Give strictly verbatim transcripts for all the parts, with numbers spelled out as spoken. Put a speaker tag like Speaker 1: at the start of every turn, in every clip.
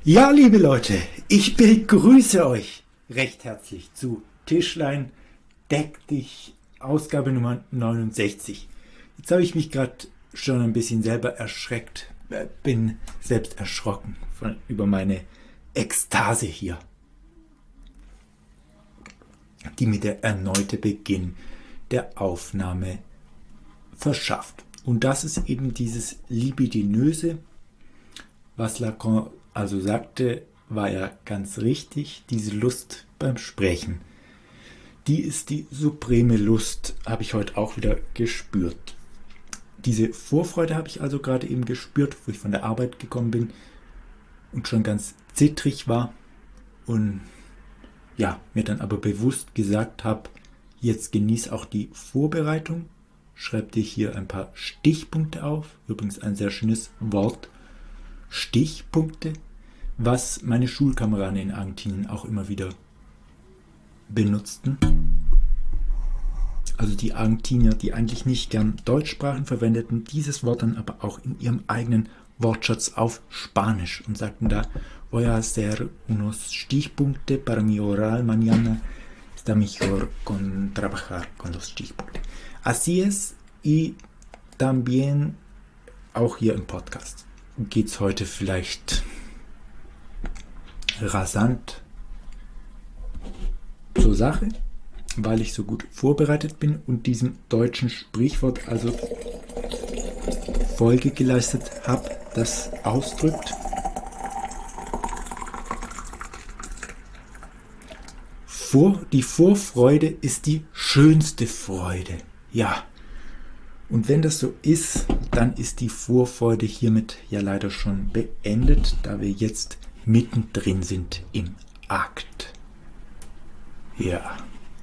Speaker 1: Ja, liebe Leute, ich begrüße euch recht herzlich zu Tischlein Deck dich, Ausgabe Nummer neunundsechzig. Jetzt habe ich mich gerade schon ein bisschen selber erschreckt, bin selbst erschrocken von, über meine Ekstase hier, die mir der erneute Beginn der Aufnahme verschafft. Und das ist eben dieses Libidinöse, was Lacan also sagte, war ja ganz richtig, diese Lust beim Sprechen. Die ist die supreme Lust, habe ich heute auch wieder gespürt. Diese Vorfreude habe ich also gerade eben gespürt, wo ich von der Arbeit gekommen bin und schon ganz zittrig war und ja, mir dann aber bewusst gesagt habe, jetzt genieß auch die Vorbereitung, schreib dir hier ein paar Stichpunkte auf, übrigens ein sehr schönes Wort, Stichpunkte, was meine Schulkameraden in Argentinien auch immer wieder benutzten. Also die Argentinier, die eigentlich nicht gern Deutsch sprachen, verwendeten dieses Wort dann aber auch in ihrem eigenen Wortschatz auf Spanisch und sagten da, voy a hacer unos Stichpunkte para mi oral mañana, está mejor con trabajar con los Stichpunkte. Así es, y también auch hier im Podcast geht es heute vielleicht rasant zur Sache, weil ich so gut vorbereitet bin und diesem deutschen Sprichwort also Folge geleistet habe, das ausdrückt: Vor, die Vorfreude ist die schönste Freude. Ja, und wenn das so ist, dann ist die Vorfreude hiermit ja leider schon beendet, da wir jetzt mittendrin sind im Akt. Ja.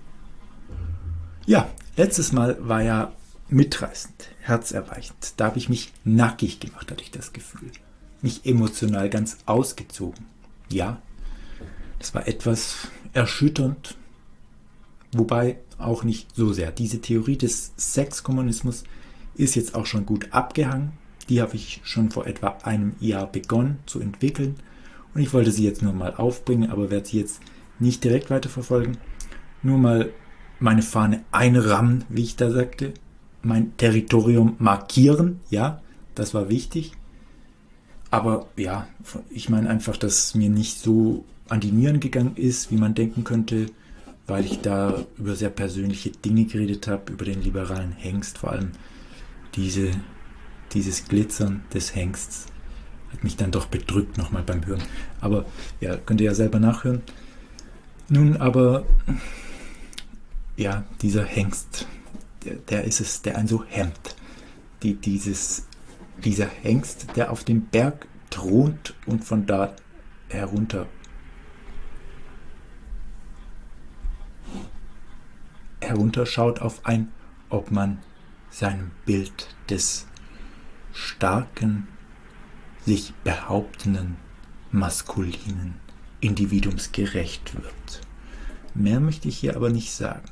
Speaker 1: Ja, letztes Mal war ja mitreißend, herzerweichend. Da habe ich mich nackig gemacht, hatte ich das Gefühl. Mich emotional ganz ausgezogen. Ja, das war etwas erschütternd, wobei auch nicht so sehr. Diese Theorie des Sexkommunismus ist jetzt auch schon gut abgehangen. Die habe ich schon vor etwa einem Jahr begonnen zu entwickeln. Und ich wollte sie jetzt nur mal aufbringen, aber werde sie jetzt nicht direkt weiterverfolgen. Nur mal meine Fahne einrammen, wie ich da sagte. Mein Territorium markieren, ja, das war wichtig. Aber ja, ich meine einfach, dass es mir nicht so an die Nieren gegangen ist, wie man denken könnte, weil ich da über sehr persönliche Dinge geredet habe, über den liberalen Hengst, vor allem diese, dieses Glitzern des Hengsts. Hat mich dann doch bedrückt nochmal beim Hören. Aber ja, könnt ihr ja selber nachhören. Nun aber, ja, dieser Hengst, der, der ist es, der einen so hemmt. Die, dieses, dieser Hengst, der auf dem Berg thront und von da herunter herunterschaut auf ein, ob man seinem Bild des starken, sich behauptenden, maskulinen Individuums gerecht wird. Mehr möchte ich hier aber nicht sagen.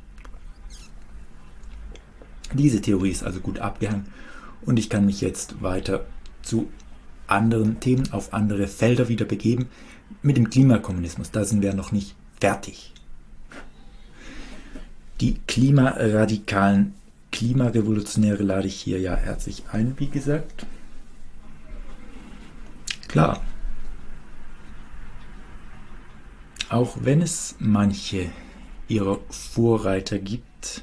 Speaker 1: Diese Theorie ist also gut abgehangen und ich kann mich jetzt weiter zu anderen Themen auf andere Felder wieder begeben. Mit dem Klimakommunismus, da sind wir noch nicht fertig. Die klimaradikalen Klimarevolutionäre lade ich hier ja herzlich ein, wie gesagt. Klar, auch wenn es manche ihrer Vorreiter gibt,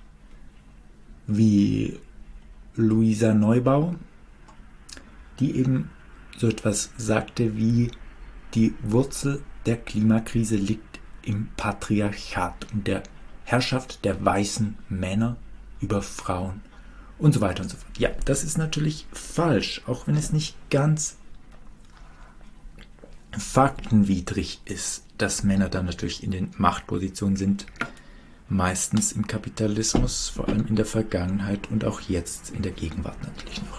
Speaker 1: wie Luisa Neubauer, die eben so etwas sagte wie, die Wurzel der Klimakrise liegt im Patriarchat und der Herrschaft der weißen Männer über Frauen und so weiter und so fort. Ja, das ist natürlich falsch, auch wenn es nicht ganz faktenwidrig ist, dass Männer dann natürlich in den Machtpositionen sind, meistens im Kapitalismus, vor allem in der Vergangenheit und auch jetzt in der Gegenwart natürlich noch.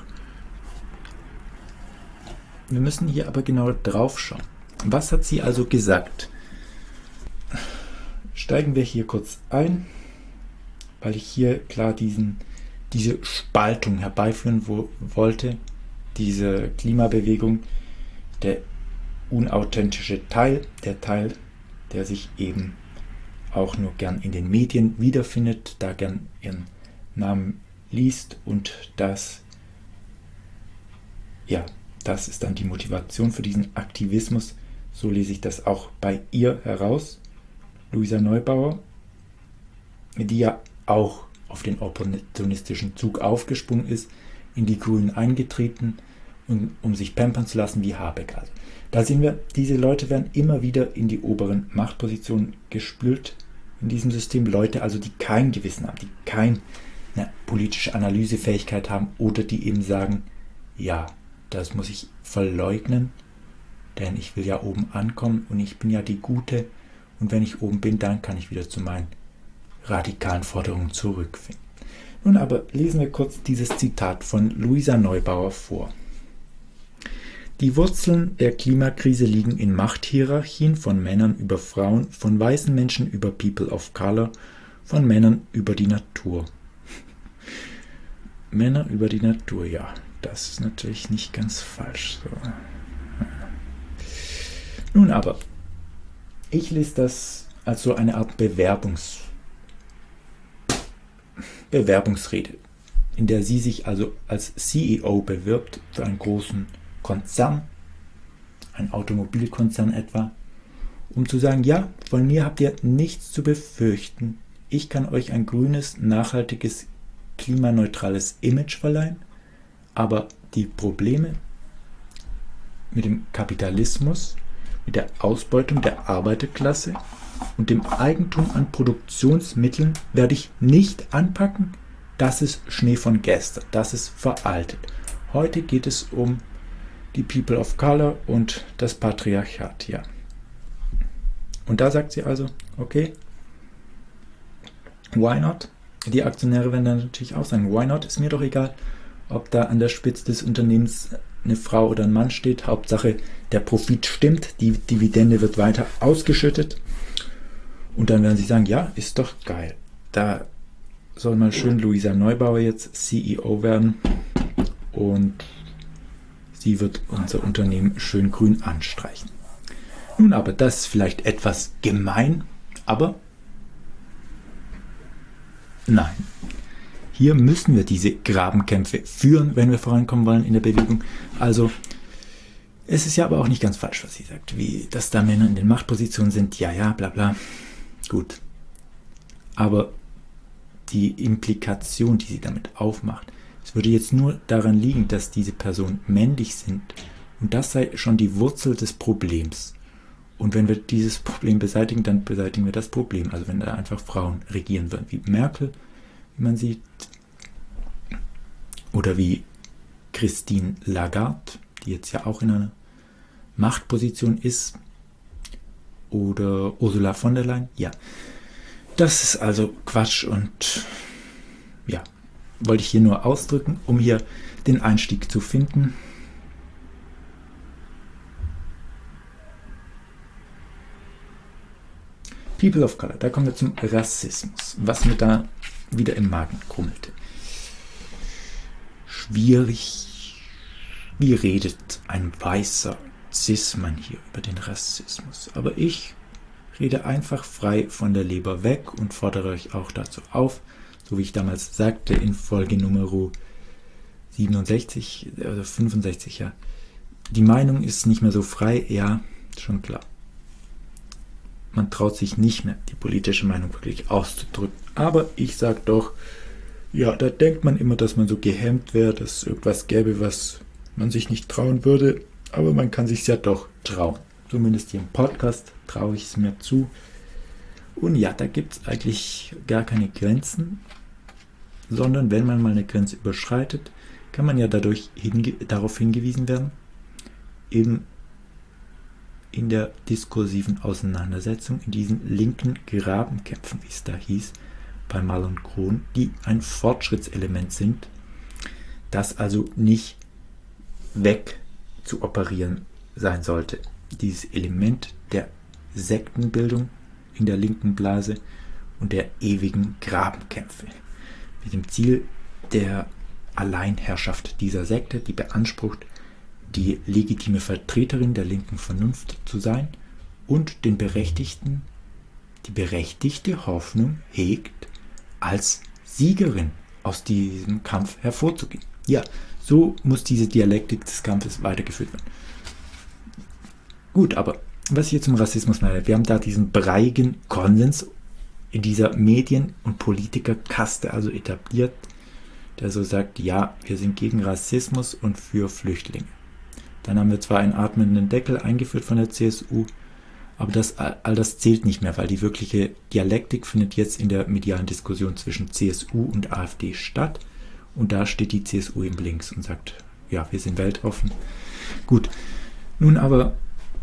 Speaker 1: Wir müssen hier aber genau drauf schauen. Was hat sie also gesagt? Steigen wir hier kurz ein, weil ich hier klar diesen, diese Spaltung herbeiführen wo, wollte, diese Klimabewegung, der unauthentische Teil, der Teil, der sich eben auch nur gern in den Medien wiederfindet, da gern ihren Namen liest und das, ja, das ist dann die Motivation für diesen Aktivismus. So lese ich das auch bei ihr heraus, Luisa Neubauer, die ja auch auf den opportunistischen Zug aufgesprungen ist, in die Grünen eingetreten, um, um sich pampern zu lassen wie Habeck. Also, da sehen wir, diese Leute werden immer wieder in die oberen Machtpositionen gespült in diesem System. Leute also, die kein Gewissen haben, die keine politische Analysefähigkeit haben oder die eben sagen, ja, das muss ich verleugnen, denn ich will ja oben ankommen und ich bin ja die Gute und wenn ich oben bin, dann kann ich wieder zu meinen radikalen Forderungen zurückfinden. Nun aber lesen wir kurz dieses Zitat von Luisa Neubauer vor. Die Wurzeln der Klimakrise liegen in Machthierarchien von Männern über Frauen, von weißen Menschen über People of Color, von Männern über die Natur. Männer über die Natur, ja, das ist natürlich nicht ganz falsch. So. Nun aber, ich lese das als so eine Art Bewerbungs Bewerbungsrede, in der sie sich also als C E O bewirbt für einen großen Konzern, einen Automobilkonzern etwa, um zu sagen, ja, von mir habt ihr nichts zu befürchten. Ich kann euch ein grünes, nachhaltiges, klimaneutrales Image verleihen, aber die Probleme mit dem Kapitalismus, mit der Ausbeutung der Arbeiterklasse und dem Eigentum an Produktionsmitteln werde ich nicht anpacken. Das ist Schnee von gestern, das ist veraltet. Heute geht es um die People of Color und das Patriarchat, ja. Und da sagt sie also, okay, why not? Die Aktionäre werden dann natürlich auch sagen, why not? Ist mir doch egal, ob da an der Spitze des Unternehmens eine Frau oder ein Mann steht. Hauptsache, der Profit stimmt, die Dividende wird weiter ausgeschüttet. Und dann werden sie sagen, ja, ist doch geil. Da soll mal schön Luisa Neubauer jetzt C E O werden und sie wird unser Unternehmen schön grün anstreichen. Nun aber, das ist vielleicht etwas gemein, aber nein. Hier müssen wir diese Grabenkämpfe führen, wenn wir vorankommen wollen in der Bewegung. Also, es ist ja aber auch nicht ganz falsch, was sie sagt, wie dass da Männer in den Machtpositionen sind, ja, ja, bla bla. Gut. Aber die Implikation, die sie damit aufmacht, es würde jetzt nur daran liegen, dass diese Personen männlich sind und das sei schon die Wurzel des Problems. Und wenn wir dieses Problem beseitigen, dann beseitigen wir das Problem. Also wenn da einfach Frauen regieren würden, wie Merkel, wie man sieht, oder wie Christine Lagarde, die jetzt ja auch in einer Machtposition ist, oder Ursula von der Leyen, ja. Das ist also Quatsch und ja, wollte ich hier nur ausdrücken, um hier den Einstieg zu finden. People of Color, da kommen wir zum Rassismus, was mir da wieder im Magen krummelte. Schwierig. Wie redet ein weißer Cis-Mann hier über den Rassismus? Aber ich rede einfach frei von der Leber weg und fordere euch auch dazu auf, so wie ich damals sagte in Folge Nummer siebenundsechzig oder fünfundsechzig, ja. Die Meinung ist nicht mehr so frei, ja, schon klar. Man traut sich nicht mehr, die politische Meinung wirklich auszudrücken. Aber ich sage doch, ja, da denkt man immer, dass man so gehemmt wäre, dass es irgendwas gäbe, was man sich nicht trauen würde. Aber man kann sich ja doch trauen. Zumindest hier im Podcast traue ich es mir zu. Und ja, da gibt es eigentlich gar keine Grenzen, sondern wenn man mal eine Grenze überschreitet, kann man ja dadurch hinge- darauf hingewiesen werden, eben in der diskursiven Auseinandersetzung, in diesen linken Grabenkämpfen, wie es da hieß, bei Mal und Kron, die ein Fortschrittselement sind, das also nicht weg zu operieren sein sollte. Dieses Element der Sektenbildung in der linken Blase und der ewigen Grabenkämpfe mit dem Ziel der Alleinherrschaft dieser Sekte, die beansprucht, die legitime Vertreterin der linken Vernunft zu sein und den Berechtigten, die berechtigte Hoffnung hegt, als Siegerin aus diesem Kampf hervorzugehen. Ja, so muss diese Dialektik des Kampfes weitergeführt werden. Gut, aber was hier zum Rassismus meine, wir haben da diesen breiigen Konsens in dieser Medien- und Politikerkaste also etabliert, der so sagt, ja, wir sind gegen Rassismus und für Flüchtlinge. Dann haben wir zwar einen atmenden Deckel eingeführt von der C S U, aber das, all das zählt nicht mehr, weil die wirkliche Dialektik findet jetzt in der medialen Diskussion zwischen C S U und AfD statt. Und da steht die C S U eben links und sagt, ja, wir sind weltoffen. Gut, nun aber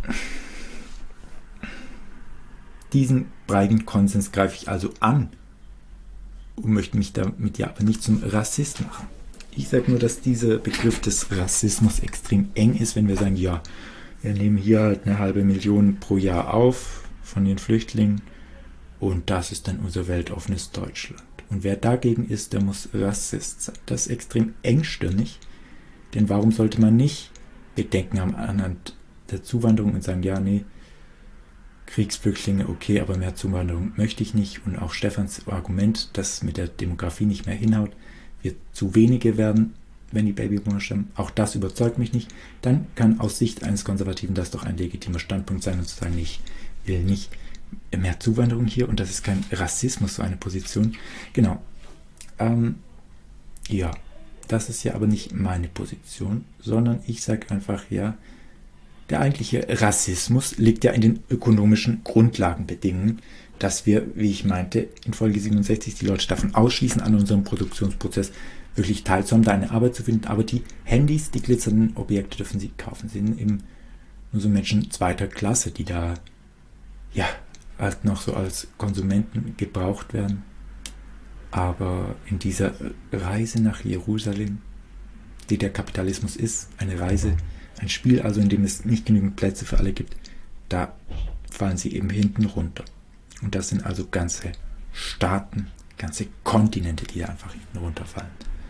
Speaker 1: diesen breiten Konsens greife ich also an und möchte mich damit ja aber nicht zum Rassist machen. Ich sage nur, dass dieser Begriff des Rassismus extrem eng ist, wenn wir sagen, ja, wir nehmen hier halt eine halbe Million pro Jahr auf von den Flüchtlingen und das ist dann unser weltoffenes Deutschland. Und wer dagegen ist, der muss Rassist sein. Das ist extrem engstirnig, denn warum sollte man nicht Bedenken haben anhand der Zuwanderung und sagen, ja, nee, Kriegsflüchtlinge, okay, aber mehr Zuwanderung möchte ich nicht. Und auch Stefans Argument, dass mit der Demografie nicht mehr hinhaut, wird zu wenige werden, wenn die Babyboomer sterben, auch das überzeugt mich nicht. Dann kann aus Sicht eines Konservativen das doch ein legitimer Standpunkt sein und zu sagen, ich will nicht mehr Zuwanderung hier und das ist kein Rassismus, so eine Position. Genau. Ähm, ja, das ist ja aber nicht meine Position, sondern ich sage einfach, ja, der eigentliche Rassismus liegt ja in den ökonomischen Grundlagenbedingungen, dass wir, wie ich meinte, in Folge siebenundsechzig die Leute davon ausschließen, an unserem Produktionsprozess wirklich teilzuhaben, da eine Arbeit zu finden. Aber die Handys, die glitzernden Objekte dürfen sie kaufen. Sie sind eben nur so Menschen zweiter Klasse, die da ja halt noch so als Konsumenten gebraucht werden. Aber in dieser Reise nach Jerusalem, die der Kapitalismus ist, eine Reise, ein Spiel also, in dem es nicht genügend Plätze für alle gibt, da fallen sie eben hinten runter. Und das sind also ganze Staaten, ganze Kontinente, die da einfach hinten runterfallen.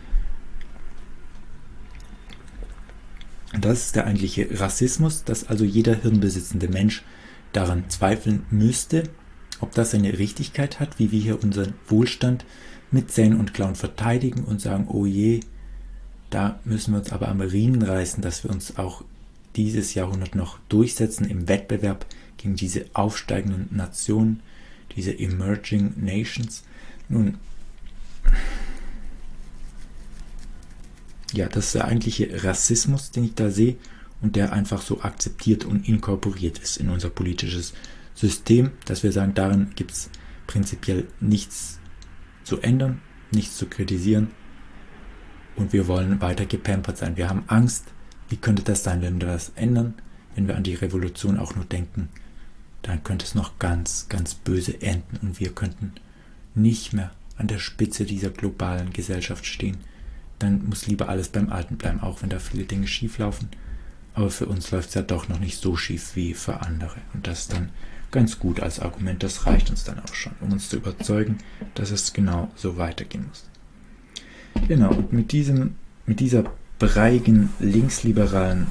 Speaker 1: Und das ist der eigentliche Rassismus, dass also jeder hirnbesitzende Mensch daran zweifeln müsste, ob das eine Richtigkeit hat, wie wir hier unseren Wohlstand mit Zähnen und Klauen verteidigen und sagen, oh je, da müssen wir uns aber am Riemen reißen, dass wir uns auch dieses Jahrhundert noch durchsetzen im Wettbewerb gegen diese aufsteigenden Nationen, diese Emerging Nations. Nun, ja, das ist der eigentliche Rassismus, den ich da sehe und der einfach so akzeptiert und inkorporiert ist in unser politisches System, dass wir sagen, darin gibt es prinzipiell nichts zu ändern, nichts zu kritisieren und wir wollen weiter gepampert sein. Wir haben Angst, wie könnte das sein, wenn wir das ändern, wenn wir an die Revolution auch nur denken, dann könnte es noch ganz, ganz böse enden und wir könnten nicht mehr an der Spitze dieser globalen Gesellschaft stehen. Dann muss lieber alles beim Alten bleiben, auch wenn da viele Dinge schief laufen. Aber für uns läuft es ja doch noch nicht so schief wie für andere. Und das ist dann ganz gut als Argument. Das reicht uns dann auch schon, um uns zu überzeugen, dass es genau so weitergehen muss. Genau, und mit, diesem, mit dieser breigen linksliberalen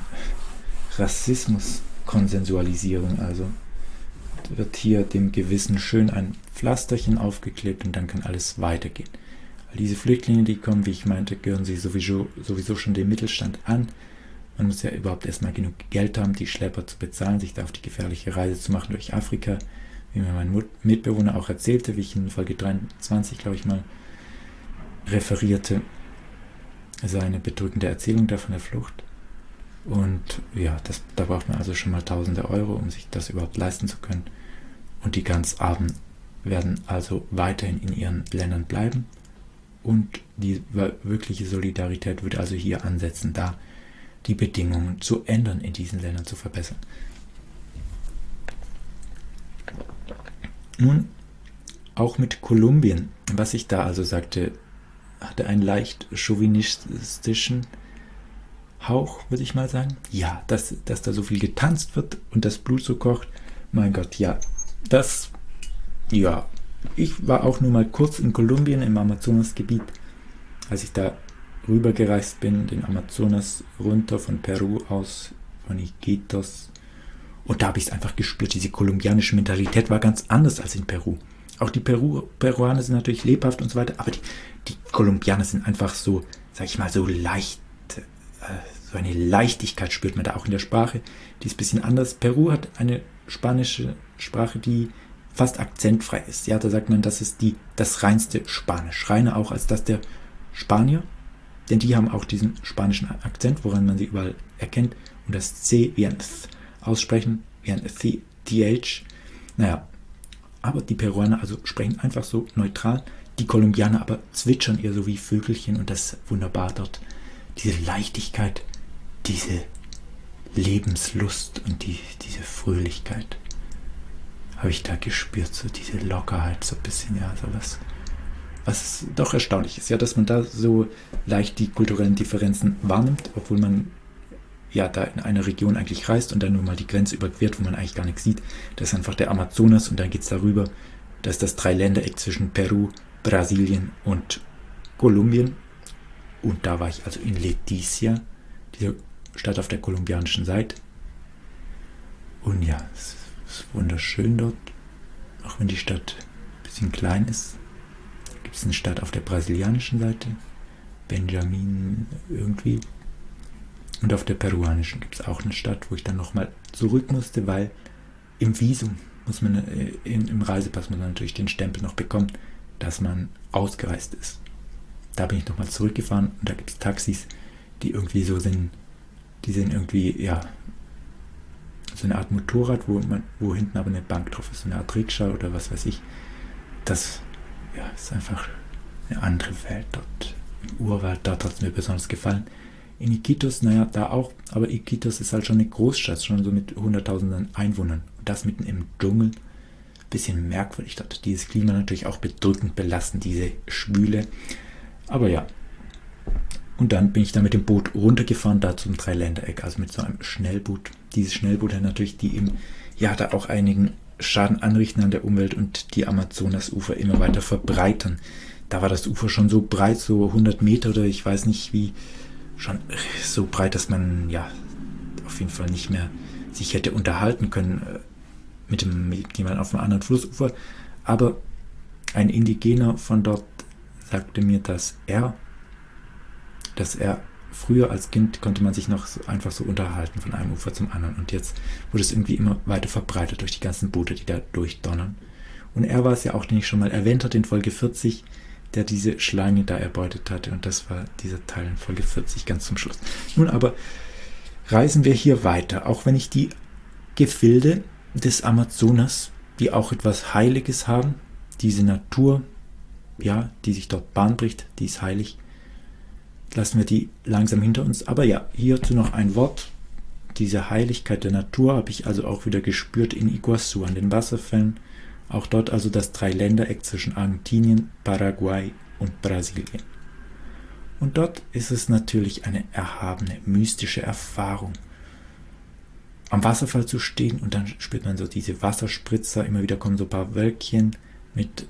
Speaker 1: Rassismus-Konsensualisierung also wird hier dem Gewissen schön ein Pflasterchen aufgeklebt und dann kann alles weitergehen. Weil diese Flüchtlinge, die kommen, wie ich meinte, gehören sie sowieso, sowieso schon dem Mittelstand an. Man muss ja überhaupt erstmal genug Geld haben, die Schlepper zu bezahlen, sich da auf die gefährliche Reise zu machen durch Afrika. Wie mir mein Mitbewohner auch erzählte, wie ich in Folge dreiundzwanzig, glaube ich mal, referierte, seine bedrückende Erzählung da von der Flucht. Und ja, das, da braucht man also schon mal tausende Euro, um sich das überhaupt leisten zu können. Und die ganz Armen werden also weiterhin in ihren Ländern bleiben. Und die wirkliche Solidarität würde also hier ansetzen, da die Bedingungen zu ändern, in diesen Ländern zu verbessern. Nun, auch mit Kolumbien, was ich da also sagte, hatte einen leicht chauvinistischen Hauch, würde ich mal sagen. Ja, dass, dass da so viel getanzt wird und das Blut so kocht, mein Gott, ja, das, ja, ich war auch nur mal kurz in Kolumbien, im Amazonasgebiet, als ich da rübergereist bin, den Amazonas runter von Peru aus, von Iquitos. Und da habe ich es einfach gespürt, diese kolumbianische Mentalität war ganz anders als in Peru. Auch die Peru Peruaner sind natürlich lebhaft und so weiter, aber die, die Kolumbianer sind einfach so, sag ich mal, so leicht, äh, so eine Leichtigkeit spürt man da auch in der Sprache, die ist ein bisschen anders. Peru hat eine spanische Sprache, die fast akzentfrei ist. Ja, da sagt man, das ist die, das reinste Spanisch, reiner auch als das der Spanier, denn die haben auch diesen spanischen Akzent, woran man sie überall erkennt, und das C wie ein Th aussprechen, wie ein T H. Naja, aber die Peruaner also sprechen einfach so neutral, die Kolumbianer aber zwitschern eher so wie Vögelchen, und das ist wunderbar dort. Diese Leichtigkeit, diese Lebenslust und die, diese Fröhlichkeit habe ich da gespürt, so diese Lockerheit, so ein bisschen, ja, so was, was doch erstaunlich ist, ja, dass man da so leicht die kulturellen Differenzen wahrnimmt, obwohl man ja da in einer Region eigentlich reist und dann nur mal die Grenze überquert, wo man eigentlich gar nichts sieht. Das ist einfach der Amazonas und dann geht es darüber. Das ist das Dreiländereck zwischen Peru, Brasilien und Kolumbien. Und da war ich also in Leticia, dieser Stadt auf der kolumbianischen Seite. Und ja, es ist wunderschön dort, auch wenn die Stadt ein bisschen klein ist. Da gibt es eine Stadt auf der brasilianischen Seite, Benjamin irgendwie. Und auf der peruanischen gibt es auch eine Stadt, wo ich dann nochmal zurück musste, weil im Visum muss man, äh, in, im Reisepass muss man natürlich den Stempel noch bekommen, dass man ausgereist ist. Da bin ich nochmal zurückgefahren und da gibt es Taxis, die irgendwie so sind, die sind irgendwie, ja, so eine Art Motorrad, wo, man, wo hinten aber eine Bank drauf ist, so eine Art Rikscha oder was weiß ich. Das, ja, ist einfach eine andere Welt dort. Im Urwald, da hat es mir besonders gefallen. In Iquitos, naja, da auch, aber Iquitos ist halt schon eine Großstadt, schon so mit hunderttausenden Einwohnern. Und das mitten im Dschungel, bisschen merkwürdig dort. Dieses Klima natürlich auch bedrückend belastend, diese Schwüle. Aber ja. Und dann bin ich da mit dem Boot runtergefahren, da zum Dreiländereck, also mit so einem Schnellboot. Dieses Schnellboot hat natürlich, die eben, ja, da auch einigen Schaden anrichten an der Umwelt und die Amazonasufer immer weiter verbreitern. Da war das Ufer schon so breit, so hundert Meter oder ich weiß nicht wie, schon so breit, dass man ja auf jeden Fall nicht mehr sich hätte unterhalten können äh, mit, dem, mit jemandem auf einem anderen Flussufer. Aber ein Indigener von dort sagte mir, dass er, dass er früher als Kind konnte man sich noch so, einfach so unterhalten von einem Ufer zum anderen. Und jetzt wurde es irgendwie immer weiter verbreitet durch die ganzen Boote, die da durchdonnern. Und er war es ja auch, den ich schon mal erwähnt hatte in Folge vierzig, der diese Schlange da erbeutet hatte. Und das war dieser Teil in Folge vierzig ganz zum Schluss. Nun aber reisen wir hier weiter, auch wenn ich die Gefilde des Amazonas, die auch etwas Heiliges haben, diese Natur, ja, die sich dort Bahn bricht, die ist heilig, lassen wir die langsam hinter uns. Aber ja, hierzu noch ein Wort. Diese Heiligkeit der Natur habe ich also auch wieder gespürt in Iguazu an den Wasserfällen. Auch dort also das Dreiländereck zwischen Argentinien, Paraguay und Brasilien. Und dort ist es natürlich eine erhabene, mystische Erfahrung, am Wasserfall zu stehen und dann spürt man so diese Wasserspritzer, immer wieder kommen so ein paar Wölkchen mit,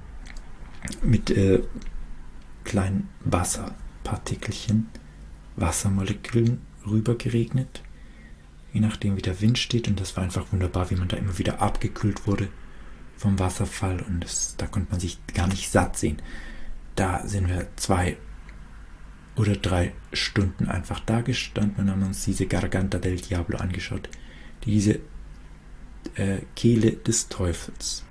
Speaker 1: mit äh, kleinen Wasserpartikelchen, Wassermolekülen rübergeregnet, je nachdem wie der Wind steht, und das war einfach wunderbar, wie man da immer wieder abgekühlt wurde vom Wasserfall, und das, da konnte man sich gar nicht satt sehen. Da sind wir zwei oder drei Stunden einfach da gestanden und haben uns diese Garganta del Diablo angeschaut, diese äh, Kehle des Teufels.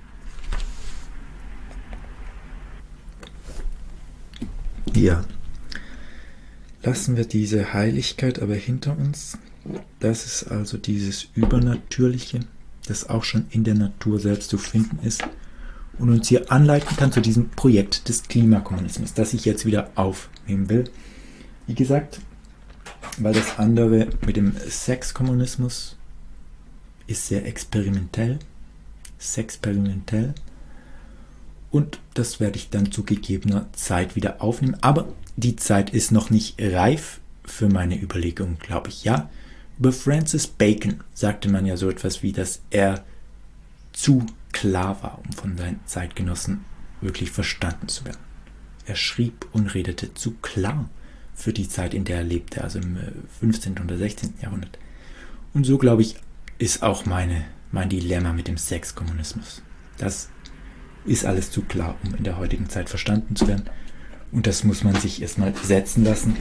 Speaker 1: Ja, lassen wir diese Heiligkeit aber hinter uns. Das ist also dieses Übernatürliche, das auch schon in der Natur selbst zu finden ist und uns hier anleiten kann zu diesem Projekt des Klimakommunismus, das ich jetzt wieder aufnehmen will. Wie gesagt, weil das andere mit dem Sexkommunismus ist sehr experimentell, sexperimentell, und das werde ich dann zu gegebener Zeit wieder aufnehmen. Aber die Zeit ist noch nicht reif für meine Überlegungen, glaube ich. Ja, über Francis Bacon sagte man ja so etwas wie, dass er zu klar war, um von seinen Zeitgenossen wirklich verstanden zu werden. er schrieb und redete zu klar für die Zeit, in der er lebte, also im fünfzehnten oder sechzehnten Jahrhundert. Und so, glaube ich, ist auch meine, mein Dilemma mit dem Sexkommunismus. Das ist alles zu klar, um in der heutigen Zeit verstanden zu werden. Und das muss man sich erstmal setzen lassen.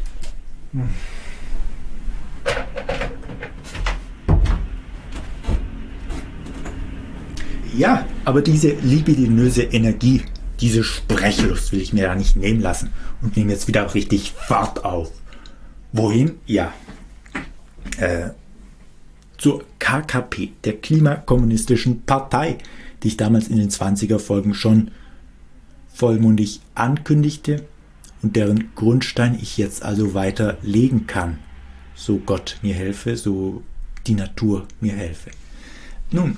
Speaker 1: Ja, aber diese libidinöse Energie, diese Sprechlust will ich mir ja nicht nehmen lassen und nehme jetzt wieder richtig Fahrt auf. Wohin? Ja, äh, zur K K P, der Klimakommunistischen Partei, die ich damals in den zwanziger Folgen schon vollmundig ankündigte und deren Grundstein ich jetzt also weiter legen kann. So Gott mir helfe, so die Natur mir helfe. Nun,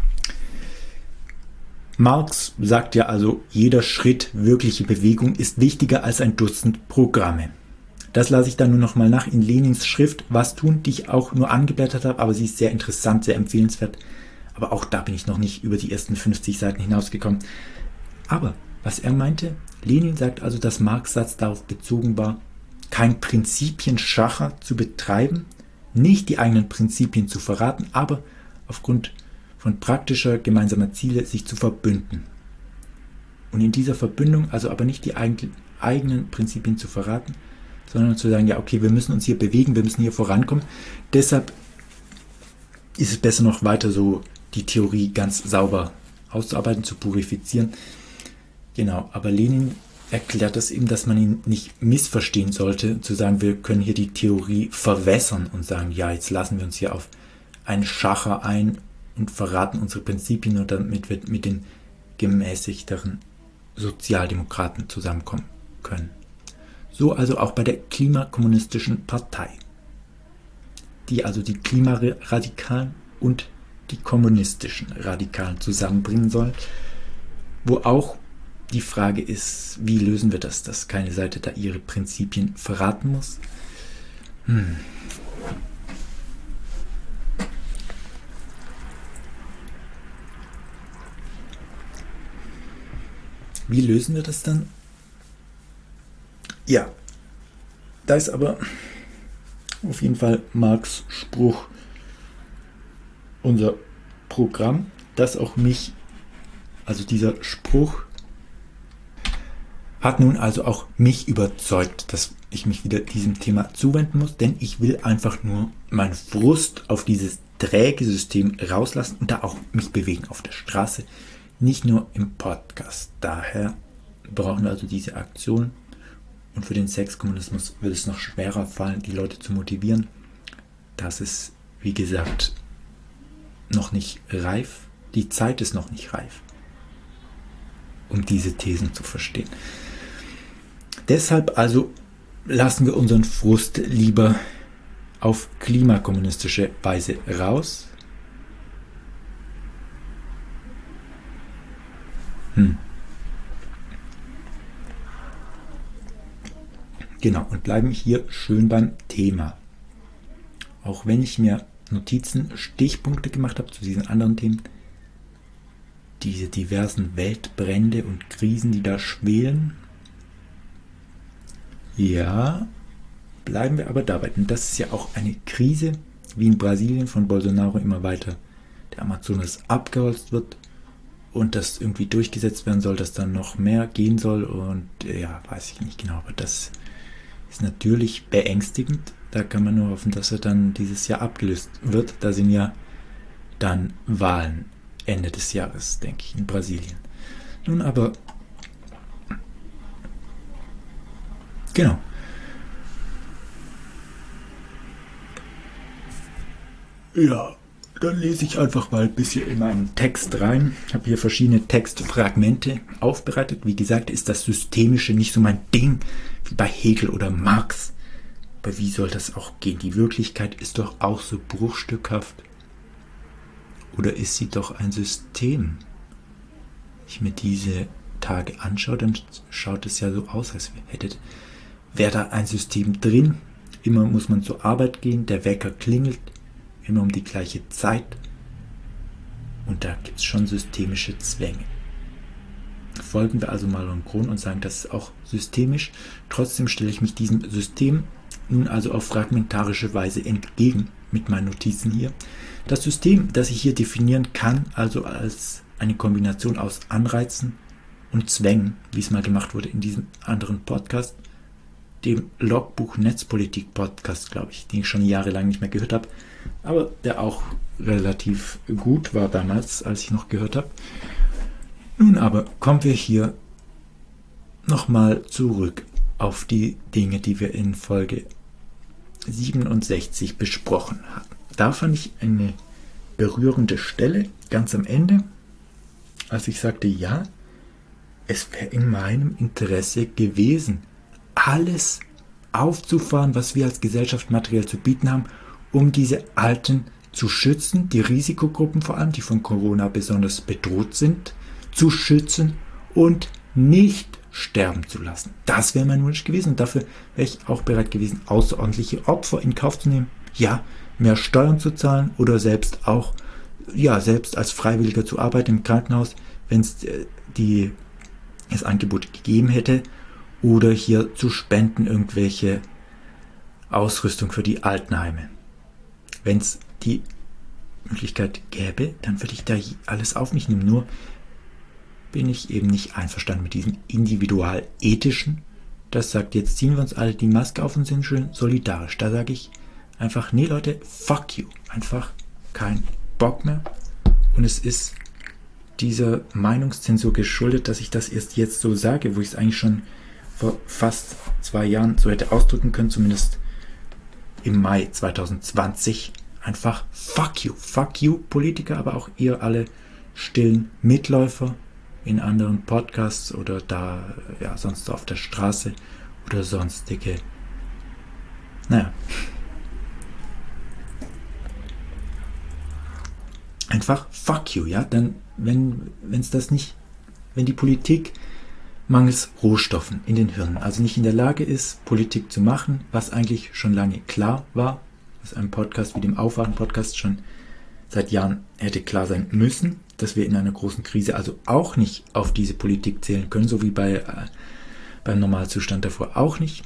Speaker 1: Marx sagt ja also, jeder Schritt wirkliche Bewegung ist wichtiger als ein Dutzend Programme. Das lasse ich dann nur noch mal nach in Lenins Schrift Was tun, die ich auch nur angeblättert habe, aber sie ist sehr interessant, sehr empfehlenswert. Aber auch da bin ich noch nicht über die ersten fünfzig Seiten hinausgekommen. Aber was er meinte, Lenin sagt also, dass Marx' Satz darauf bezogen war, kein Prinzipienschacher zu betreiben, nicht die eigenen Prinzipien zu verraten, aber aufgrund von praktischer gemeinsamer Ziele sich zu verbünden. Und in dieser Verbündung also aber nicht die eigenen Prinzipien zu verraten, sondern zu sagen, ja okay, wir müssen uns hier bewegen, wir müssen hier vorankommen. Deshalb ist es besser noch weiter so die Theorie ganz sauber auszuarbeiten, zu purifizieren. Genau, aber Lenin erklärt das eben, dass man ihn nicht missverstehen sollte, zu sagen, wir können hier die Theorie verwässern und sagen, ja, jetzt lassen wir uns hier auf einen Schacher ein und verraten unsere Prinzipien und damit wir mit den gemäßigteren Sozialdemokraten zusammenkommen können. So also auch bei der Klimakommunistischen Partei, die also die Klimaradikalen und die kommunistischen Radikalen zusammenbringen soll, wo auch die Frage ist, wie lösen wir das, dass keine Seite da ihre Prinzipien verraten muss? Hm. Wie lösen wir das dann? Ja, da ist aber auf jeden Fall Marx' Spruch unser Programm, das auch mich, also dieser Spruch hat nun also auch mich überzeugt, dass ich mich wieder diesem Thema zuwenden muss, denn ich will einfach nur meinen Frust auf dieses träge System rauslassen und da auch mich bewegen auf der Straße, nicht nur im Podcast. Daher brauchen wir also diese Aktion und für den Sexkommunismus wird es noch schwerer fallen, die Leute zu motivieren. Das ist, wie gesagt, noch nicht reif. Die Zeit ist noch nicht reif, um diese Thesen zu verstehen. Deshalb also lassen wir unseren Frust lieber auf klimakommunistische Weise raus. Hm. Genau, und bleiben hier schön beim Thema. Auch wenn ich mir Notizen, Stichpunkte gemacht habe zu diesen anderen Themen, diese diversen Weltbrände und Krisen, die da schwelen, ja, bleiben wir aber dabei. Und das ist ja auch eine Krise, wie in Brasilien von Bolsonaro immer weiter der Amazonas abgeholzt wird und das irgendwie durchgesetzt werden soll, dass dann noch mehr gehen soll und ja, weiß ich nicht genau, aber das ist natürlich beängstigend. Da kann man nur hoffen, dass er dann dieses Jahr abgelöst wird. Da sind ja dann Wahlen Ende des Jahres, denke ich, in Brasilien. Nun aber, genau. Ja, dann lese ich einfach mal ein bisschen in meinen Text rein. Ich habe hier verschiedene Textfragmente aufbereitet. Wie gesagt, ist das Systemische nicht so mein Ding, wie bei Hegel oder Marx. Aber wie soll das auch gehen? Die Wirklichkeit ist doch auch so bruchstückhaft. Oder ist sie doch ein System? Wenn ich mir diese Tage anschaue, dann schaut es ja so aus, als hätte, wäre da ein System drin. Immer muss man zur Arbeit gehen, der Wecker klingelt, immer um die gleiche Zeit. Und da gibt es schon systemische Zwänge. folgen wir also Malon Kron und sagen, das ist auch systemisch. Trotzdem stelle ich mich diesem System nun also auf fragmentarische Weise entgegen mit meinen Notizen hier. Das System, das ich hier definieren kann, also als eine Kombination aus Anreizen und Zwängen, wie es mal gemacht wurde in diesem anderen Podcast, dem Logbuch Netzpolitik Podcast, glaube ich, den ich schon jahrelang nicht mehr gehört habe, aber der auch relativ gut war damals, als ich noch gehört habe. Nun aber kommen wir hier nochmal zurück auf die Dinge, die wir in Folge siebenundsechzig besprochen haben. Da fand ich eine berührende Stelle ganz am Ende, als ich sagte, ja, es wäre in meinem Interesse gewesen, alles aufzufahren, was wir als Gesellschaft materiell zu bieten haben, um diese Alten zu schützen, die Risikogruppen vor allem, die von Corona besonders bedroht sind, zu schützen und nicht sterben zu lassen. Das wäre mein Wunsch gewesen und dafür wäre ich auch bereit gewesen, außerordentliche Opfer in Kauf zu nehmen. Ja, mehr Steuern zu zahlen oder selbst auch, ja, selbst als Freiwilliger zu arbeiten im Krankenhaus, wenn es die das Angebot gegeben hätte, oder hier zu spenden irgendwelche Ausrüstung für die Altenheime. Wenn es die Möglichkeit gäbe, dann würde ich da alles auf mich nehmen. Nur bin ich eben nicht einverstanden mit diesem individual-ethischen. Das sagt, jetzt ziehen wir uns alle die Maske auf und sind schön solidarisch. Da sage ich einfach, nee Leute, fuck you. Einfach kein Bock mehr. Und es ist dieser Meinungszensur geschuldet, dass ich das erst jetzt so sage, wo ich es eigentlich schon vor fast zwei Jahren so hätte ausdrücken können, zumindest im Mai zwanzig zwanzig. Einfach fuck you, fuck you Politiker, aber auch ihr alle stillen Mitläufer in anderen Podcasts oder da, ja, sonst auf der Straße oder sonstige, naja. Einfach fuck you, ja, dann, wenn es das nicht, wenn die Politik mangels Rohstoffen in den Hirnen, also nicht in der Lage ist, Politik zu machen, was eigentlich schon lange klar war, was einem Podcast wie dem Aufwachen-Podcast schon seit Jahren hätte klar sein müssen, dass wir in einer großen Krise also auch nicht auf diese Politik zählen können, so wie bei, äh, beim Normalzustand davor auch nicht,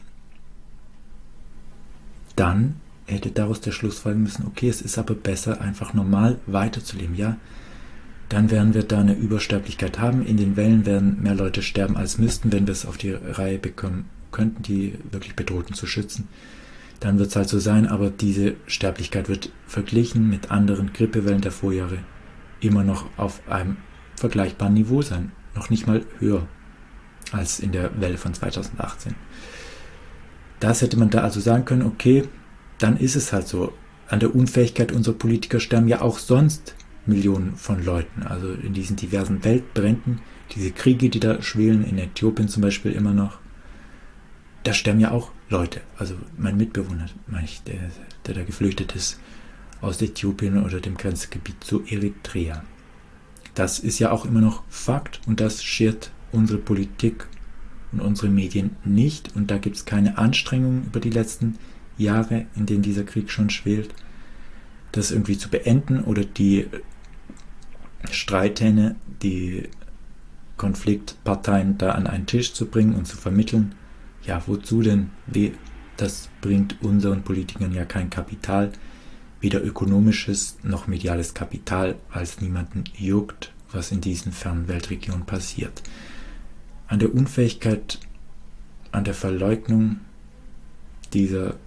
Speaker 1: dann hätte daraus der Schluss folgen müssen, okay, es ist aber besser, einfach normal weiterzuleben, ja, dann werden wir da eine Übersterblichkeit haben, in den Wellen werden mehr Leute sterben als müssten, wenn wir es auf die Reihe bekommen könnten, die wirklich Bedrohten zu schützen, dann wird es halt so sein, aber diese Sterblichkeit wird verglichen mit anderen Grippewellen der Vorjahre immer noch auf einem vergleichbaren Niveau sein, noch nicht mal höher als in der Welle von zweitausendachtzehn. Das hätte man da also sagen können, okay, dann ist es halt so. An der Unfähigkeit unserer Politiker sterben ja auch sonst Millionen von Leuten. Also in diesen diversen Weltbränden, diese Kriege, die da schwelen, in Äthiopien zum Beispiel immer noch, da sterben ja auch Leute. Also mein Mitbewohner, meine ich, der, der da geflüchtet ist aus Äthiopien oder dem Grenzgebiet zu Eritrea. Das ist ja auch immer noch Fakt und das schert unsere Politik und unsere Medien nicht. Und da gibt es keine Anstrengungen über die letzten Jahre, in denen dieser Krieg schon schwelt, das irgendwie zu beenden oder die Streithähne, die Konfliktparteien da an einen Tisch zu bringen und zu vermitteln. Ja, wozu denn? Das bringt unseren Politikern ja kein Kapital, weder ökonomisches noch mediales Kapital, als niemanden juckt, was in diesen fernen Weltregionen passiert. An der Unfähigkeit, an der Verleugnung dieser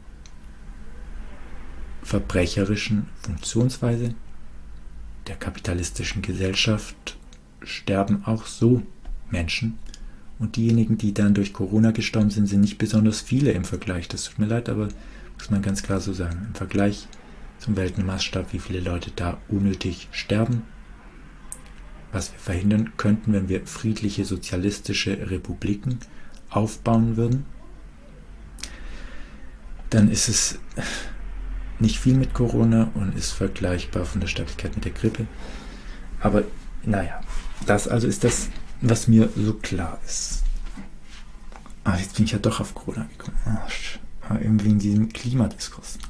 Speaker 1: verbrecherischen Funktionsweise der kapitalistischen Gesellschaft sterben auch so Menschen. Und diejenigen, die dann durch Corona gestorben sind, sind nicht besonders viele im Vergleich. Das tut mir leid, aber muss man ganz klar so sagen. Im Vergleich zum Weltmaßstab, wie viele Leute da unnötig sterben, was wir verhindern könnten, wenn wir friedliche sozialistische Republiken aufbauen würden, dann ist es nicht viel mit Corona und ist vergleichbar von der Sterblichkeit mit der Grippe. Aber naja, das also ist das, was mir so klar ist. Ah, jetzt bin ich ja doch auf Corona gekommen. Ah, eben wegen diesem Klimadiskurs.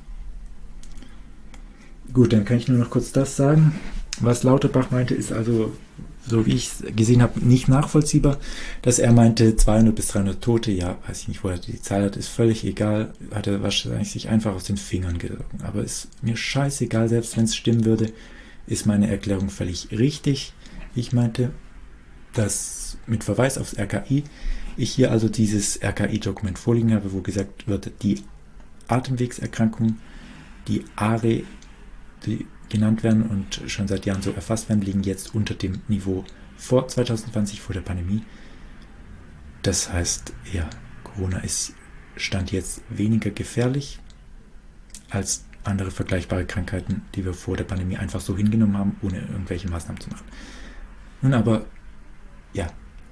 Speaker 1: Gut, dann kann ich nur noch kurz das sagen. Was Lauterbach meinte, ist also so wie ich es gesehen habe, nicht nachvollziehbar, dass er meinte, zweihundert bis dreihundert Tote, ja, weiß ich nicht, wo er die Zahl hat, ist völlig egal, hat er wahrscheinlich sich einfach aus den Fingern gesogen. Aber ist mir scheißegal, selbst wenn es stimmen würde, ist meine Erklärung völlig richtig. Ich meinte, dass mit Verweis aufs R K I, ich hier also dieses R K I-Dokument vorliegen habe, wo gesagt wird, die Atemwegserkrankungen, die A R E, die genannt werden und schon seit Jahren so erfasst werden, liegen jetzt unter dem Niveau vor zwanzig zwanzig, vor der Pandemie. Das heißt, ja, Corona ist Stand jetzt weniger gefährlich als andere vergleichbare Krankheiten, die wir vor der Pandemie einfach so hingenommen haben, ohne irgendwelche Maßnahmen zu machen. Nun aber, ja,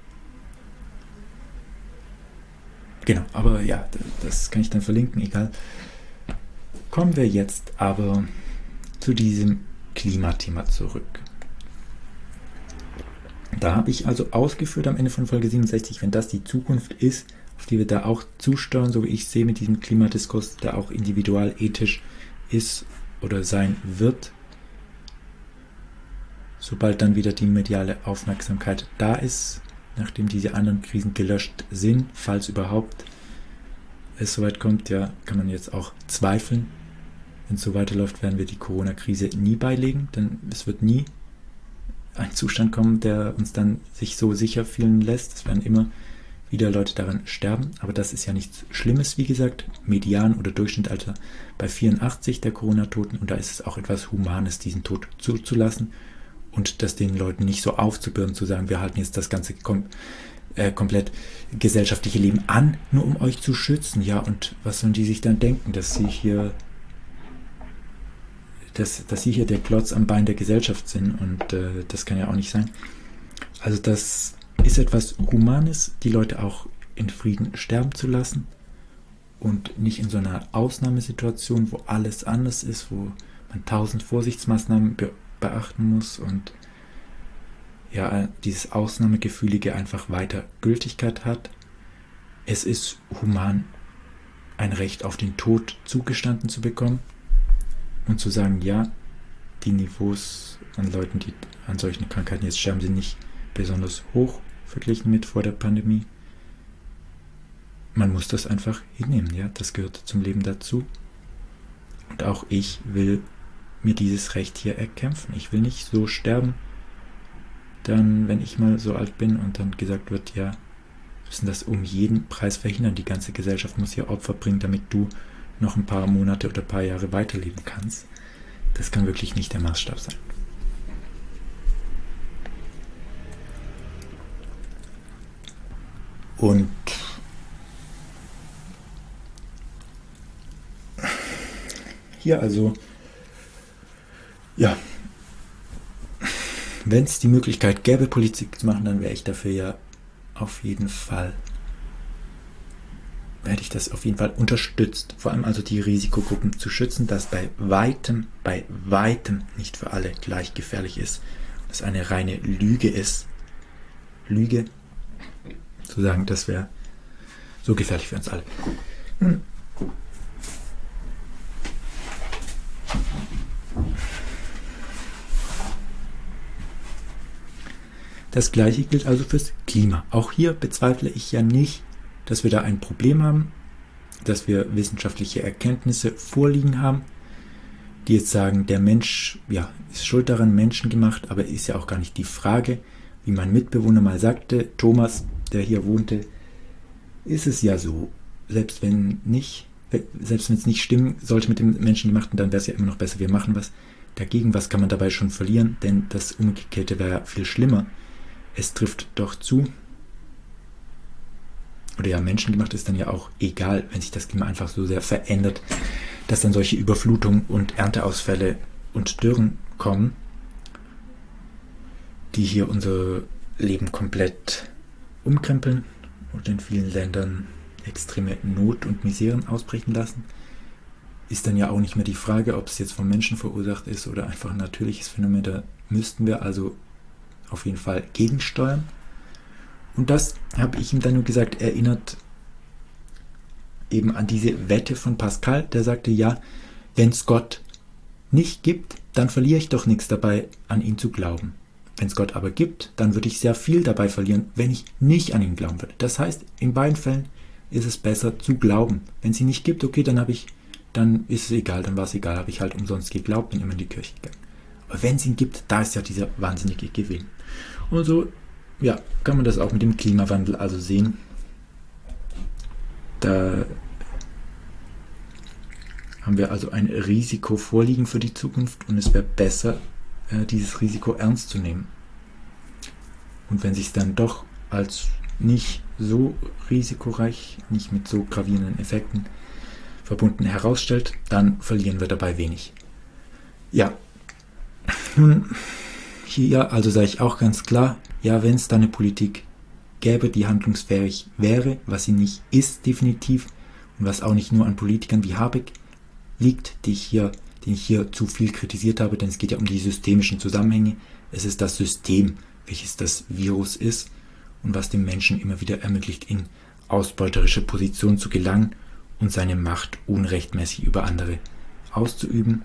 Speaker 1: genau, aber ja, das kann ich dann verlinken, egal. Kommen wir jetzt aber zu diesem Klimathema zurück. Da habe ich also ausgeführt am Ende von Folge siebenundsechzig, wenn das die Zukunft ist, auf die wir da auch zusteuern, so wie ich sehe mit diesem Klimadiskurs, der auch individual ethisch ist oder sein wird, sobald dann wieder die mediale Aufmerksamkeit da ist, nachdem diese anderen Krisen gelöscht sind, falls überhaupt es soweit kommt, ja, kann man jetzt auch zweifeln. Wenn es so weiterläuft, werden wir die Corona-Krise nie beilegen, denn es wird nie ein Zustand kommen, der uns dann sich so sicher fühlen lässt. Es werden immer wieder Leute daran sterben, aber das ist ja nichts Schlimmes, wie gesagt. Median oder Durchschnittsalter bei vierundachtzig der Corona-Toten, und da ist es auch etwas Humanes, diesen Tod zuzulassen und das den Leuten nicht so aufzubürden, zu sagen, wir halten jetzt das ganze kom äh, komplett gesellschaftliche Leben an, nur um euch zu schützen. Ja, und was sollen die sich dann denken, dass sie hier Dass, dass sie hier der Klotz am Bein der Gesellschaft sind, und äh, das kann ja auch nicht sein. Also das ist etwas Humanes, die Leute auch in Frieden sterben zu lassen und nicht in so einer Ausnahmesituation, wo alles anders ist, wo man tausend Vorsichtsmaßnahmen be beachten muss und ja, dieses Ausnahmegefühlige einfach weiter Gültigkeit hat. Es ist human, ein Recht auf den Tod zugestanden zu bekommen. Und zu sagen, ja, die Niveaus an Leuten, die an solchen Krankheiten jetzt sterben, sind nicht besonders hoch verglichen mit vor der Pandemie. Man muss das einfach hinnehmen, ja, das gehört zum Leben dazu. Und auch ich will mir dieses Recht hier erkämpfen. Ich will nicht so sterben, dann, wenn ich mal so alt bin und dann gesagt wird, ja, wir müssen das um jeden Preis verhindern. Die ganze Gesellschaft muss hier Opfer bringen, damit du noch ein paar Monate oder ein paar Jahre weiterleben kannst. Das kann wirklich nicht der Maßstab sein. Und hier also, ja, wenn es die Möglichkeit gäbe, Politik zu machen, dann wäre ich dafür ja auf jeden Fall hätte ich das auf jeden Fall unterstützt, vor allem also die Risikogruppen zu schützen, das bei weitem, bei weitem nicht für alle gleich gefährlich ist, dass eine reine Lüge ist. Lüge, zu sagen, das wäre so gefährlich für uns alle. Hm. Das Gleiche gilt also fürs Klima. Auch hier bezweifle ich ja nicht, dass wir da ein Problem haben, dass wir wissenschaftliche Erkenntnisse vorliegen haben, die jetzt sagen, der Mensch, ja, ist schuld daran, menschengemacht, aber ist ja auch gar nicht die Frage. Wie mein Mitbewohner mal sagte, Thomas, der hier wohnte, ist es ja so, selbst wenn nicht, selbst wenn es nicht stimmen sollte mit dem Menschengemachten, dann wäre es ja immer noch besser, wir machen was. Dagegen, was kann man dabei schon verlieren, denn das Umgekehrte wäre ja viel schlimmer. Es trifft doch zu, oder ja, menschengemacht ist dann ja auch egal, wenn sich das Klima einfach so sehr verändert, dass dann solche Überflutungen und Ernteausfälle und Dürren kommen, die hier unser Leben komplett umkrempeln und in vielen Ländern extreme Not und Miseren ausbrechen lassen. Ist dann ja auch nicht mehr die Frage, ob es jetzt vom Menschen verursacht ist oder einfach ein natürliches Phänomen. Da müssten wir also auf jeden Fall gegensteuern. Und das, habe ich ihm dann nur gesagt, erinnert eben an diese Wette von Pascal, der sagte, ja, wenn es Gott nicht gibt, dann verliere ich doch nichts dabei, an ihn zu glauben. Wenn es Gott aber gibt, dann würde ich sehr viel dabei verlieren, wenn ich nicht an ihn glauben würde. Das heißt, in beiden Fällen ist es besser zu glauben. Wenn es ihn nicht gibt, okay, dann habe ich, dann ist es egal, dann war es egal, habe ich halt umsonst geglaubt, bin immer in die Kirche gegangen. Aber wenn es ihn gibt, da ist ja dieser wahnsinnige Gewinn. Und so, ja, kann man das auch mit dem Klimawandel also sehen. Da haben wir also ein Risiko vorliegen für die Zukunft und es wäre besser, dieses Risiko ernst zu nehmen. Und wenn sich dann doch als nicht so risikoreich, nicht mit so gravierenden Effekten verbunden herausstellt, dann verlieren wir dabei wenig. Ja, nun, hier also sage ich auch ganz klar, ja, wenn es da eine Politik gäbe, die handlungsfähig wäre, was sie nicht ist definitiv und was auch nicht nur an Politikern wie Habeck liegt, die ich hier, den ich hier zu viel kritisiert habe, denn es geht ja um die systemischen Zusammenhänge. Es ist das System, welches das Virus ist und was dem Menschen immer wieder ermöglicht, in ausbeuterische Positionen zu gelangen und seine Macht unrechtmäßig über andere auszuüben.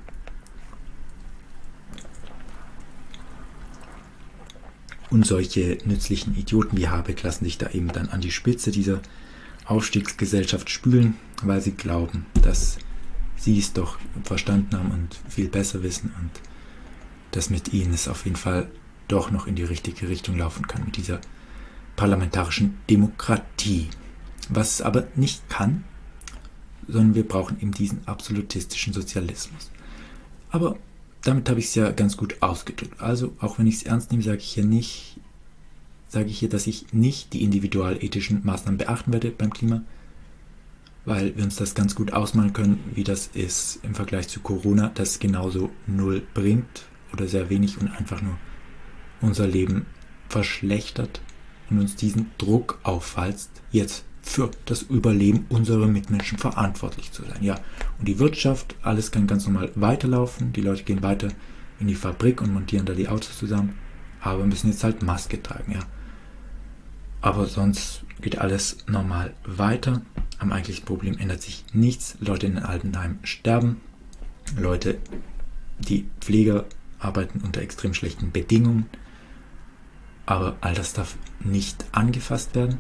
Speaker 1: Und solche nützlichen Idioten wie Habeck lassen sich da eben dann an die Spitze dieser Aufstiegsgesellschaft spülen, weil sie glauben, dass sie es doch verstanden haben und viel besser wissen und dass mit ihnen es auf jeden Fall doch noch in die richtige Richtung laufen kann mit dieser parlamentarischen Demokratie. Was es aber nicht kann, sondern wir brauchen eben diesen absolutistischen Sozialismus. Aber damit habe ich es ja ganz gut ausgedrückt. Also, auch wenn ich es ernst nehme, sage ich hier nicht, sage ich hier, dass ich nicht die individualethischen Maßnahmen beachten werde beim Klima, weil wir uns das ganz gut ausmalen können, wie das ist im Vergleich zu Corona, das genauso null bringt oder sehr wenig und einfach nur unser Leben verschlechtert und uns diesen Druck aufwalzt, jetzt für das Überleben unserer Mitmenschen verantwortlich zu sein. Ja, und die Wirtschaft, alles kann ganz normal weiterlaufen, die Leute gehen weiter in die Fabrik und montieren da die Autos zusammen, aber müssen jetzt halt Maske tragen, ja. Aber sonst geht alles normal weiter. Am eigentlichen Problem ändert sich nichts. Leute in den Altenheimen sterben. Leute, die Pfleger arbeiten unter extrem schlechten Bedingungen. Aber all das darf nicht angefasst werden,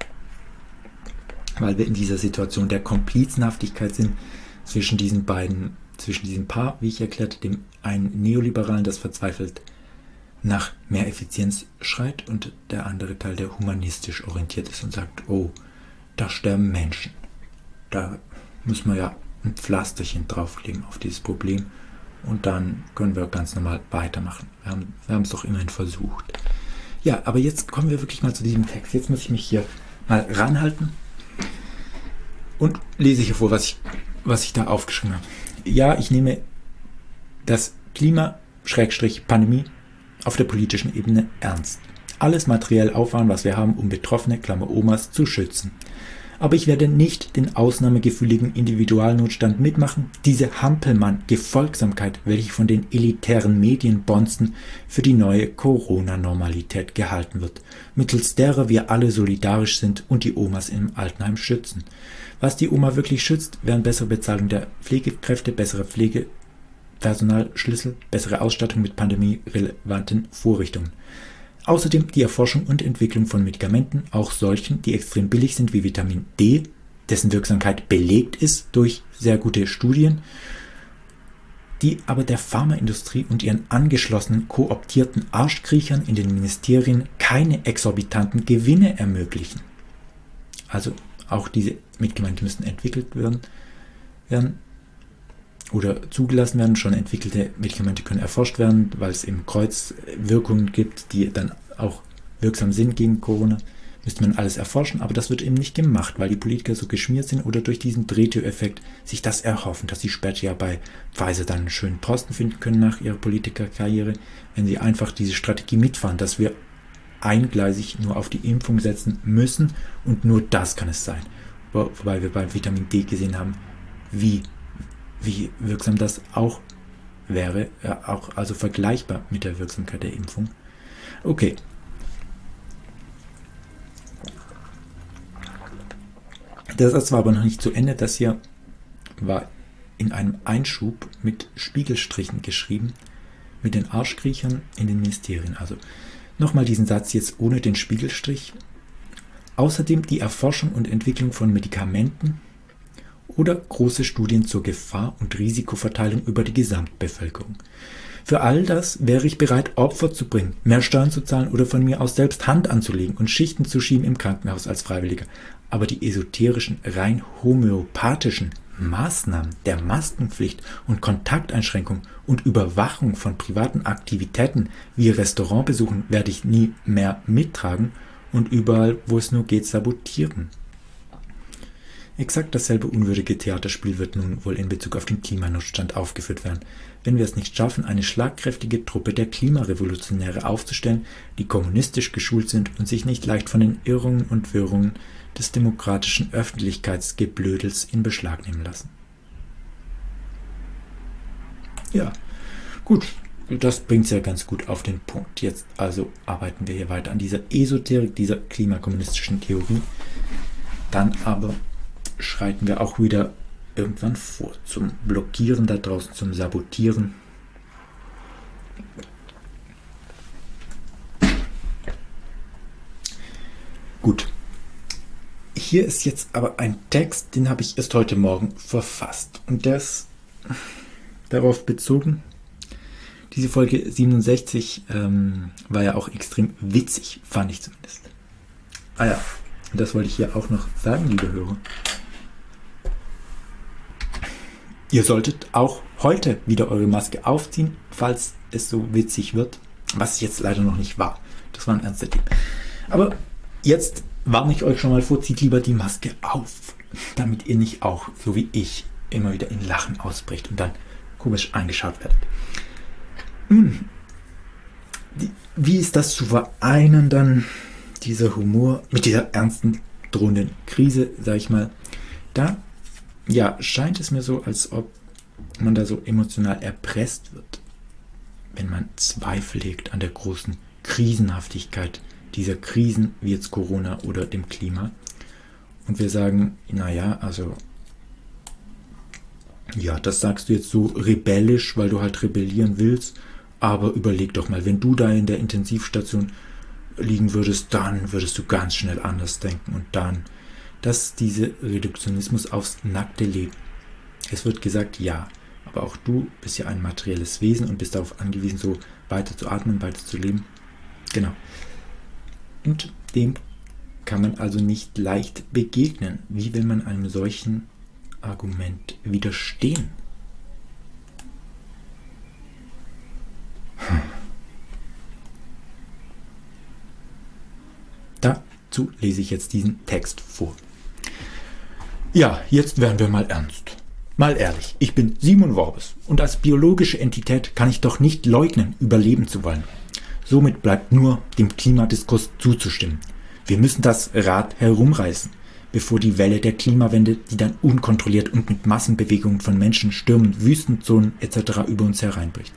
Speaker 1: weil wir in dieser Situation der Komplizenhaftigkeit sind zwischen diesen beiden, zwischen diesem Paar, wie ich erklärte, dem einen Neoliberalen, das verzweifelt nach mehr Effizienz schreit, und der andere Teil, der humanistisch orientiert ist und sagt, oh, da sterben Menschen. Da müssen wir ja ein Pflasterchen draufkleben auf dieses Problem und dann können wir ganz normal weitermachen. Wir haben, wir haben es doch immerhin versucht. Ja, aber jetzt kommen wir wirklich mal zu diesem Text. Jetzt muss ich mich hier mal ranhalten und lese hier vor, was ich, was ich da aufgeschrieben habe. Ja, ich nehme das Klima-Pandemie auf der politischen Ebene ernst. Alles materiell auffahren, was wir haben, um betroffene, Klammer Omas, zu schützen. Aber ich werde nicht den ausnahmegefühligen Individualnotstand mitmachen, diese Hampelmann-Gefolgsamkeit, welche von den elitären Medienbonzen für die neue Corona-Normalität gehalten wird, mittels derer wir alle solidarisch sind und die Omas im Altenheim schützen. Was die Oma wirklich schützt, wären bessere Bezahlung der Pflegekräfte, bessere Pflegepersonalschlüssel, bessere Ausstattung mit pandemierelevanten Vorrichtungen. Außerdem die Erforschung und Entwicklung von Medikamenten, auch solchen, die extrem billig sind wie Vitamin D, dessen Wirksamkeit belegt ist durch sehr gute Studien, die aber der Pharmaindustrie und ihren angeschlossenen kooptierten Arschkriechern in den Ministerien keine exorbitanten Gewinne ermöglichen. Also auch diese Medikamente müssen entwickelt werden, werden oder zugelassen werden. Schon entwickelte Medikamente können erforscht werden, weil es eben Kreuzwirkungen gibt, die dann auch wirksam sind gegen Corona. Müsste man alles erforschen, aber das wird eben nicht gemacht, weil die Politiker so geschmiert sind oder durch diesen Drehtüreffekt sich das erhoffen, dass sie später ja bei Pfizer dann einen schönen Posten finden können nach ihrer Politikerkarriere, wenn sie einfach diese Strategie mitfahren, dass wir eingleisig nur auf die Impfung setzen müssen und nur das kann es sein. Wobei wir bei Vitamin D gesehen haben, wie wie wirksam das auch wäre, ja, auch also vergleichbar mit der Wirksamkeit der Impfung. Okay. Der Satz war aber noch nicht zu Ende. Das hier war in einem Einschub mit Spiegelstrichen geschrieben, mit den Arschkriechern in den Ministerien. Also nochmal diesen Satz jetzt ohne den Spiegelstrich. Außerdem die Erforschung und Entwicklung von Medikamenten oder große Studien zur Gefahr- und Risikoverteilung über die Gesamtbevölkerung. Für all das wäre ich bereit, Opfer zu bringen, mehr Steuern zu zahlen oder von mir aus selbst Hand anzulegen und Schichten zu schieben im Krankenhaus als Freiwilliger. Aber die esoterischen, rein homöopathischen Maßnahmen der Maskenpflicht und Kontakteinschränkung und Überwachung von privaten Aktivitäten wie Restaurantbesuchen werde ich nie mehr mittragen und überall, wo es nur geht, sabotieren. Exakt dasselbe unwürdige Theaterspiel wird nun wohl in Bezug auf den Klimanotstand aufgeführt werden, wenn wir es nicht schaffen, eine schlagkräftige Truppe der Klimarevolutionäre aufzustellen, die kommunistisch geschult sind und sich nicht leicht von den Irrungen und Wirrungen des demokratischen Öffentlichkeitsgeblödels in Beschlag nehmen lassen. Ja, gut, das bringt es ja ganz gut auf den Punkt. Jetzt also arbeiten wir hier weiter an dieser Esoterik, dieser klimakommunistischen Theorie. Dann aber schreiten wir auch wieder irgendwann vor zum Blockieren da draußen, zum Sabotieren. Gut. Hier ist jetzt aber ein Text, den habe ich erst heute Morgen verfasst. Und der ist darauf bezogen. Diese Folge siebenundsechzig ähm, war ja auch extrem witzig, fand ich zumindest. Ah ja, und das wollte ich hier auch noch sagen, liebe Hörer. Ihr solltet auch heute wieder eure Maske aufziehen, falls es so witzig wird, was es jetzt leider noch nicht war. Das war ein ernster Tipp. Aber jetzt warne ich euch schon mal vor, zieht lieber die Maske auf, damit ihr nicht auch, so wie ich, immer wieder in Lachen ausbricht und dann komisch angeschaut werdet. Nun, die, wie ist das zu vereinen dann, dieser Humor mit dieser ernsten, drohenden Krise, sag ich mal. Da, ja, scheint es mir so, als ob man da so emotional erpresst wird, wenn man Zweifel hegt an der großen Krisenhaftigkeit dieser Krisen, wie jetzt Corona oder dem Klima. Und wir sagen, naja, also, ja, das sagst du jetzt so rebellisch, weil du halt rebellieren willst, aber überleg doch mal, wenn du da in der Intensivstation liegen würdest, dann würdest du ganz schnell anders denken und dann, das ist dieser Reduktionismus aufs nackte Leben. Es wird gesagt, ja, aber auch du bist ja ein materielles Wesen und bist darauf angewiesen, so weiter zu atmen, weiter zu leben. Genau. Und dem kann man also nicht leicht begegnen. Wie will man einem solchen Argument widerstehen? Hm. Dazu lese ich jetzt diesen Text vor. Ja, jetzt werden wir mal ernst. Mal ehrlich, ich bin Simon Worbes und als biologische Entität kann ich doch nicht leugnen, überleben zu wollen. Somit bleibt nur dem Klimadiskurs zuzustimmen. Wir müssen das Rad herumreißen, bevor die Welle der Klimawende, die dann unkontrolliert und mit Massenbewegungen von Menschen, Stürmen, Wüstenzonen et cetera über uns hereinbricht.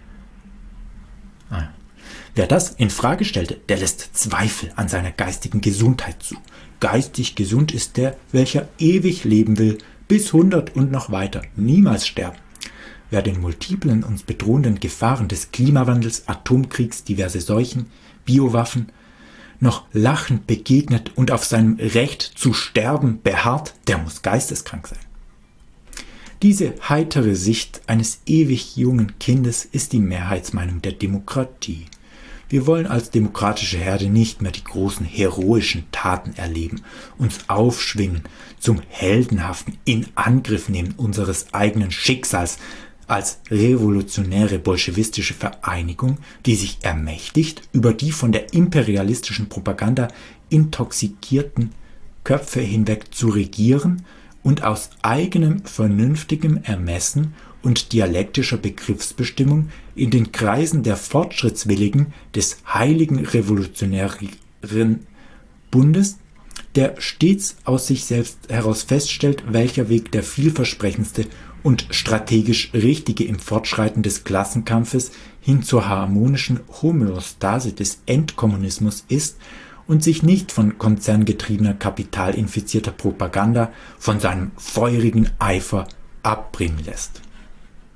Speaker 1: Ah. Wer das in Frage stellte, der lässt Zweifel an seiner geistigen Gesundheit zu. Geistig gesund ist der, welcher ewig leben will, bis hundert und noch weiter, niemals sterben. Wer den multiplen uns bedrohenden Gefahren des Klimawandels, Atomkriegs, diverse Seuchen, Biowaffen noch lachend begegnet und auf seinem Recht zu sterben beharrt, der muss geisteskrank sein. Diese heitere Sicht eines ewig jungen Kindes ist die Mehrheitsmeinung der Demokratie. Wir wollen als demokratische Herde nicht mehr die großen heroischen Taten erleben, uns aufschwingen zum heldenhaften Inangriffnehmen unseres eigenen Schicksals als revolutionäre bolschewistische Vereinigung, die sich ermächtigt, über die von der imperialistischen Propaganda intoxikierten Köpfe hinweg zu regieren und aus eigenem vernünftigem Ermessen und dialektischer Begriffsbestimmung in den Kreisen der Fortschrittswilligen des heiligen revolutionären Bundes, der stets aus sich selbst heraus feststellt, welcher Weg der vielversprechendste und strategisch richtige im Fortschreiten des Klassenkampfes hin zur harmonischen Homöostase des Endkommunismus ist und sich nicht von konzerngetriebener, kapitalinfizierter Propaganda von seinem feurigen Eifer abbringen lässt.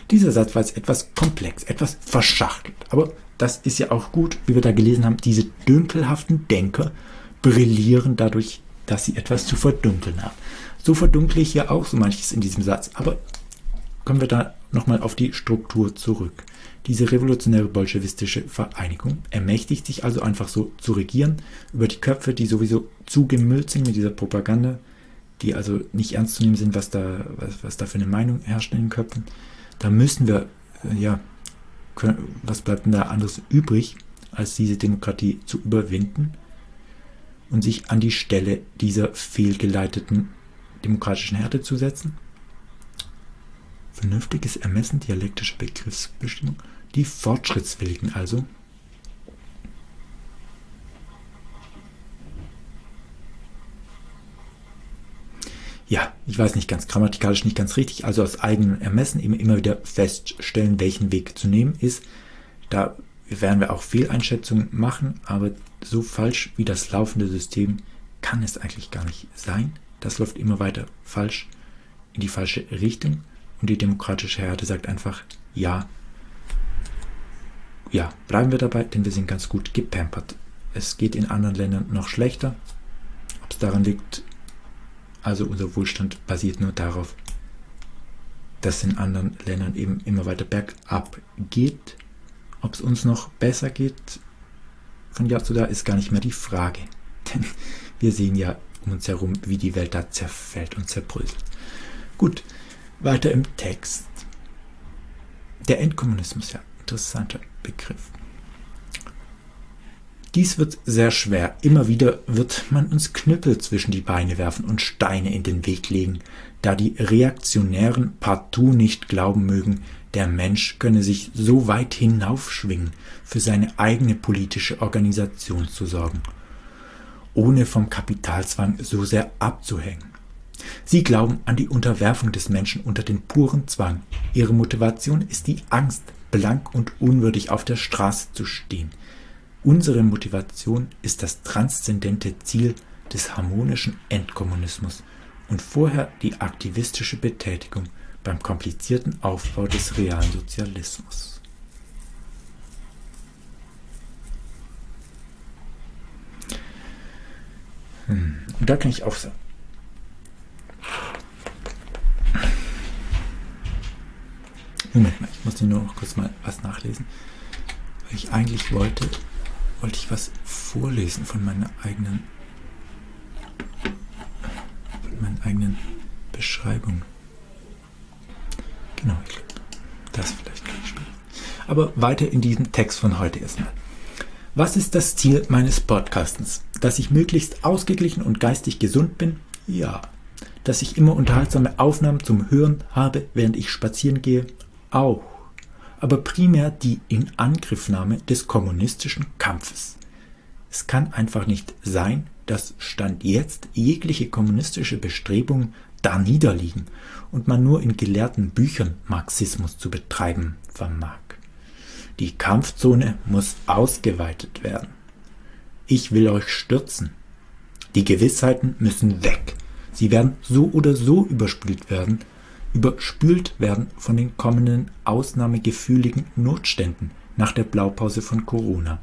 Speaker 1: Dieser Satz war jetzt etwas komplex, etwas verschachtelt. Aber das ist ja auch gut, wie wir da gelesen haben. Diese dünkelhaften Denker brillieren dadurch, dass sie etwas zu verdunkeln haben. So verdunkle ich ja auch so manches in diesem Satz. Aber kommen wir da nochmal auf die Struktur zurück. Diese revolutionäre bolschewistische Vereinigung ermächtigt sich also einfach so zu regieren über die Köpfe, die sowieso zugemüllt sind mit dieser Propaganda, die also nicht ernst zu nehmen sind, was da, was, was da für eine Meinung herrscht in den Köpfen. Da müssen wir, äh, ja, können, was bleibt denn da anderes übrig, als diese Demokratie zu überwinden und sich an die Stelle dieser fehlgeleiteten demokratischen Härte zu setzen? Vernünftiges Ermessen dialektischer Begriffsbestimmung, die Fortschrittswilligen also. Ja, ich weiß nicht, ganz grammatikalisch nicht ganz richtig, also aus eigenem Ermessen eben immer wieder feststellen, welchen Weg zu nehmen ist. Da werden wir auch Fehleinschätzungen machen, aber so falsch wie das laufende System kann es eigentlich gar nicht sein. Das läuft immer weiter falsch, in die falsche Richtung. Und die demokratische Härte sagt einfach, ja, ja, bleiben wir dabei, denn wir sind ganz gut gepampert. Es geht in anderen Ländern noch schlechter. Ob es daran liegt, also unser Wohlstand basiert nur darauf, dass in anderen Ländern eben immer weiter bergab geht. Ob es uns noch besser geht von Jahr zu Jahr, ist gar nicht mehr die Frage. Denn wir sehen ja um uns herum, wie die Welt da zerfällt und zerbröselt. Gut. Weiter im Text. Der Endkommunismus, ja, interessanter Begriff. Dies wird sehr schwer. Immer wieder wird man uns Knüppel zwischen die Beine werfen und Steine in den Weg legen, da die Reaktionären partout nicht glauben mögen, der Mensch könne sich so weit hinaufschwingen, für seine eigene politische Organisation zu sorgen, ohne vom Kapitalzwang so sehr abzuhängen. Sie glauben an die Unterwerfung des Menschen unter den puren Zwang. Ihre Motivation ist die Angst, blank und unwürdig auf der Straße zu stehen. Unsere Motivation ist das transzendente Ziel des harmonischen Endkommunismus und vorher die aktivistische Betätigung beim komplizierten Aufbau des realen Sozialismus. Hm. Und da kann ich auch sagen, Moment mal, ich muss hier nur noch kurz mal was nachlesen. Weil ich eigentlich wollte, wollte ich was vorlesen von meiner eigenen, von meinen eigenen Beschreibungen. Genau, ich glaube, das vielleicht kann ich später. Aber weiter in diesem Text von heute erstmal. Was ist das Ziel meines Podcastens? Dass ich möglichst ausgeglichen und geistig gesund bin? Ja. Dass ich immer unterhaltsame Aufnahmen zum Hören habe, während ich spazieren gehe? Auch, aber primär die Inangriffnahme des kommunistischen Kampfes. Es kann einfach nicht sein, dass Stand jetzt jegliche kommunistische Bestrebungen da niederliegen und man nur in gelehrten Büchern Marxismus zu betreiben vermag. Die Kampfzone muss ausgeweitet werden. Ich will euch stürzen. Die Gewissheiten müssen weg. Sie werden so oder so überspült werden, überspült werden von den kommenden ausnahmegefühligen Notständen nach der Blaupause von Corona.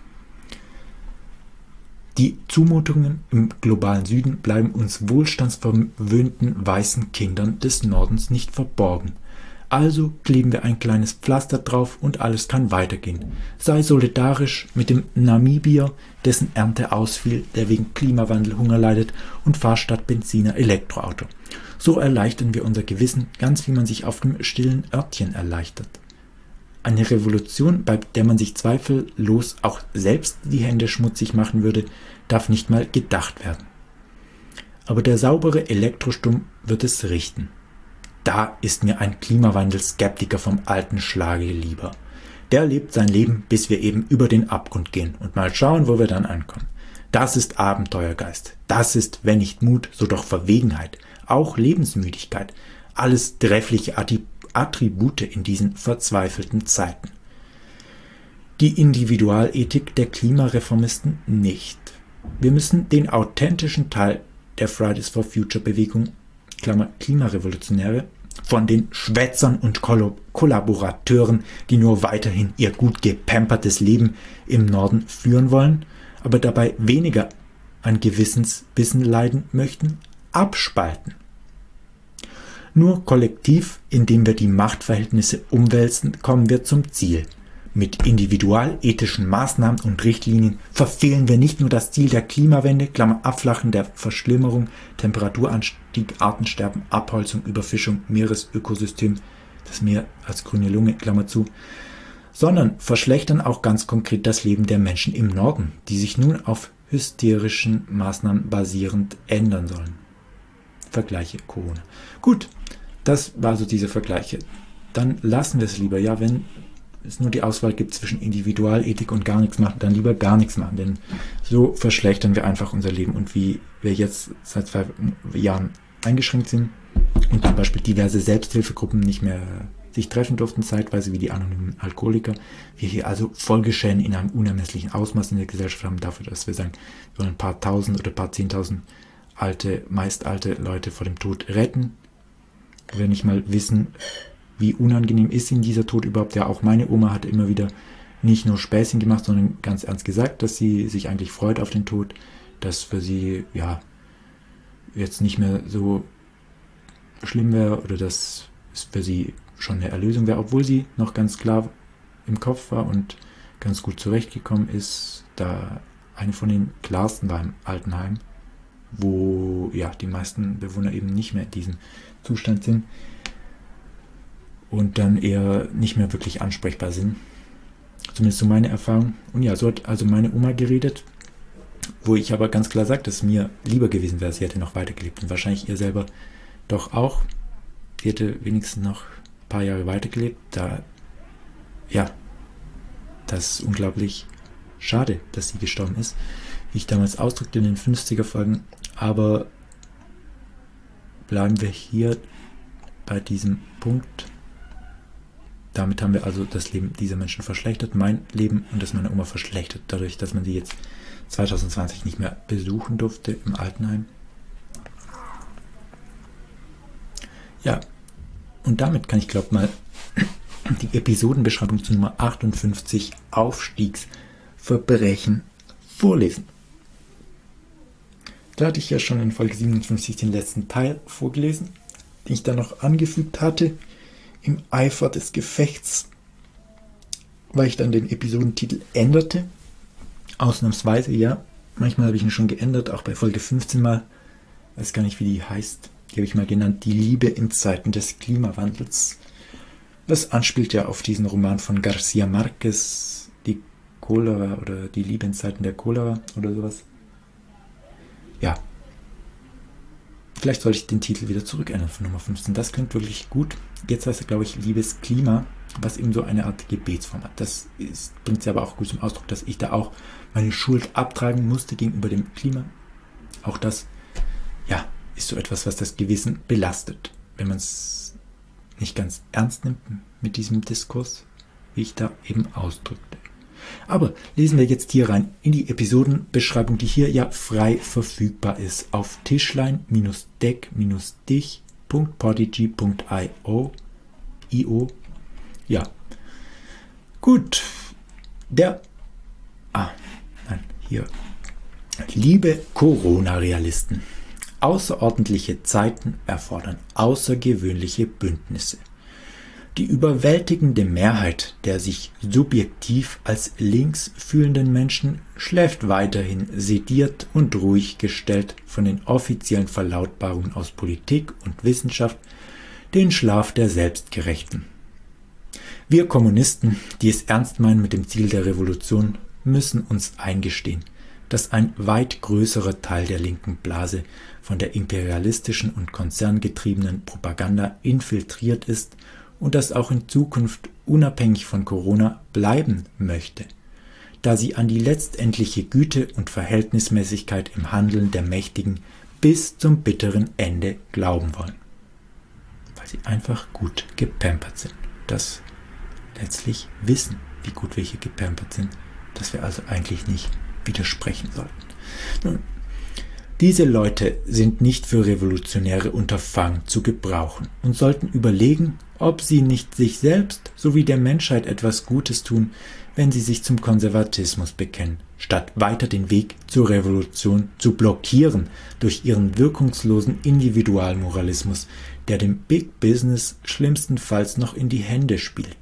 Speaker 1: Die Zumutungen im globalen Süden bleiben uns wohlstandsverwöhnten weißen Kindern des Nordens nicht verborgen. Also kleben wir ein kleines Pflaster drauf und alles kann weitergehen. Sei solidarisch mit dem Namibier, dessen Ernte ausfiel, der wegen Klimawandel Hunger leidet, und fahr statt Benziner Elektroauto. So erleichtern wir unser Gewissen, ganz wie man sich auf dem stillen Örtchen erleichtert. Eine Revolution, bei der man sich zweifellos auch selbst die Hände schmutzig machen würde, darf nicht mal gedacht werden. Aber der saubere Elektrostrom wird es richten. Da ist mir ein Klimawandelskeptiker vom alten Schlage lieber. Der lebt sein Leben, bis wir eben über den Abgrund gehen und mal schauen, wo wir dann ankommen. Das ist Abenteuergeist. Das ist, wenn nicht Mut, so doch Verwegenheit. Auch Lebensmüdigkeit. Alles treffliche Attribute in diesen verzweifelten Zeiten. Die Individualethik der Klimareformisten nicht. Wir müssen den authentischen Teil der Fridays for Future Bewegung, Klammer Klimarevolutionäre, von den Schwätzern und Kollaborateuren, die nur weiterhin ihr gut gepampertes Leben im Norden führen wollen, aber dabei weniger an Gewissensbissen leiden möchten, abspalten. Nur kollektiv, indem wir die Machtverhältnisse umwälzen, kommen wir zum Ziel. Mit individualethischen Maßnahmen und Richtlinien verfehlen wir nicht nur das Ziel der Klimawende, Klammer Abflachen der Verschlimmerung, Temperaturanstieg, Artensterben, Abholzung, Überfischung, Meeresökosystem, das Meer als grüne Lunge, Klammer zu, sondern verschlechtern auch ganz konkret das Leben der Menschen im Norden, die sich nun auf hysterischen Maßnahmen basierend ändern sollen. Vergleiche Corona. Gut, das war so diese Vergleiche. Dann lassen wir es lieber, ja, wenn es nur die Auswahl gibt zwischen Individualethik und gar nichts machen, dann lieber gar nichts machen, denn so verschlechtern wir einfach unser Leben. Und wie wir jetzt seit zwei Jahren eingeschränkt sind und zum Beispiel diverse Selbsthilfegruppen nicht mehr sich treffen durften, zeitweise wie die anonymen Alkoholiker, wir hier also Folgeschäden in einem unermesslichen Ausmaß in der Gesellschaft haben, dafür, dass wir sagen, wir wollen ein paar Tausend oder ein paar Zehntausend alte, meist alte Leute vor dem Tod retten, wir nicht mal wissen, wie unangenehm ist ihnen dieser Tod überhaupt. Ja, auch meine Oma hat immer wieder nicht nur Späßchen gemacht, sondern ganz ernst gesagt, dass sie sich eigentlich freut auf den Tod, dass für sie, ja, jetzt nicht mehr so schlimm wäre oder dass es für sie schon eine Erlösung wäre, obwohl sie noch ganz klar im Kopf war und ganz gut zurechtgekommen ist, da eine von den klarsten war im Altenheim, wo ja die meisten Bewohner eben nicht mehr in diesem Zustand sind und dann eher nicht mehr wirklich ansprechbar sind. Zumindest so meine Erfahrung. Und ja, so hat also meine Oma geredet, wo ich aber ganz klar sage, dass es mir lieber gewesen wäre, sie hätte noch weitergelebt. Und wahrscheinlich ihr selber doch auch. Sie hätte wenigstens noch ein paar Jahre weitergelebt. Da, ja, das ist unglaublich schade, dass sie gestorben ist. Wie ich damals ausdrückte in den fünfziger-Folgen. Aber bleiben wir hier bei diesem Punkt. Damit haben wir also das Leben dieser Menschen verschlechtert, mein Leben und das meiner Oma verschlechtert, dadurch, dass man sie jetzt zwanzig zwanzig nicht mehr besuchen durfte im Altenheim. Ja, und damit kann ich, glaube mal die Episodenbeschreibung zu Nummer achtundfünfzig Aufstiegsverbrechen vorlesen. Da hatte ich ja schon in Folge siebenundfünfzig den letzten Teil vorgelesen, den ich dann noch angefügt hatte. Im Eifer des Gefechts, weil ich dann den Episodentitel änderte. Ausnahmsweise, ja. Manchmal habe ich ihn schon geändert, auch bei Folge fünfzehn mal. Ich weiß gar nicht, wie die heißt. Die habe ich mal genannt, Die Liebe in Zeiten des Klimawandels. Das anspielt ja auf diesen Roman von García Márquez, Die Cholera oder Die Liebe in Zeiten der Cholera oder sowas. Ja. Vielleicht sollte ich den Titel wieder zurückändern von Nummer fünfzehn. Das klingt wirklich gut. Jetzt heißt er, glaube ich, Liebes Klima, was eben so eine Art Gebetsform hat. Das bringt es aber auch gut zum Ausdruck, dass ich da auch meine Schuld abtragen musste gegenüber dem Klima. Auch das, ja, ist so etwas, was das Gewissen belastet, wenn man es nicht ganz ernst nimmt mit diesem Diskurs, wie ich da eben ausdrückte. Aber lesen wir jetzt hier rein in die Episodenbeschreibung, die hier ja frei verfügbar ist auf tischlein deck dich punkt podigy punkt io. Ja, gut. Der, ah, nein, hier. Liebe Corona-Realisten, außerordentliche Zeiten erfordern außergewöhnliche Bündnisse. Die überwältigende Mehrheit der sich subjektiv als links fühlenden Menschen schläft weiterhin sediert und ruhig gestellt von den offiziellen Verlautbarungen aus Politik und Wissenschaft den Schlaf der Selbstgerechten. Wir Kommunisten, die es ernst meinen mit dem Ziel der Revolution, müssen uns eingestehen, dass ein weit größerer Teil der linken Blase von der imperialistischen und konzerngetriebenen Propaganda infiltriert ist und das auch in Zukunft unabhängig von Corona bleiben möchte, da sie an die letztendliche Güte und Verhältnismäßigkeit im Handeln der Mächtigen bis zum bitteren Ende glauben wollen. Weil sie einfach gut gepampert sind. Das letztlich wissen, wie gut wir hier gepampert sind, dass wir also eigentlich nicht widersprechen sollten. Nun, Diese Leute sind nicht für revolutionäre Unterfangen zu gebrauchen und sollten überlegen, ob sie nicht sich selbst sowie der Menschheit etwas Gutes tun, wenn sie sich zum Konservatismus bekennen, statt weiter den Weg zur Revolution zu blockieren durch ihren wirkungslosen Individualmoralismus, der dem Big Business schlimmstenfalls noch in die Hände spielt.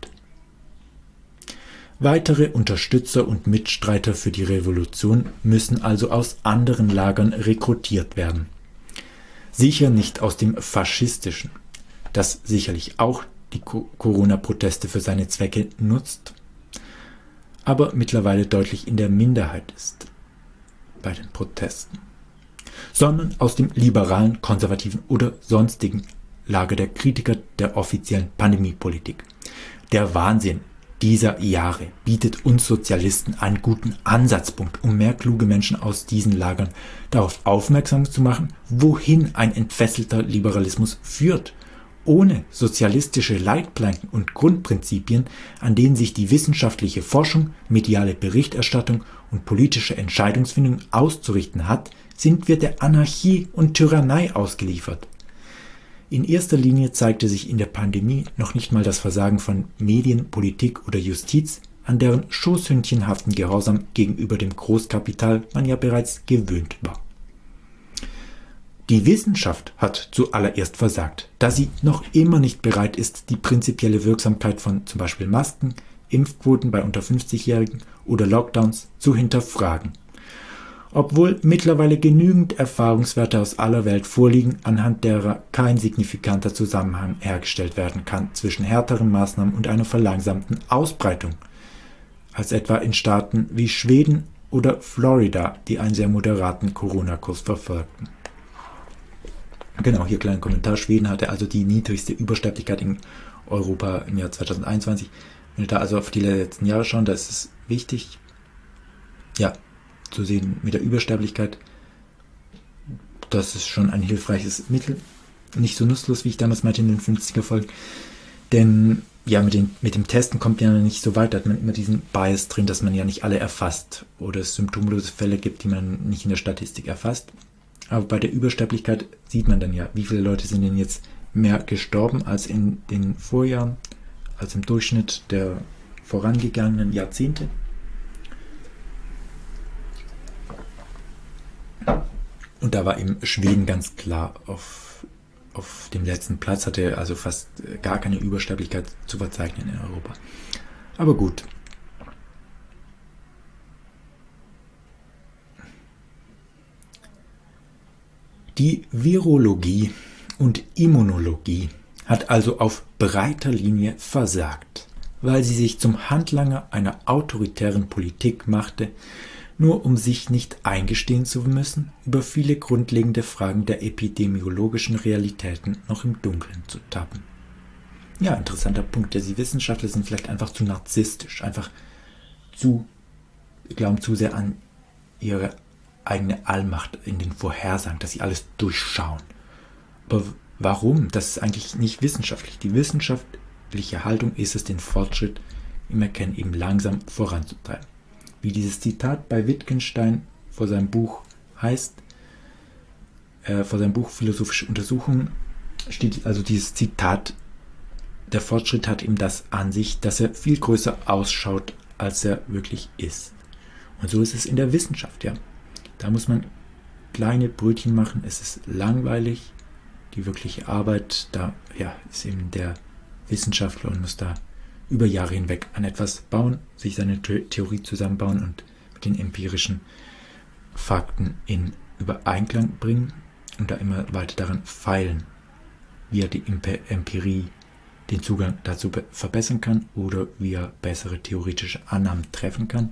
Speaker 1: Weitere Unterstützer und Mitstreiter für die Revolution müssen also aus anderen Lagern rekrutiert werden. Sicher nicht aus dem faschistischen, das sicherlich auch die Corona-Proteste für seine Zwecke nutzt, aber mittlerweile deutlich in der Minderheit ist bei den Protesten, sondern aus dem liberalen, konservativen oder sonstigen Lager der Kritiker der offiziellen Pandemiepolitik. Der Wahnsinn dieser Jahre bietet uns Sozialisten einen guten Ansatzpunkt, um mehr kluge Menschen aus diesen Lagern darauf aufmerksam zu machen, wohin ein entfesselter Liberalismus führt. Ohne sozialistische Leitplanken und Grundprinzipien, an denen sich die wissenschaftliche Forschung, mediale Berichterstattung und politische Entscheidungsfindung auszurichten hat, sind wir der Anarchie und Tyrannei ausgeliefert. In erster Linie zeigte sich in der Pandemie noch nicht mal das Versagen von Medien, Politik oder Justiz, an deren schoßhündchenhaften Gehorsam gegenüber dem Großkapital man ja bereits gewöhnt war. Die Wissenschaft hat zuallererst versagt, da sie noch immer nicht bereit ist, die prinzipielle Wirksamkeit von zum Beispiel Masken, Impfquoten bei unter fünfzigjährigen oder Lockdowns zu hinterfragen. Obwohl mittlerweile genügend Erfahrungswerte aus aller Welt vorliegen, anhand derer kein signifikanter Zusammenhang hergestellt werden kann zwischen härteren Maßnahmen und einer verlangsamten Ausbreitung, als etwa in Staaten wie Schweden oder Florida, die einen sehr moderaten Corona-Kurs verfolgten. Genau, hier kleiner Kommentar. Schweden hatte also die niedrigste Übersterblichkeit in Europa im Jahr zweitausendeinundzwanzig. Wenn wir da also auf die letzten Jahre schauen, da ist es wichtig, ja, zu sehen mit der Übersterblichkeit. Das ist schon ein hilfreiches Mittel. Nicht so nutzlos, wie ich damals meinte in den fünfziger Folgen. Denn ja, mit, den, mit dem Testen kommt man ja nicht so weit. Da hat man immer diesen Bias drin, dass man ja nicht alle erfasst oder es symptomlose Fälle gibt, die man nicht in der Statistik erfasst. Aber bei der Übersterblichkeit sieht man dann ja, wie viele Leute sind denn jetzt mehr gestorben als in den Vorjahren, als im Durchschnitt der vorangegangenen Jahrzehnte. Und da war eben Schweden ganz klar auf, auf dem letzten Platz, hatte also fast gar keine Übersterblichkeit zu verzeichnen in Europa. Aber gut. Die Virologie und Immunologie hat also auf breiter Linie versagt, weil sie sich zum Handlanger einer autoritären Politik machte, nur um sich nicht eingestehen zu müssen, über viele grundlegende Fragen der epidemiologischen Realitäten noch im Dunkeln zu tappen. Ja, interessanter Punkt. Ja, die Wissenschaftler sind vielleicht einfach zu narzisstisch, einfach zu, glauben zu sehr an ihre eigene Allmacht in den Vorhersagen, dass sie alles durchschauen. Aber warum? Das ist eigentlich nicht wissenschaftlich. Die wissenschaftliche Haltung ist es, den Fortschritt im Erkennen eben langsam voranzutreiben. Wie dieses Zitat bei Wittgenstein vor seinem Buch heißt, äh, vor seinem Buch Philosophische Untersuchungen, steht also dieses Zitat: Der Fortschritt hat ihm das an sich, dass er viel größer ausschaut, als er wirklich ist. Und so ist es in der Wissenschaft, ja. Da muss man kleine Brötchen machen, es ist langweilig, die wirkliche Arbeit, da ja, ist eben der Wissenschaftler und muss da über Jahre hinweg an etwas bauen, sich seine Theorie zusammenbauen und mit den empirischen Fakten in Übereinklang bringen und da immer weiter daran feilen, wie er die Empirie den Zugang dazu verbessern kann oder wie er bessere theoretische Annahmen treffen kann.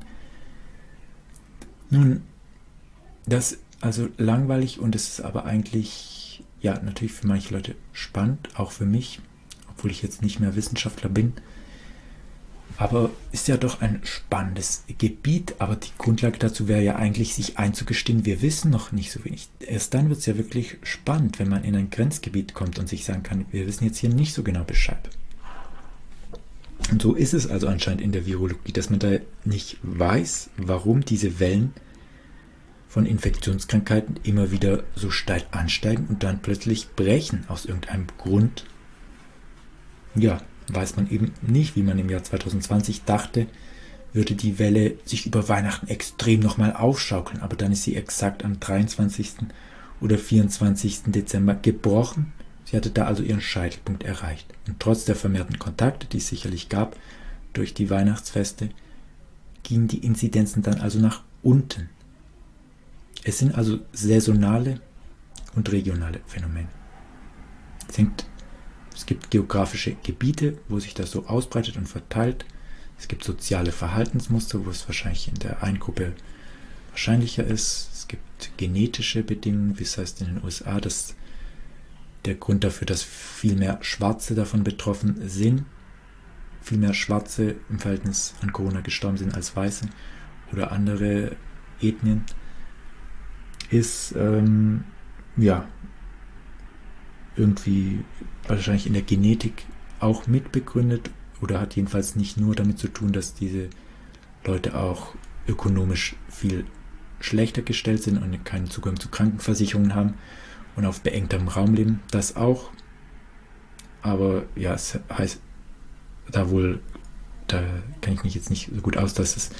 Speaker 1: Nun, das ist also langweilig und es ist aber eigentlich, ja, natürlich für manche Leute spannend, auch für mich, obwohl ich jetzt nicht mehr Wissenschaftler bin. Aber ist ja doch ein spannendes Gebiet, aber die Grundlage dazu wäre ja eigentlich, sich einzugestehen, wir wissen noch nicht so wenig. Erst dann wird es ja wirklich spannend, wenn man in ein Grenzgebiet kommt und sich sagen kann, wir wissen jetzt hier nicht so genau Bescheid. Und so ist es also anscheinend in der Virologie, dass man da nicht weiß, warum diese Wellen von Infektionskrankheiten immer wieder so steil ansteigen und dann plötzlich brechen aus irgendeinem Grund. Ja, weiß man eben nicht, wie man im Jahr zwanzig zwanzig dachte, würde die Welle sich über Weihnachten extrem nochmal aufschaukeln, aber dann ist sie exakt am dreiundzwanzigsten oder vierundzwanzigsten Dezember gebrochen. Sie hatte da also ihren Scheitelpunkt erreicht. Und trotz der vermehrten Kontakte, die es sicherlich gab durch die Weihnachtsfeste, gingen die Inzidenzen dann also nach unten. Es sind also saisonale und regionale Phänomene. Es, hängt, es gibt geografische Gebiete, wo sich das so ausbreitet und verteilt. Es gibt soziale Verhaltensmuster, wo es wahrscheinlich in der einen Gruppe wahrscheinlicher ist. Es gibt genetische Bedingungen, wie es heißt in den U S A, dass der Grund dafür, dass viel mehr Schwarze davon betroffen sind, viel mehr Schwarze im Verhältnis an Corona gestorben sind als Weiße oder andere Ethnien, ist ähm, ja irgendwie wahrscheinlich in der Genetik auch mitbegründet oder hat jedenfalls nicht nur damit zu tun, dass diese Leute auch ökonomisch viel schlechter gestellt sind und keinen Zugang zu Krankenversicherungen haben und auf beengtem Raum leben. Das auch. Aber ja, es heißt da wohl, da kenne ich mich jetzt nicht so gut aus, dass es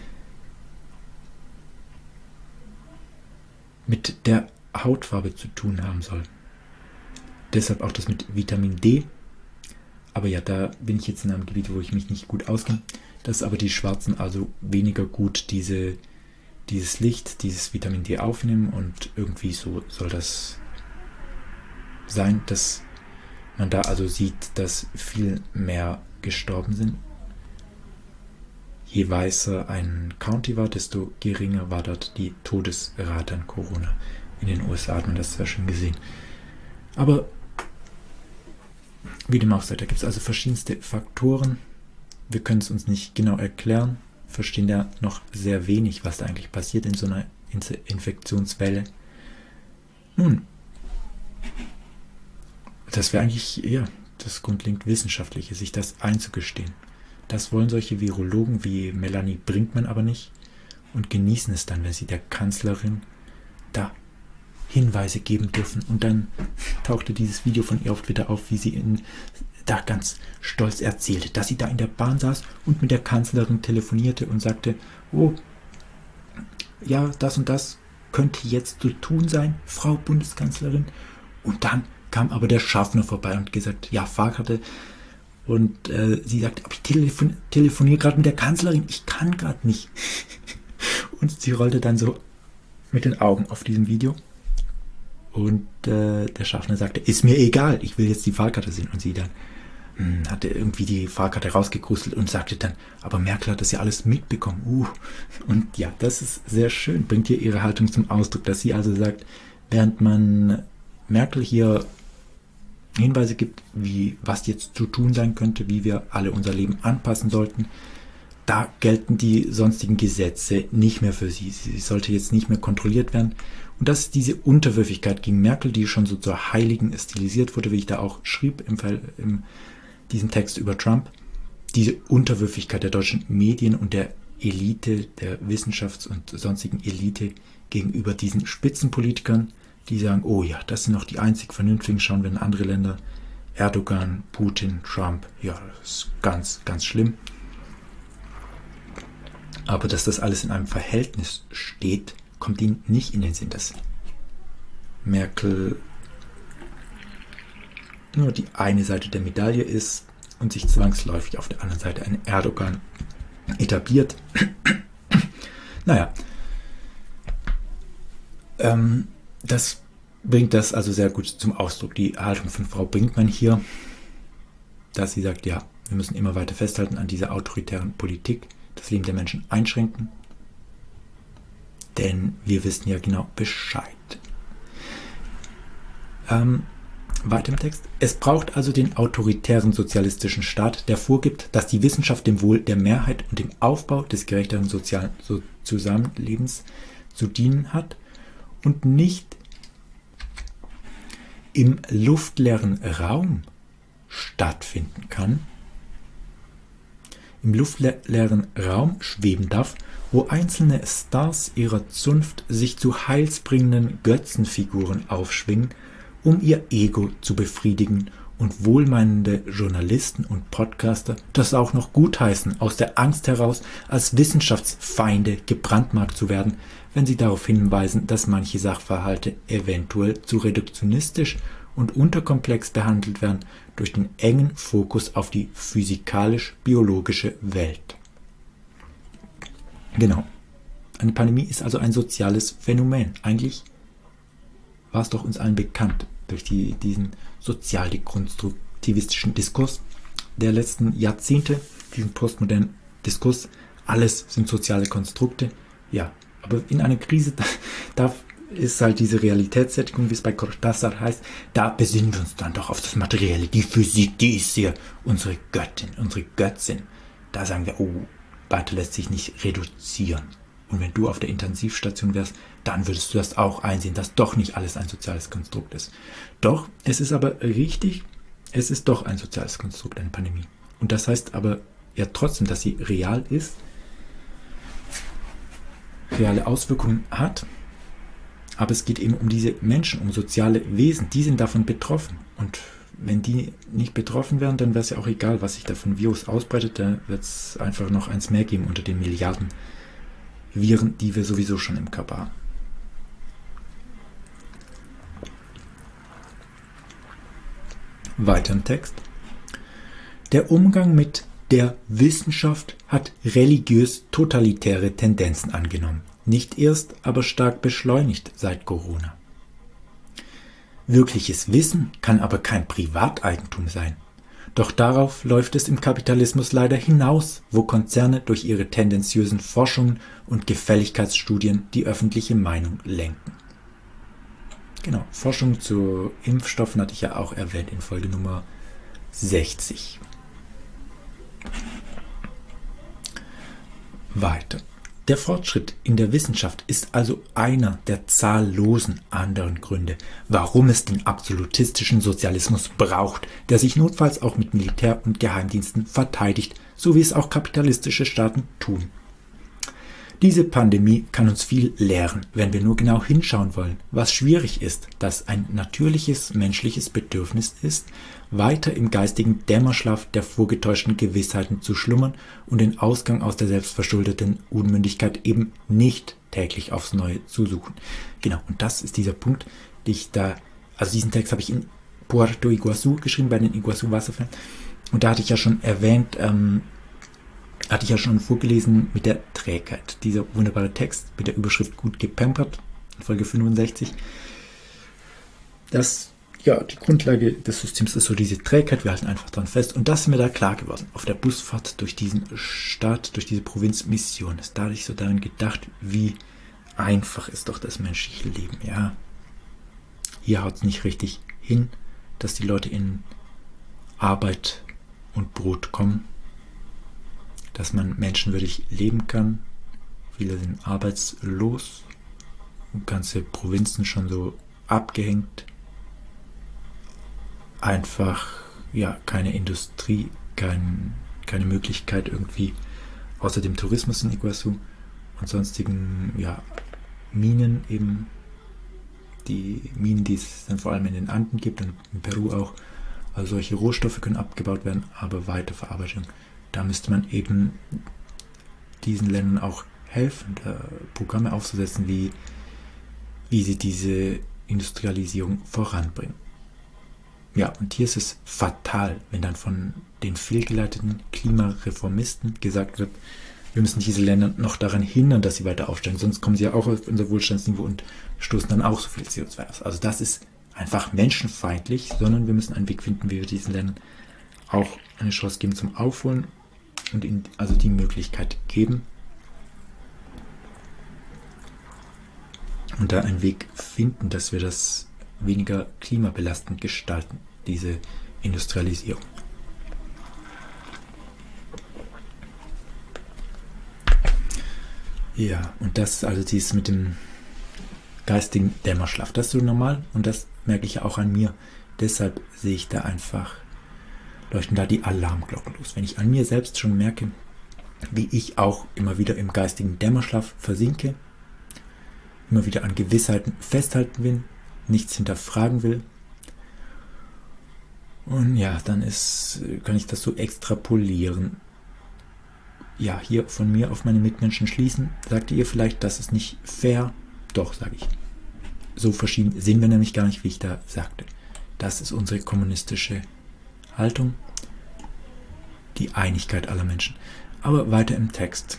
Speaker 1: mit der Hautfarbe zu tun haben soll. Deshalb auch das mit Vitamin D. Aber ja, da bin ich jetzt in einem Gebiet, wo ich mich nicht gut auskenne. Dass aber die Schwarzen also weniger gut diese, dieses Licht, dieses Vitamin D aufnehmen und irgendwie so soll das sein, dass man da also sieht, dass viel mehr gestorben sind. Je weißer ein County war, desto geringer war dort die Todesrate an Corona. In den U S A hat man das sehr schön gesehen. Aber wie dem auch sei, da gibt es also verschiedenste Faktoren. Wir können es uns nicht genau erklären, verstehen ja noch sehr wenig, was da eigentlich passiert in so einer Infektionswelle. Nun, das wäre eigentlich ja das grundlegend Wissenschaftliche, sich das einzugestehen. Das wollen solche Virologen wie Melanie Brinkmann aber nicht und genießen es dann, wenn sie der Kanzlerin da Hinweise geben dürfen. Und dann tauchte dieses Video von ihr auf Twitter auf, wie sie in, da ganz stolz erzählte, dass sie da in der Bahn saß und mit der Kanzlerin telefonierte und sagte, oh, ja, das und das könnte jetzt zu tun sein, Frau Bundeskanzlerin. Und dann kam aber der Schaffner vorbei und gesagt, ja, Fahrkarte. Und äh, sie sagte, aber ich telefon telefoniere gerade mit der Kanzlerin, ich kann gerade nicht. Und sie rollte dann so mit den Augen auf diesem Video. Und äh, der Schaffner sagte, ist mir egal, ich will jetzt die Fahrkarte sehen. Und sie dann mh, hatte irgendwie die Fahrkarte rausgekrustelt und sagte dann, aber Merkel hat das ja alles mitbekommen. Uh. Und ja, das ist sehr schön, bringt hier ihre Haltung zum Ausdruck, dass sie also sagt, während man Merkel hier Hinweise gibt, wie was jetzt zu tun sein könnte, wie wir alle unser Leben anpassen sollten, da gelten die sonstigen Gesetze nicht mehr für sie. Sie sollte jetzt nicht mehr kontrolliert werden. Und das ist diese Unterwürfigkeit gegen Merkel, die schon so zur Heiligen stilisiert wurde, wie ich da auch schrieb im, Fall, in diesem Text über Trump. Diese Unterwürfigkeit der deutschen Medien und der Elite, der Wissenschafts- und sonstigen Elite gegenüber diesen Spitzenpolitikern, die sagen, oh ja, das sind noch die einzig Vernünftigen, schauen wir in andere Länder. Erdogan, Putin, Trump, ja, das ist ganz, ganz schlimm. Aber dass das alles in einem Verhältnis steht, kommt ihnen nicht in den Sinn, dass Merkel nur die eine Seite der Medaille ist und sich zwangsläufig auf der anderen Seite ein Erdogan etabliert. Naja, ähm, das bringt das also sehr gut zum Ausdruck, die Haltung von Frau Brinkmann hier, dass sie sagt, ja, wir müssen immer weiter festhalten an dieser autoritären Politik, das Leben der Menschen einschränken, denn wir wissen ja genau Bescheid. Ähm, weiter im Text. Es braucht also den autoritären sozialistischen Staat, der vorgibt, dass die Wissenschaft dem Wohl der Mehrheit und dem Aufbau des gerechteren sozialen so Zusammenlebens zu dienen hat und nicht im luftleeren Raum stattfinden kann. im luftleeren Raum schweben darf, wo einzelne Stars ihrer Zunft sich zu heilsbringenden Götzenfiguren aufschwingen, um ihr Ego zu befriedigen und wohlmeinende Journalisten und Podcaster das auch noch gutheißen, aus der Angst heraus als Wissenschaftsfeinde gebrandmarkt zu werden, wenn sie darauf hinweisen, dass manche Sachverhalte eventuell zu reduktionistisch und unterkomplex behandelt werden durch den engen Fokus auf die physikalisch-biologische Welt. Genau. Eine Pandemie ist also ein soziales Phänomen. Eigentlich war es doch uns allen bekannt durch die, diesen sozialdekonstruktivistischen Diskurs der letzten Jahrzehnte, diesen postmodernen Diskurs. Alles sind soziale Konstrukte. Ja, aber in einer Krise darf ist halt diese Realitätssättigung, wie es bei Cortázar heißt, da besinnen wir uns dann doch auf das Materielle. Die Physik, die ist hier unsere Göttin, unsere Götzin. Da sagen wir, oh, weiter lässt sich nicht reduzieren. Und wenn du auf der Intensivstation wärst, dann würdest du das auch einsehen, dass doch nicht alles ein soziales Konstrukt ist. Doch, es ist aber richtig, es ist doch ein soziales Konstrukt, eine Pandemie. Und das heißt aber ja trotzdem, dass sie real ist, reale Auswirkungen hat. Aber es geht eben um diese Menschen, um soziale Wesen, die sind davon betroffen. Und wenn die nicht betroffen wären, dann wäre es ja auch egal, was sich da von Virus ausbreitet. Da wird es einfach noch eins mehr geben unter den Milliarden Viren, die wir sowieso schon im Körper haben. Weiter im Text. Der Umgang mit der Wissenschaft hat religiös totalitäre Tendenzen angenommen. Nicht erst, aber stark beschleunigt seit Corona. Wirkliches Wissen kann aber kein Privateigentum sein. Doch darauf läuft es im Kapitalismus leider hinaus, wo Konzerne durch ihre tendenziösen Forschungen und Gefälligkeitsstudien die öffentliche Meinung lenken. Genau, Forschung zu Impfstoffen hatte ich ja auch erwähnt in Folge Nummer sechzig. Weiter. Der Fortschritt in der Wissenschaft ist also einer der zahllosen anderen Gründe, warum es den absolutistischen Sozialismus braucht, der sich notfalls auch mit Militär und Geheimdiensten verteidigt, so wie es auch kapitalistische Staaten tun. Diese Pandemie kann uns viel lehren, wenn wir nur genau hinschauen wollen, was schwierig ist, dass ein natürliches menschliches Bedürfnis ist, weiter im geistigen Dämmerschlaf der vorgetäuschten Gewissheiten zu schlummern und den Ausgang aus der selbstverschuldeten Unmündigkeit eben nicht täglich aufs Neue zu suchen. Genau, und das ist dieser Punkt, den ich da, also diesen Text habe ich in Puerto Iguazú geschrieben, bei den Iguazú-Wasserfällen, und da hatte ich ja schon erwähnt, ähm, hatte ich ja schon vorgelesen mit der Trägheit. Dieser wunderbare Text mit der Überschrift gut gepampert, in Folge fünfundsechzig. Das, ja, die Grundlage des Systems ist so diese Trägheit, wir halten einfach dran fest. Und das ist mir da klar geworden. Auf der Busfahrt durch diesen Staat, durch diese Provinz Mission, ist dadurch so daran gedacht, wie einfach ist doch das menschliche Leben. Ja, hier haut es nicht richtig hin, dass die Leute in Arbeit und Brot kommen, dass man menschenwürdig leben kann. Viele sind arbeitslos und ganze Provinzen schon so abgehängt. Einfach, ja, keine Industrie, kein, keine Möglichkeit irgendwie, außer dem Tourismus in Iguazú und sonstigen, ja, Minen eben, die Minen, die es dann vor allem in den Anden gibt und in Peru auch. Also solche Rohstoffe können abgebaut werden, aber Weiterverarbeitung, da müsste man eben diesen Ländern auch helfen, da Programme aufzusetzen, wie, wie sie diese Industrialisierung voranbringen. Ja, und hier ist es fatal, wenn dann von den fehlgeleiteten Klimareformisten gesagt wird, wir müssen diese Länder noch daran hindern, dass sie weiter aufsteigen, sonst kommen sie ja auch auf unser Wohlstandsniveau und stoßen dann auch so viel C O zwei aus. Also das ist einfach menschenfeindlich, sondern wir müssen einen Weg finden, wie wir diesen Ländern auch eine Chance geben zum Aufholen und ihnen also die Möglichkeit geben und da einen Weg finden, dass wir das weniger klimabelastend gestalten, diese Industrialisierung. Ja, und das, also dieses mit dem geistigen Dämmerschlaf, das ist so normal und das merke ich ja auch an mir. Deshalb sehe ich da einfach, leuchten da die Alarmglocken los. Wenn ich an mir selbst schon merke, wie ich auch immer wieder im geistigen Dämmerschlaf versinke, immer wieder an Gewissheiten festhalten will, nichts hinterfragen will. Und ja, dann ist, kann ich das so extrapolieren. Ja, hier von mir auf meine Mitmenschen schließen. Sagte ihr vielleicht, das ist nicht fair? Doch, sage ich. So verschieden sind wir nämlich gar nicht, wie ich da sagte. Das ist unsere kommunistische Haltung. Die Einigkeit aller Menschen. Aber weiter im Text.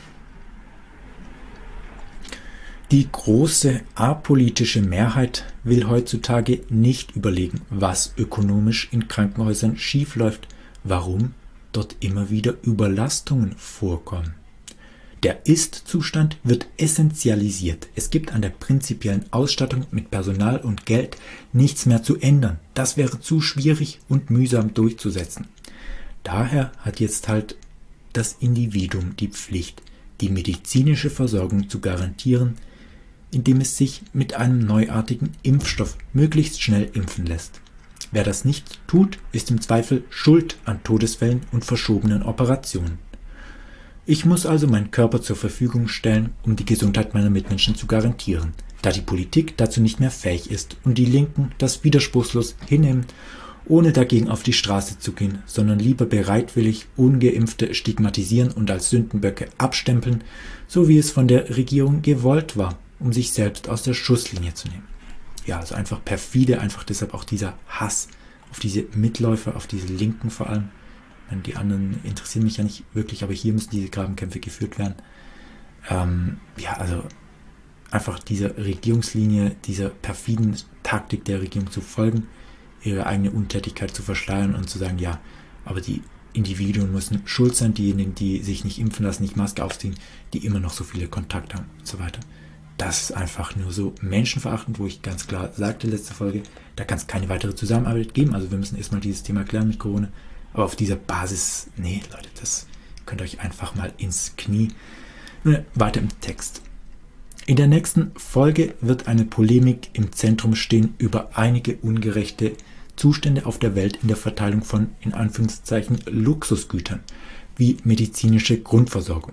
Speaker 1: Die große apolitische Mehrheit will heutzutage nicht überlegen, was ökonomisch in Krankenhäusern schiefläuft, warum dort immer wieder Überlastungen vorkommen. Der Ist-Zustand wird essentialisiert. Es gibt an der prinzipiellen Ausstattung mit Personal und Geld nichts mehr zu ändern. Das wäre zu schwierig und mühsam durchzusetzen. Daher hat jetzt halt das Individuum die Pflicht, die medizinische Versorgung zu garantieren, indem es sich mit einem neuartigen Impfstoff möglichst schnell impfen lässt. Wer das nicht tut, ist im Zweifel schuld an Todesfällen und verschobenen Operationen. Ich muss also meinen Körper zur Verfügung stellen, um die Gesundheit meiner Mitmenschen zu garantieren, da die Politik dazu nicht mehr fähig ist und die Linken das widerspruchslos hinnehmen, ohne dagegen auf die Straße zu gehen, sondern lieber bereitwillig Ungeimpfte stigmatisieren und als Sündenböcke abstempeln, so wie es von der Regierung gewollt war, um sich selbst aus der Schusslinie zu nehmen. Ja, also einfach perfide, einfach deshalb auch dieser Hass auf diese Mitläufer, auf diese Linken vor allem. Die anderen interessieren mich ja nicht wirklich, aber hier müssen diese Grabenkämpfe geführt werden. Ähm, ja, also einfach dieser Regierungslinie, dieser perfiden Taktik der Regierung zu folgen, ihre eigene Untätigkeit zu verschleiern und zu sagen, ja, aber die Individuen müssen schuld sein, diejenigen, die sich nicht impfen lassen, nicht Maske aufziehen, die immer noch so viele Kontakte haben und so weiter. Das ist einfach nur so menschenverachtend, wo ich ganz klar sagte, letzte Folge, da kann es keine weitere Zusammenarbeit geben. Also wir müssen erstmal dieses Thema klären mit Corona. Aber auf dieser Basis, nee, Leute, das könnt ihr euch einfach mal ins Knie. Nun, weiter im Text. In der nächsten Folge wird eine Polemik im Zentrum stehen über einige ungerechte Zustände auf der Welt in der Verteilung von, in Anführungszeichen, Luxusgütern, wie medizinische Grundversorgung.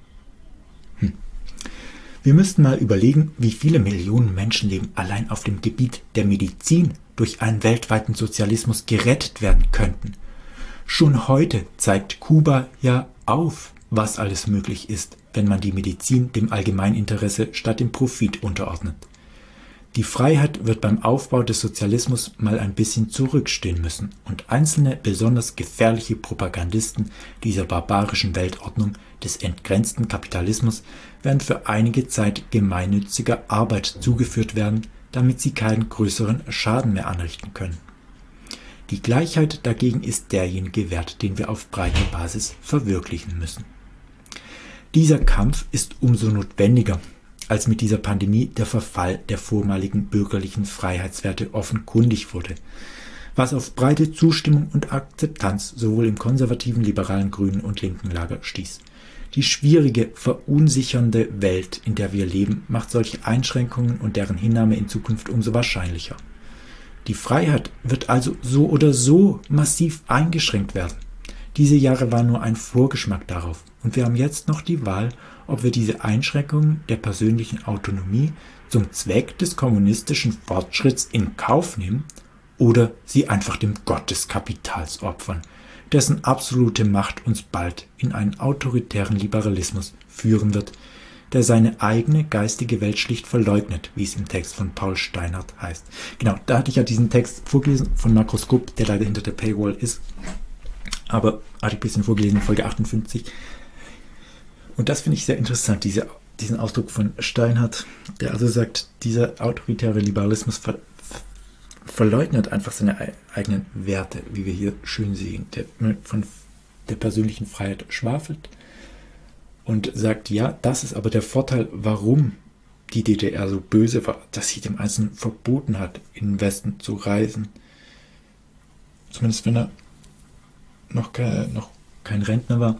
Speaker 1: Hm. Wir müssten mal überlegen, wie viele Millionen Menschenleben allein auf dem Gebiet der Medizin durch einen weltweiten Sozialismus gerettet werden könnten. Schon heute zeigt Kuba ja auf, was alles möglich ist, wenn man die Medizin dem Allgemeininteresse statt dem Profit unterordnet. Die Freiheit wird beim Aufbau des Sozialismus mal ein bisschen zurückstehen müssen und einzelne besonders gefährliche Propagandisten dieser barbarischen Weltordnung des entgrenzten Kapitalismus werden für einige Zeit gemeinnütziger Arbeit zugeführt werden, damit sie keinen größeren Schaden mehr anrichten können. Die Gleichheit dagegen ist derjenige Wert, den wir auf breiter Basis verwirklichen müssen. Dieser Kampf ist umso notwendiger, als mit dieser Pandemie der Verfall der vormaligen bürgerlichen Freiheitswerte offenkundig wurde, was auf breite Zustimmung und Akzeptanz sowohl im konservativen, liberalen, grünen und linken Lager stieß. Die schwierige, verunsichernde Welt, in der wir leben, macht solche Einschränkungen und deren Hinnahme in Zukunft umso wahrscheinlicher. Die Freiheit wird also so oder so massiv eingeschränkt werden. Diese Jahre waren nur ein Vorgeschmack darauf und wir haben jetzt noch die Wahl, ob wir diese Einschränkungen der persönlichen Autonomie zum Zweck des kommunistischen Fortschritts in Kauf nehmen oder sie einfach dem Gott des Kapitals opfern, dessen absolute Macht uns bald in einen autoritären Liberalismus führen wird, der seine eigene geistige Welt schlicht verleugnet, wie es im Text von Paul Steinhardt heißt. Genau, da hatte ich ja diesen Text vorgelesen von Makroskop, der leider hinter der Paywall ist, aber hatte ich ein bisschen vorgelesen in Folge achtundfünfzig. Und das finde ich sehr interessant, diese, diesen Ausdruck von Steinhardt, der also sagt, dieser autoritäre Liberalismus ver, verleugnet einfach seine eigenen Werte, wie wir hier schön sehen, der von der persönlichen Freiheit schwafelt und sagt, ja, das ist aber der Vorteil, warum die D D R so böse war, dass sie dem Einzelnen verboten hat, in den Westen zu reisen. Zumindest wenn er noch kein, noch kein Rentner war.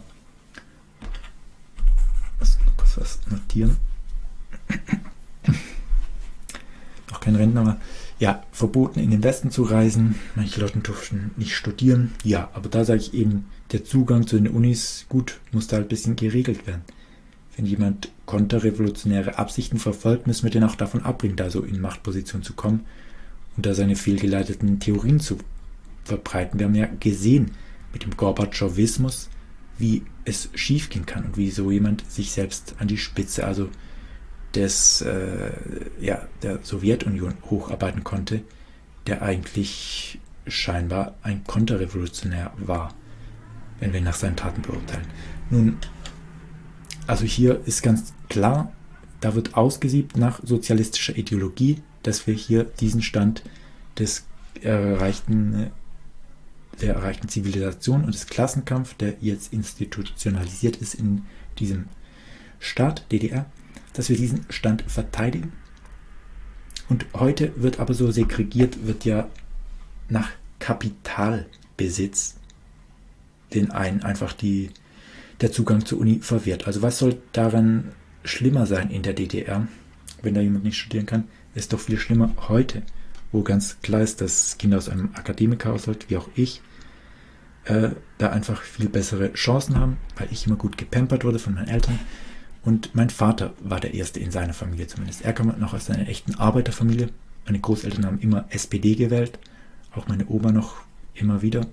Speaker 1: Ich muss noch kurz was notieren. noch kein Rentner war. Ja, verboten in den Westen zu reisen, manche Leute durften nicht studieren, ja, aber da sage ich eben, der Zugang zu den Unis, gut, muss da halt ein bisschen geregelt werden. Wenn jemand konterrevolutionäre Absichten verfolgt, müssen wir den auch davon abbringen, da so in Machtposition zu kommen und da seine fehlgeleiteten Theorien zu verbreiten. Wir haben ja gesehen mit dem Gorbatschowismus, wie es schiefgehen kann und wie so jemand sich selbst an die Spitze, also des, äh, ja, der Sowjetunion hocharbeiten konnte, der eigentlich scheinbar ein Konterrevolutionär war, wenn wir nach seinen Taten beurteilen. Nun, also hier ist ganz klar, da wird ausgesiebt nach sozialistischer Ideologie, dass wir hier diesen Stand des erreichten, der erreichten Zivilisation und des Klassenkampfs, der jetzt institutionalisiert ist in diesem Staat D D R, dass wir diesen Stand verteidigen. Und heute wird aber so segregiert, wird ja nach Kapitalbesitz den einen einfach die, der Zugang zur Uni verwehrt. Also was soll daran schlimmer sein in der D D R, wenn da jemand nicht studieren kann? Ist doch viel schlimmer heute, wo ganz klar ist, dass Kinder aus einem Akademikerhaushalt, wie auch ich, äh, da einfach viel bessere Chancen haben, weil ich immer gut gepampert wurde von meinen Eltern. Und mein Vater war der Erste in seiner Familie zumindest. Er kam noch aus einer echten Arbeiterfamilie. Meine Großeltern haben immer S P D gewählt. Auch meine Oma noch immer wieder.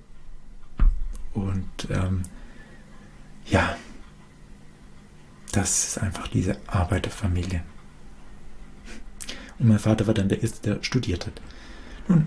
Speaker 1: Und ähm, ja, das ist einfach diese Arbeiterfamilie. Und mein Vater war dann der Erste, der studiert hat. Nun,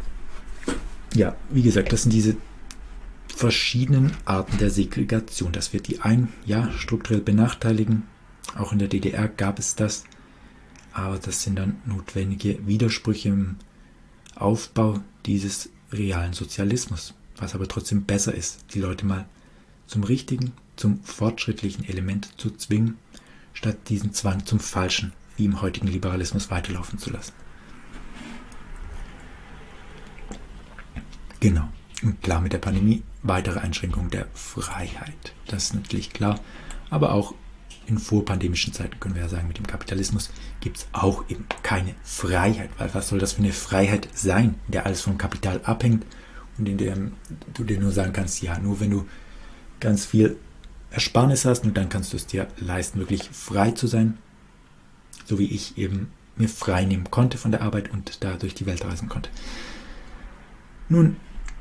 Speaker 1: ja, wie gesagt, das sind diese verschiedenen Arten der Segregation, dass wir die einen, ja, strukturell benachteiligen. Auch in der D D R gab es das, aber das sind dann notwendige Widersprüche im Aufbau dieses realen Sozialismus, was aber trotzdem besser ist, die Leute mal zum richtigen, zum fortschrittlichen Element zu zwingen, statt diesen Zwang zum Falschen, wie im heutigen Liberalismus, weiterlaufen zu lassen. Genau. Und klar, mit der Pandemie weitere Einschränkungen der Freiheit. Das ist natürlich klar. Aber auch in vorpandemischen Zeiten können wir ja sagen, mit dem Kapitalismus gibt es auch eben keine Freiheit. Weil was soll das für eine Freiheit sein, in der alles vom Kapital abhängt und in der du dir nur sagen kannst, ja, nur wenn du ganz viel Ersparnis hast, und dann kannst du es dir leisten, wirklich frei zu sein. So wie ich eben mir frei nehmen konnte von der Arbeit und da durch die Welt reisen konnte. Nun,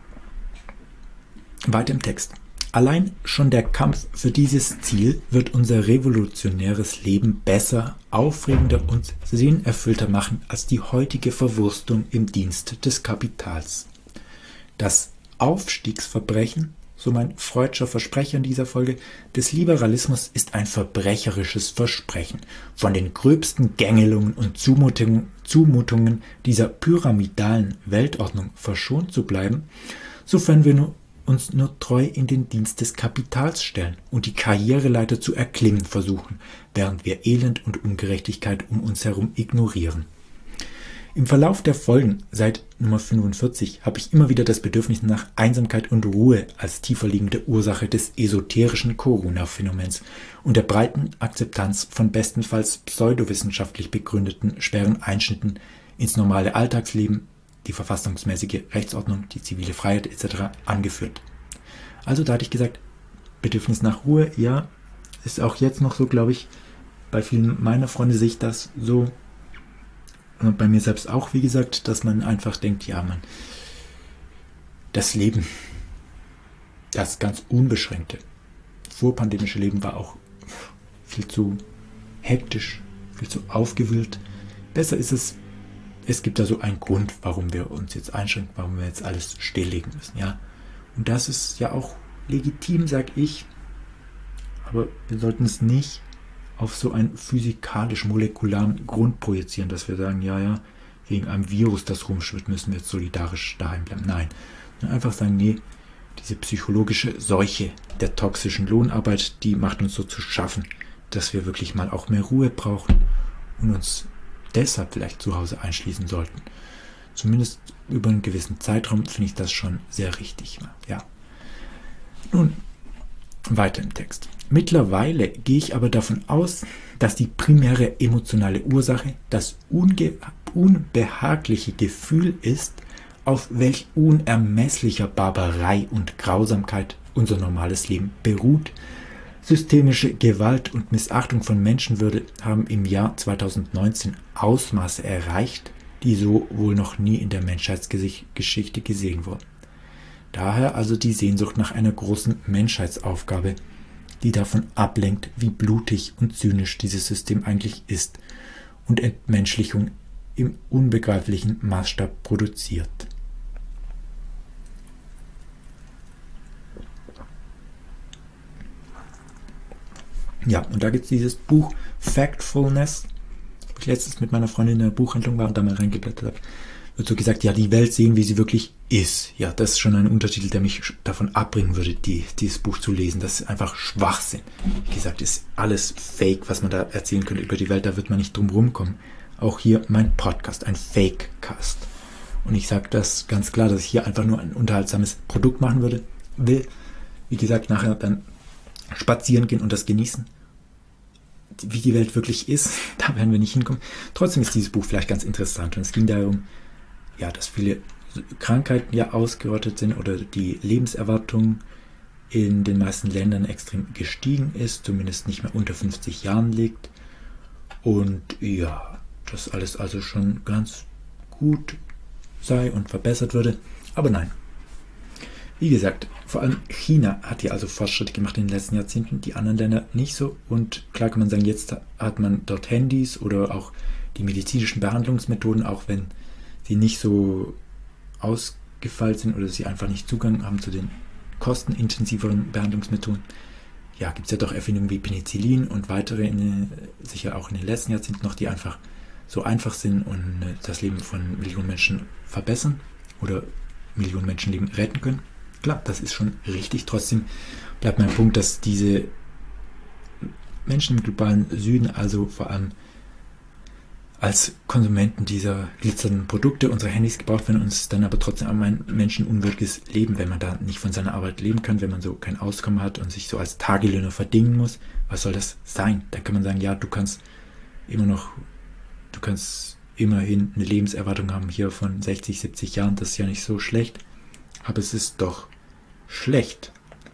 Speaker 1: weiter im Text. Allein schon der Kampf für dieses Ziel wird unser revolutionäres Leben besser, aufregender und sinnerfüllter machen als die heutige Verwurstung im Dienst des Kapitals. Das Aufstiegsverbrechen, so mein freudscher Versprecher in dieser Folge, des Liberalismus ist ein verbrecherisches Versprechen. Von den gröbsten Gängelungen und Zumutungen, Zumutungen dieser pyramidalen Weltordnung verschont zu bleiben, sofern wir nur uns nur treu in den Dienst des Kapitals stellen und die Karriereleiter zu erklimmen versuchen, während wir Elend und Ungerechtigkeit um uns herum ignorieren. Im Verlauf der Folgen seit Nummer fünfundvierzig habe ich immer wieder das Bedürfnis nach Einsamkeit und Ruhe als tiefer liegende Ursache des esoterischen Corona-Phänomens und der breiten Akzeptanz von bestenfalls pseudowissenschaftlich begründeten schweren Einschnitten ins normale Alltagsleben, die verfassungsmäßige Rechtsordnung, die zivile Freiheit et cetera angeführt. Also da hatte ich gesagt, Bedürfnis nach Ruhe, ja, ist auch jetzt noch so, glaube ich, bei vielen meiner Freunde sehe ich das so, und bei mir selbst auch, wie gesagt, dass man einfach denkt, ja, man, das Leben, das ganz unbeschränkte, vorpandemische Leben war auch viel zu hektisch, viel zu aufgewühlt. Besser ist es, es gibt da so einen Grund, warum wir uns jetzt einschränken, warum wir jetzt alles stilllegen müssen, ja. Und das ist ja auch legitim, sag ich, aber wir sollten es nicht auf so einen physikalisch-molekularen Grund projizieren, dass wir sagen, ja, ja, wegen einem Virus, das rumschwirrt, müssen wir jetzt solidarisch daheim bleiben. Nein, einfach sagen, nee, diese psychologische Seuche der toxischen Lohnarbeit, die macht uns so zu schaffen, dass wir wirklich mal auch mehr Ruhe brauchen und uns deshalb vielleicht zu Hause einschließen sollten. Zumindest über einen gewissen Zeitraum finde ich das schon sehr richtig. Ja. Nun, weiter im Text. Mittlerweile gehe ich aber davon aus, dass die primäre emotionale Ursache, das unge unbehagliche Gefühl ist, auf welch unermesslicher Barbarei und Grausamkeit unser normales Leben beruht. Systemische Gewalt und Missachtung von Menschenwürde haben im Jahr zweitausendneunzehn Ausmaße erreicht, die so wohl noch nie in der Menschheitsgeschichte gesehen wurden. Daher also die Sehnsucht nach einer großen Menschheitsaufgabe, die davon ablenkt, wie blutig und zynisch dieses System eigentlich ist und Entmenschlichung im unbegreiflichen Maßstab produziert. Ja, und da gibt es dieses Buch Factfulness, wo ich letztens mit meiner Freundin in der Buchhandlung war und da mal reingeblättert habe, wird so gesagt, ja, die Welt sehen, wie sie wirklich ist. Ja, das ist schon ein Untertitel, der mich davon abbringen würde, die, dieses Buch zu lesen. Das ist einfach Schwachsinn. Wie gesagt, ist alles Fake, was man da erzählen könnte über die Welt, da wird man nicht drum rumkommen. Auch hier mein Podcast, ein Fake-Cast. Und ich sage das ganz klar, dass ich hier einfach nur ein unterhaltsames Produkt machen würde, will. Wie gesagt, nachher dann spazieren gehen und das genießen. Wie die Welt wirklich ist, da werden wir nicht hinkommen. Trotzdem ist dieses Buch vielleicht ganz interessant. Und es ging darum, ja, dass viele Krankheiten ja ausgerottet sind oder die Lebenserwartung in den meisten Ländern extrem gestiegen ist, zumindest nicht mehr unter fünfzig Jahren liegt. Und ja, das alles also schon ganz gut sei und verbessert würde. Aber nein. Wie gesagt, vor allem China hat ja also Fortschritte gemacht in den letzten Jahrzehnten, die anderen Länder nicht so. Und klar kann man sagen, jetzt hat man dort Handys oder auch die medizinischen Behandlungsmethoden, auch wenn sie nicht so ausgefeilt sind oder sie einfach nicht Zugang haben zu den kostenintensiveren Behandlungsmethoden. Ja, gibt es ja doch Erfindungen wie Penicillin und weitere, in, sicher auch in den letzten Jahrzehnten noch, die einfach so einfach sind und das Leben von Millionen Menschen verbessern oder Millionen Menschenleben retten können. Klar, das ist schon richtig. Trotzdem bleibt mein Punkt, dass diese Menschen im globalen Süden, also vor allem als Konsumenten dieser glitzernden Produkte, unsere Handys gebraucht werden, uns dann aber trotzdem ein menschenunwürdiges Leben, wenn man da nicht von seiner Arbeit leben kann, wenn man so kein Auskommen hat und sich so als Tagelöhner verdingen muss. Was soll das sein? Dann kann man sagen, ja, du kannst immer noch, du kannst immerhin eine Lebenserwartung haben hier von sechzig, siebzig Jahren, das ist ja nicht so schlecht, aber es ist doch schlecht,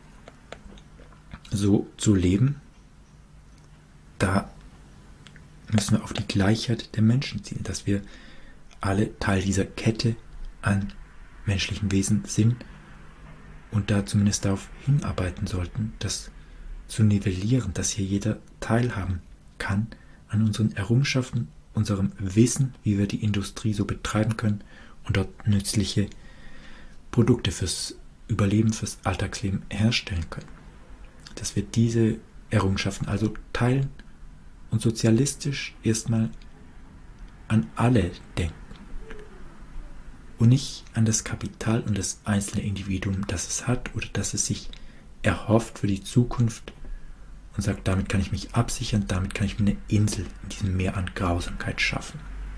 Speaker 1: so zu leben. Da müssen wir auf die Gleichheit der Menschen zielen, dass wir alle Teil dieser Kette an menschlichen Wesen sind und da zumindest darauf hinarbeiten sollten, das zu nivellieren, dass hier jeder teilhaben kann an unseren Errungenschaften, unserem Wissen, wie wir die Industrie so betreiben können und dort nützliche Produkte fürs Überleben, fürs Alltagsleben herstellen können. Dass wir diese Errungenschaften also teilen und sozialistisch erstmal an alle denken und nicht an das Kapital und das einzelne Individuum, das es hat oder das es sich erhofft für die Zukunft und sagt, damit kann ich mich absichern, damit kann ich mir eine Insel in diesem Meer an Grausamkeit schaffen.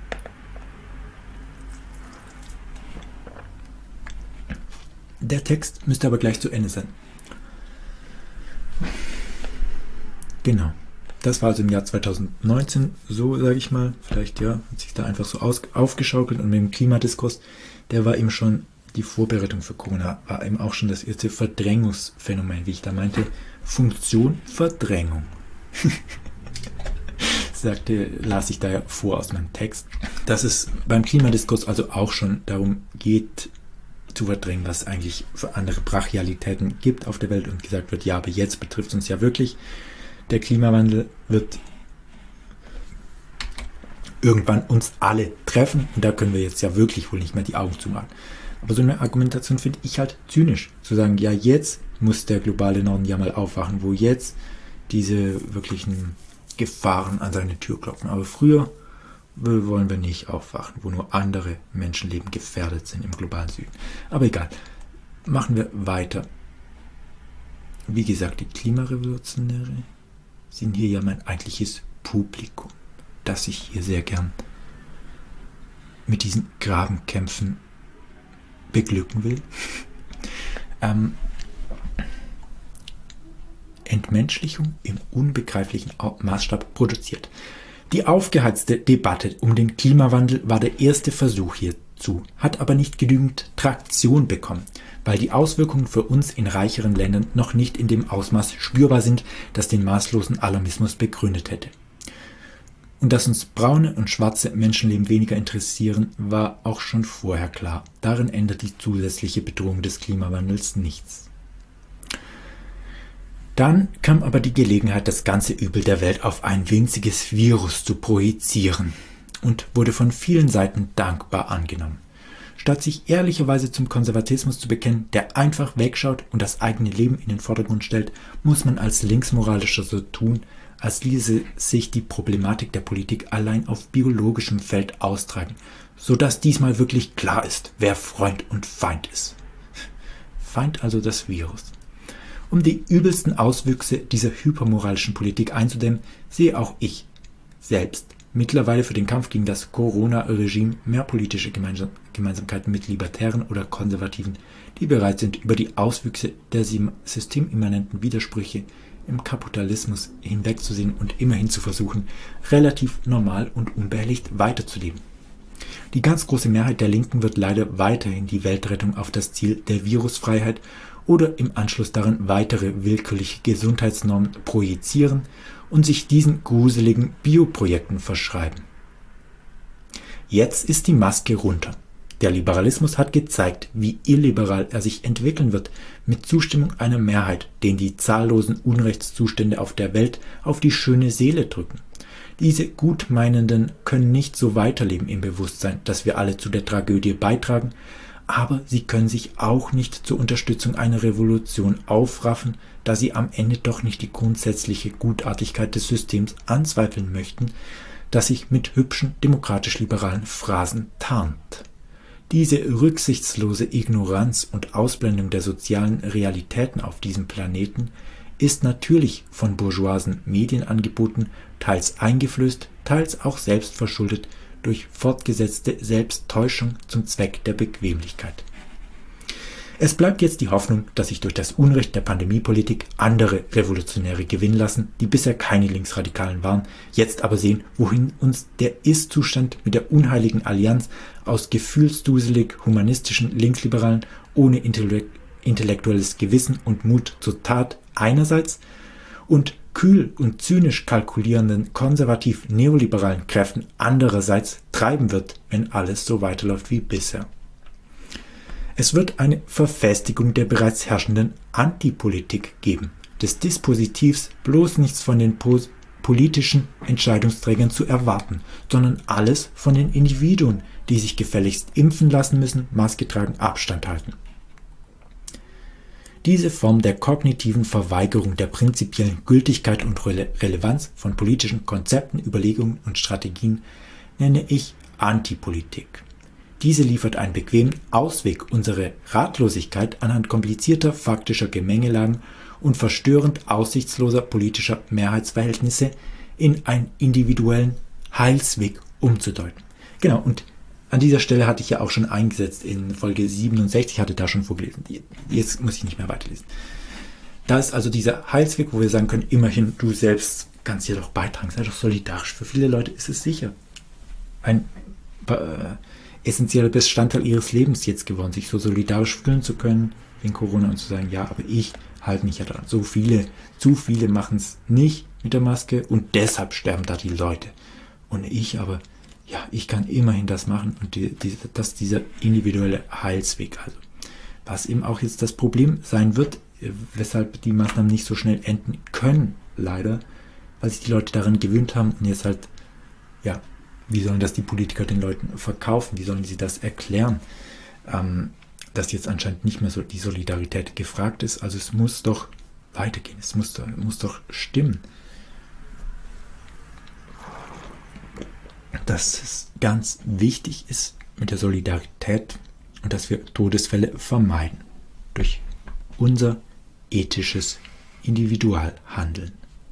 Speaker 1: Der Text müsste aber gleich zu Ende sein. Genau. Das war also im Jahr zweitausendneunzehn, so sage ich mal, vielleicht ja, hat sich da einfach so aus, aufgeschaukelt und mit dem Klimadiskurs, der war eben schon, die Vorbereitung für Corona war eben auch schon das erste Verdrängungsphänomen, wie ich da meinte, Funktion Verdrängung. Sagte, las ich da ja vor aus meinem Text, dass es beim Klimadiskurs also auch schon darum geht, zu verdrängen, was es eigentlich für andere Brachialitäten gibt auf der Welt und gesagt wird, ja, aber jetzt betrifft es uns ja wirklich. Der Klimawandel wird irgendwann uns alle treffen und da können wir jetzt ja wirklich wohl nicht mehr die Augen zumachen. Aber so eine Argumentation finde ich halt zynisch, zu sagen, ja, jetzt muss der globale Norden ja mal aufwachen, wo jetzt diese wirklichen Gefahren an seine Tür klopfen. Aber früher wollen wir nicht aufwachen, wo nur andere Menschenleben gefährdet sind im globalen Süden. Aber egal, machen wir weiter. Wie gesagt, die Klimarevolutionäre sind hier ja mein eigentliches Publikum, das ich hier sehr gern mit diesen Grabenkämpfen beglücken will. ähm, Entmenschlichung im unbegreiflichen Maßstab produziert. Die aufgeheizte Debatte um den Klimawandel war der erste Versuch hierzu, hat aber nicht genügend Traktion bekommen, weil die Auswirkungen für uns in reicheren Ländern noch nicht in dem Ausmaß spürbar sind, das den maßlosen Alarmismus begründet hätte. Und dass uns braune und schwarze Menschenleben weniger interessieren, war auch schon vorher klar. Darin ändert die zusätzliche Bedrohung des Klimawandels nichts. Dann kam aber die Gelegenheit, das ganze Übel der Welt auf ein winziges Virus zu projizieren und wurde von vielen Seiten dankbar angenommen. Statt sich ehrlicherweise zum Konservatismus zu bekennen, der einfach wegschaut und das eigene Leben in den Vordergrund stellt, muss man als Linksmoralischer so tun, als ließe sich die Problematik der Politik allein auf biologischem Feld austragen, sodass diesmal wirklich klar ist, wer Freund und Feind ist. Feind also das Virus. Um die übelsten Auswüchse dieser hypermoralischen Politik einzudämmen, sehe auch ich selbst mittlerweile für den Kampf gegen das Corona-Regime mehr politische Gemeinsam- Gemeinsamkeiten mit Libertären oder Konservativen, die bereit sind, über die Auswüchse der systemimmanenten Widersprüche im Kapitalismus hinwegzusehen und immerhin zu versuchen, relativ normal und unbehelligt weiterzuleben. Die ganz große Mehrheit der Linken wird leider weiterhin die Weltrettung auf das Ziel der Virusfreiheit oder im Anschluss daran weitere willkürliche Gesundheitsnormen projizieren und sich diesen gruseligen Bioprojekten verschreiben. Jetzt ist die Maske runter. Der Liberalismus hat gezeigt, wie illiberal er sich entwickeln wird, mit Zustimmung einer Mehrheit, denen die zahllosen Unrechtszustände auf der Welt auf die schöne Seele drücken. Diese Gutmeinenden können nicht so weiterleben im Bewusstsein, dass wir alle zu der Tragödie beitragen, aber sie können sich auch nicht zur Unterstützung einer Revolution aufraffen, da sie am Ende doch nicht die grundsätzliche Gutartigkeit des Systems anzweifeln möchten, das sich mit hübschen demokratisch-liberalen Phrasen tarnt. Diese rücksichtslose Ignoranz und Ausblendung der sozialen Realitäten auf diesem Planeten ist natürlich von bourgeoisen Medienangeboten teils eingeflößt, teils auch selbst verschuldet durch fortgesetzte Selbsttäuschung zum Zweck der Bequemlichkeit. Es bleibt jetzt die Hoffnung, dass sich durch das Unrecht der Pandemiepolitik andere Revolutionäre gewinnen lassen, die bisher keine Linksradikalen waren, jetzt aber sehen, wohin uns der Ist-Zustand mit der unheiligen Allianz aus gefühlsduselig humanistischen Linksliberalen ohne intellektuelles Gewissen und Mut zur Tat einerseits und kühl und zynisch kalkulierenden konservativ-neoliberalen Kräften andererseits treiben wird, wenn alles so weiterläuft wie bisher. Es wird eine Verfestigung der bereits herrschenden Antipolitik geben, des Dispositivs bloß nichts von den pos- politischen Entscheidungsträgern zu erwarten, sondern alles von den Individuen, die sich gefälligst impfen lassen müssen, Maske tragen, Abstand halten. Diese Form der kognitiven Verweigerung der prinzipiellen Gültigkeit und Rele- Relevanz von politischen Konzepten, Überlegungen und Strategien nenne ich Antipolitik. Diese liefert einen bequemen Ausweg, unsere Ratlosigkeit anhand komplizierter faktischer Gemengelagen und verstörend aussichtsloser politischer Mehrheitsverhältnisse in einen individuellen Heilsweg umzudeuten. Genau, und an dieser Stelle hatte ich ja auch schon eingesetzt in Folge siebenundsechzig, hatte da schon vorgelesen. Jetzt muss ich nicht mehr weiterlesen. Da ist also dieser Heilsweg, wo wir sagen können, immerhin, du selbst kannst hier doch beitragen, sei doch solidarisch. Für viele Leute ist es sicher ein äh, essentieller Bestandteil ihres Lebens jetzt geworden, sich so solidarisch fühlen zu können wegen Corona und zu sagen, ja, aber ich halte mich ja dran. So viele, zu viele machen es nicht mit der Maske und deshalb sterben da die Leute. Und ich aber, ja, ich kann immerhin das machen und die, die, das ist dieser individuelle Heilsweg. Also, was eben auch jetzt das Problem sein wird, weshalb die Maßnahmen nicht so schnell enden können, leider, weil sich die Leute daran gewöhnt haben und jetzt halt, ja, wie sollen das die Politiker den Leuten verkaufen? Wie sollen sie das erklären? Ähm, dass jetzt anscheinend nicht mehr so die Solidarität gefragt ist. Also es muss doch weitergehen. Es muss doch, muss doch stimmen. Dass es ganz wichtig ist mit der Solidarität und dass wir Todesfälle vermeiden. Durch unser ethisches Individualhandeln.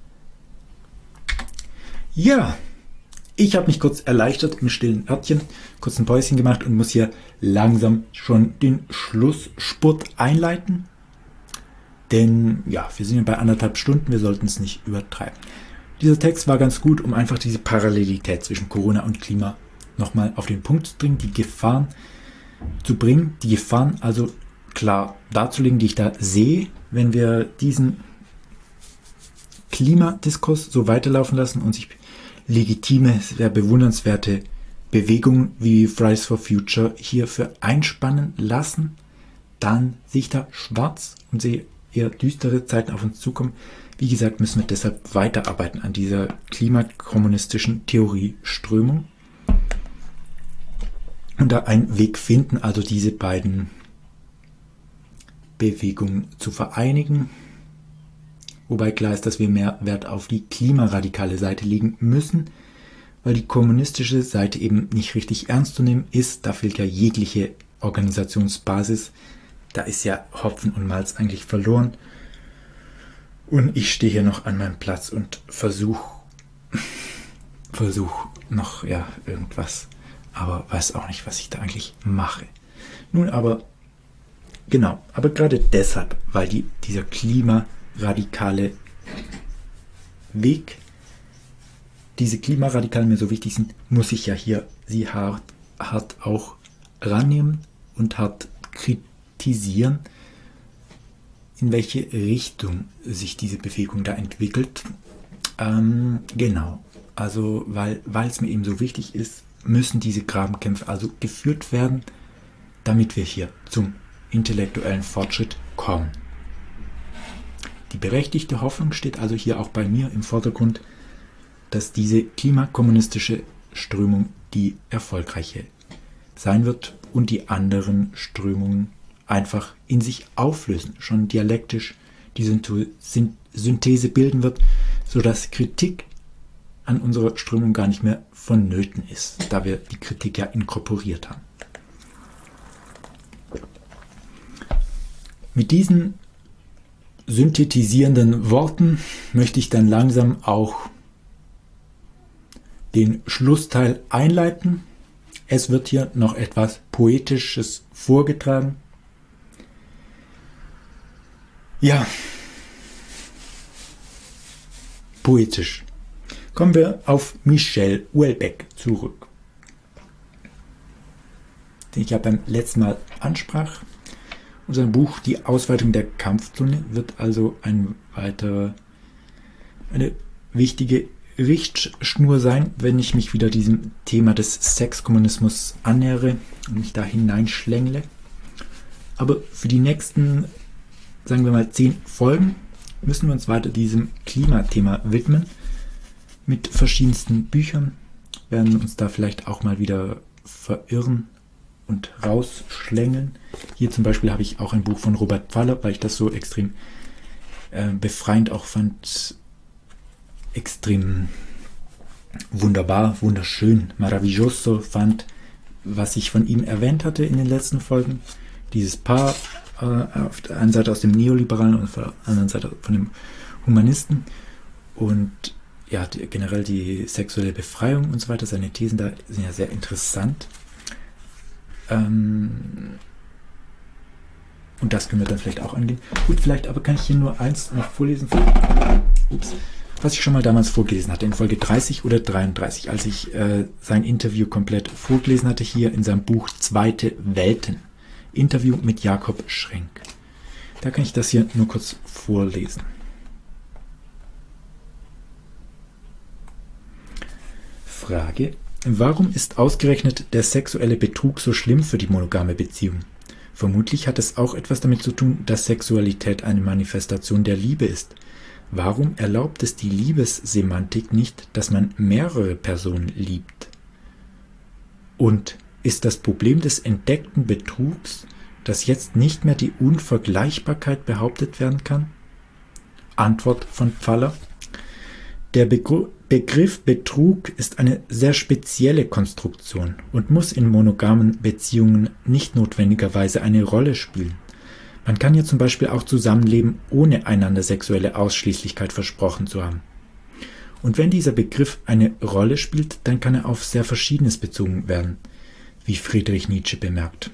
Speaker 1: Ja, ich habe mich kurz erleichtert im stillen Örtchen, kurz ein Päuschen gemacht und muss hier langsam schon den Schlussspurt einleiten. Denn ja, wir sind ja bei anderthalb Stunden, wir sollten es nicht übertreiben. Dieser Text war ganz gut, um einfach diese Parallelität zwischen Corona und Klima nochmal auf den Punkt zu bringen, die Gefahren zu bringen, die Gefahren also klar darzulegen, die ich da sehe, wenn wir diesen Klimadiskurs so weiterlaufen lassen und sich legitime, sehr bewundernswerte Bewegungen wie Fridays for Future hierfür einspannen lassen, dann sehe ich da schwarz und sehe eher düstere Zeiten auf uns zukommen. Wie gesagt, müssen wir deshalb weiterarbeiten an dieser klimakommunistischen Theorieströmung und da einen Weg finden, also diese beiden Bewegungen zu vereinigen. Wobei klar ist, dass wir mehr Wert auf die klimaradikale Seite legen müssen, weil die kommunistische Seite eben nicht richtig ernst zu nehmen ist. Da fehlt ja jegliche Organisationsbasis. Da ist ja Hopfen und Malz eigentlich verloren. Und ich stehe hier noch an meinem Platz und versuche versuch noch ja irgendwas, aber weiß auch nicht, was ich da eigentlich mache. Nun aber, genau, aber gerade deshalb, weil die, dieser klimaradikale Weg, diese Klimaradikalen mir so wichtig sind, muss ich ja hier sie hart, hart auch rannehmen und hart kritisieren, in welche Richtung sich diese Bewegung da entwickelt. Ähm, genau, also weil weil es mir eben so wichtig ist, müssen diese Grabenkämpfe also geführt werden, damit wir hier zum intellektuellen Fortschritt kommen. Die berechtigte Hoffnung steht also hier auch bei mir im Vordergrund, dass diese klimakommunistische Strömung die erfolgreiche sein wird und die anderen Strömungen einfach in sich auflösen, schon dialektisch die Synthese bilden wird, sodass Kritik an unserer Strömung gar nicht mehr vonnöten ist, da wir die Kritik ja inkorporiert haben. Mit diesen synthetisierenden Worten möchte ich dann langsam auch den Schlussteil einleiten. Es wird hier noch etwas Poetisches vorgetragen. Ja, poetisch. Kommen wir auf Michel Houellebecq zurück, den ich ja beim letzten Mal ansprach. Unser Buch Die Ausweitung der Kampfzone wird also ein weiterer, eine wichtige Richtschnur sein, wenn ich mich wieder diesem Thema des Sexkommunismus annähere und mich da hineinschlängle. Aber für die nächsten, sagen wir mal, zehn Folgen müssen wir uns weiter diesem Klimathema widmen. Mit verschiedensten Büchern werden uns da vielleicht auch mal wieder verirren und rausschlängeln. Hier zum Beispiel habe ich auch ein Buch von Robert Pfaller, weil ich das so extrem äh, befreiend auch fand, extrem wunderbar, wunderschön, maravilloso fand, was ich von ihm erwähnt hatte in den letzten Folgen. Dieses Paar, äh, auf der einen Seite aus dem Neoliberalen und auf der anderen Seite von dem Humanisten und ja, die, generell die sexuelle Befreiung und so weiter, seine Thesen da sind ja sehr interessant. Ähm, und das können wir dann vielleicht auch angehen. Gut, vielleicht aber kann ich hier nur eins noch vorlesen, ups, was ich schon mal damals vorgelesen hatte, in Folge dreißig oder dreiunddreißig, als ich äh, sein Interview komplett vorgelesen hatte, hier in seinem Buch Zweite Welten. Interview mit Jakob Schrenk. Da kann ich das hier nur kurz vorlesen. Frage: Warum ist ausgerechnet der sexuelle Betrug so schlimm für die monogame Beziehung? Vermutlich hat es auch etwas damit zu tun, dass Sexualität eine Manifestation der Liebe ist. Warum erlaubt es die Liebessemantik nicht, dass man mehrere Personen liebt? Und ist das Problem des entdeckten Betrugs, dass jetzt nicht mehr die Unvergleichbarkeit behauptet werden kann? Antwort von Pfaller: Der Begr- Begriff Betrug ist eine sehr spezielle Konstruktion und muss in monogamen Beziehungen nicht notwendigerweise eine Rolle spielen. Man kann ja zum Beispiel auch zusammenleben, ohne einander sexuelle Ausschließlichkeit versprochen zu haben. Und wenn dieser Begriff eine Rolle spielt, dann kann er auf sehr Verschiedenes bezogen werden, wie Friedrich Nietzsche bemerkt.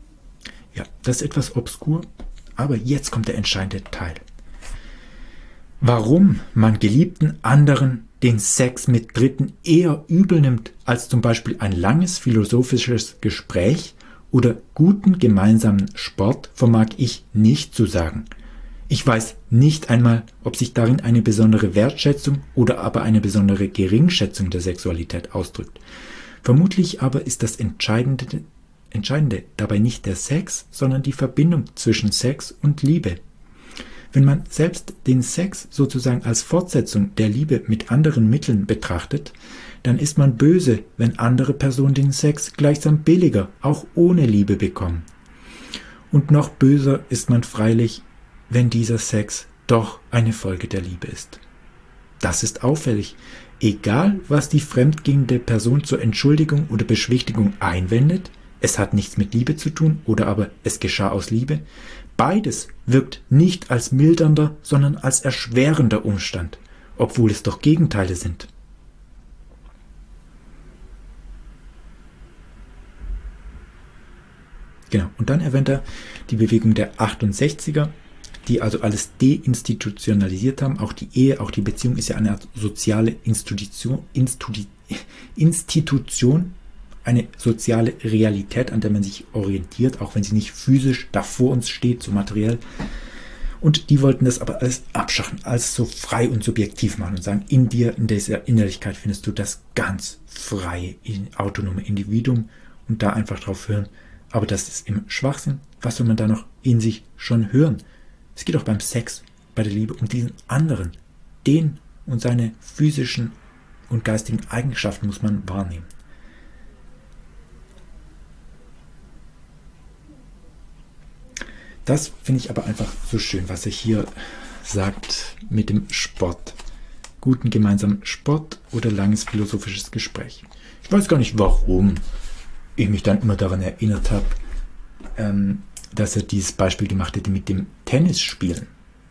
Speaker 1: Ja, das ist etwas obskur, aber jetzt kommt der entscheidende Teil. Warum man geliebten anderen den Sex mit Dritten eher übel nimmt als zum Beispiel ein langes philosophisches Gespräch oder guten gemeinsamen Sport, vermag ich nicht zu sagen. Ich weiß nicht einmal, ob sich darin eine besondere Wertschätzung oder aber eine besondere Geringschätzung der Sexualität ausdrückt. Vermutlich aber ist das Entscheidende, Entscheidende dabei nicht der Sex, sondern die Verbindung zwischen Sex und Liebe. Wenn man selbst den Sex sozusagen als Fortsetzung der Liebe mit anderen Mitteln betrachtet, dann ist man böse, wenn andere Personen den Sex gleichsam billiger, auch ohne Liebe bekommen. Und noch böser ist man freilich, wenn dieser Sex doch eine Folge der Liebe ist. Das ist auffällig. Egal, was die fremdgehende Person zur Entschuldigung oder Beschwichtigung einwendet, es hat nichts mit Liebe zu tun oder aber es geschah aus Liebe, beides wirkt nicht als mildernder, sondern als erschwerender Umstand, obwohl es doch Gegenteile sind. Genau, und dann erwähnt er die Bewegung der achtundsechziger, die also alles deinstitutionalisiert haben. Auch die Ehe, auch die Beziehung ist ja eine Art soziale Institution, Institu- Institution, eine soziale Realität, an der man sich orientiert, auch wenn sie nicht physisch da vor uns steht, so materiell. Und die wollten das aber alles abschaffen, alles so frei und subjektiv machen und sagen, in dir, in dieser Innerlichkeit findest du das ganz freie, autonome Individuum und da einfach drauf hören. Aber das ist im Schwachsinn. Was soll man da noch in sich schon hören? Es geht auch beim Sex, bei der Liebe um diesen anderen. Den und seine physischen und geistigen Eigenschaften muss man wahrnehmen. Das finde ich aber einfach so schön, was er hier sagt mit dem Sport. Guten gemeinsamen Sport oder langes philosophisches Gespräch. Ich weiß gar nicht, warum ich mich dann immer daran erinnert habe, ähm, dass er dieses Beispiel gemacht hätte mit dem Tennisspielen.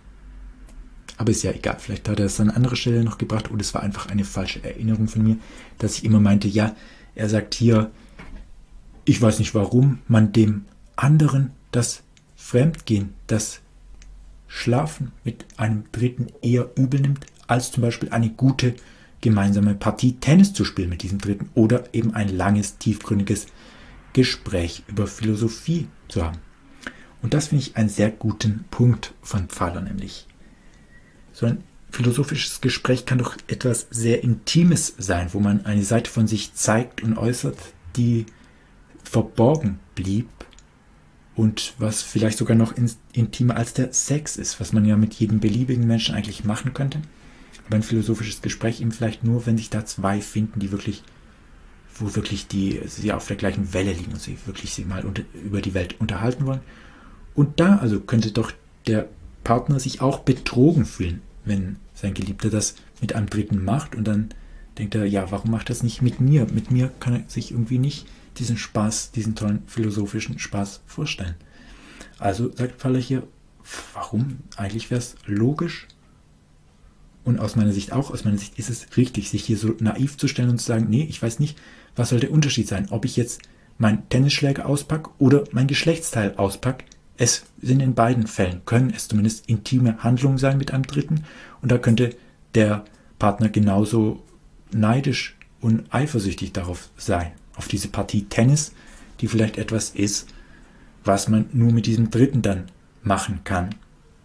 Speaker 1: Aber ist ja egal, vielleicht hat er es an anderer Stelle noch gebracht oder es war einfach eine falsche Erinnerung von mir, dass ich immer meinte, ja, er sagt hier, ich weiß nicht, warum man dem anderen das Fremdgehen, das Schlafen mit einem Dritten eher übel nimmt, als zum Beispiel eine gute gemeinsame Partie Tennis zu spielen mit diesem Dritten oder eben ein langes, tiefgründiges Gespräch über Philosophie zu haben. Und das finde ich einen sehr guten Punkt von Pfaller, nämlich so ein philosophisches Gespräch kann doch etwas sehr Intimes sein, wo man eine Seite von sich zeigt und äußert, die verborgen blieb und was vielleicht sogar noch intimer als der Sex ist, was man ja mit jedem beliebigen Menschen eigentlich machen könnte. Aber ein philosophisches Gespräch eben vielleicht nur, wenn sich da zwei finden, die wirklich, wo wirklich die sie auf der gleichen Welle liegen und sie wirklich sie mal unter, über die Welt unterhalten wollen. Und da also könnte doch der Partner sich auch betrogen fühlen, wenn sein Geliebter das mit einem Dritten macht und dann denkt er, ja, warum macht er das nicht mit mir? Mit mir kann er sich irgendwie nicht diesen Spaß, diesen tollen philosophischen Spaß vorstellen. Also sagt Pfaller hier, warum? Eigentlich wäre es logisch und aus meiner Sicht auch, aus meiner Sicht ist es richtig, sich hier so naiv zu stellen und zu sagen, nee, ich weiß nicht, was soll der Unterschied sein, ob ich jetzt meinen Tennisschläger auspacke oder mein Geschlechtsteil auspacke. Es sind in beiden Fällen, können es zumindest intime Handlungen sein mit einem Dritten und da könnte der Partner genauso neidisch und eifersüchtig darauf sein, auf diese Partie Tennis, die vielleicht etwas ist, was man nur mit diesem Dritten dann machen kann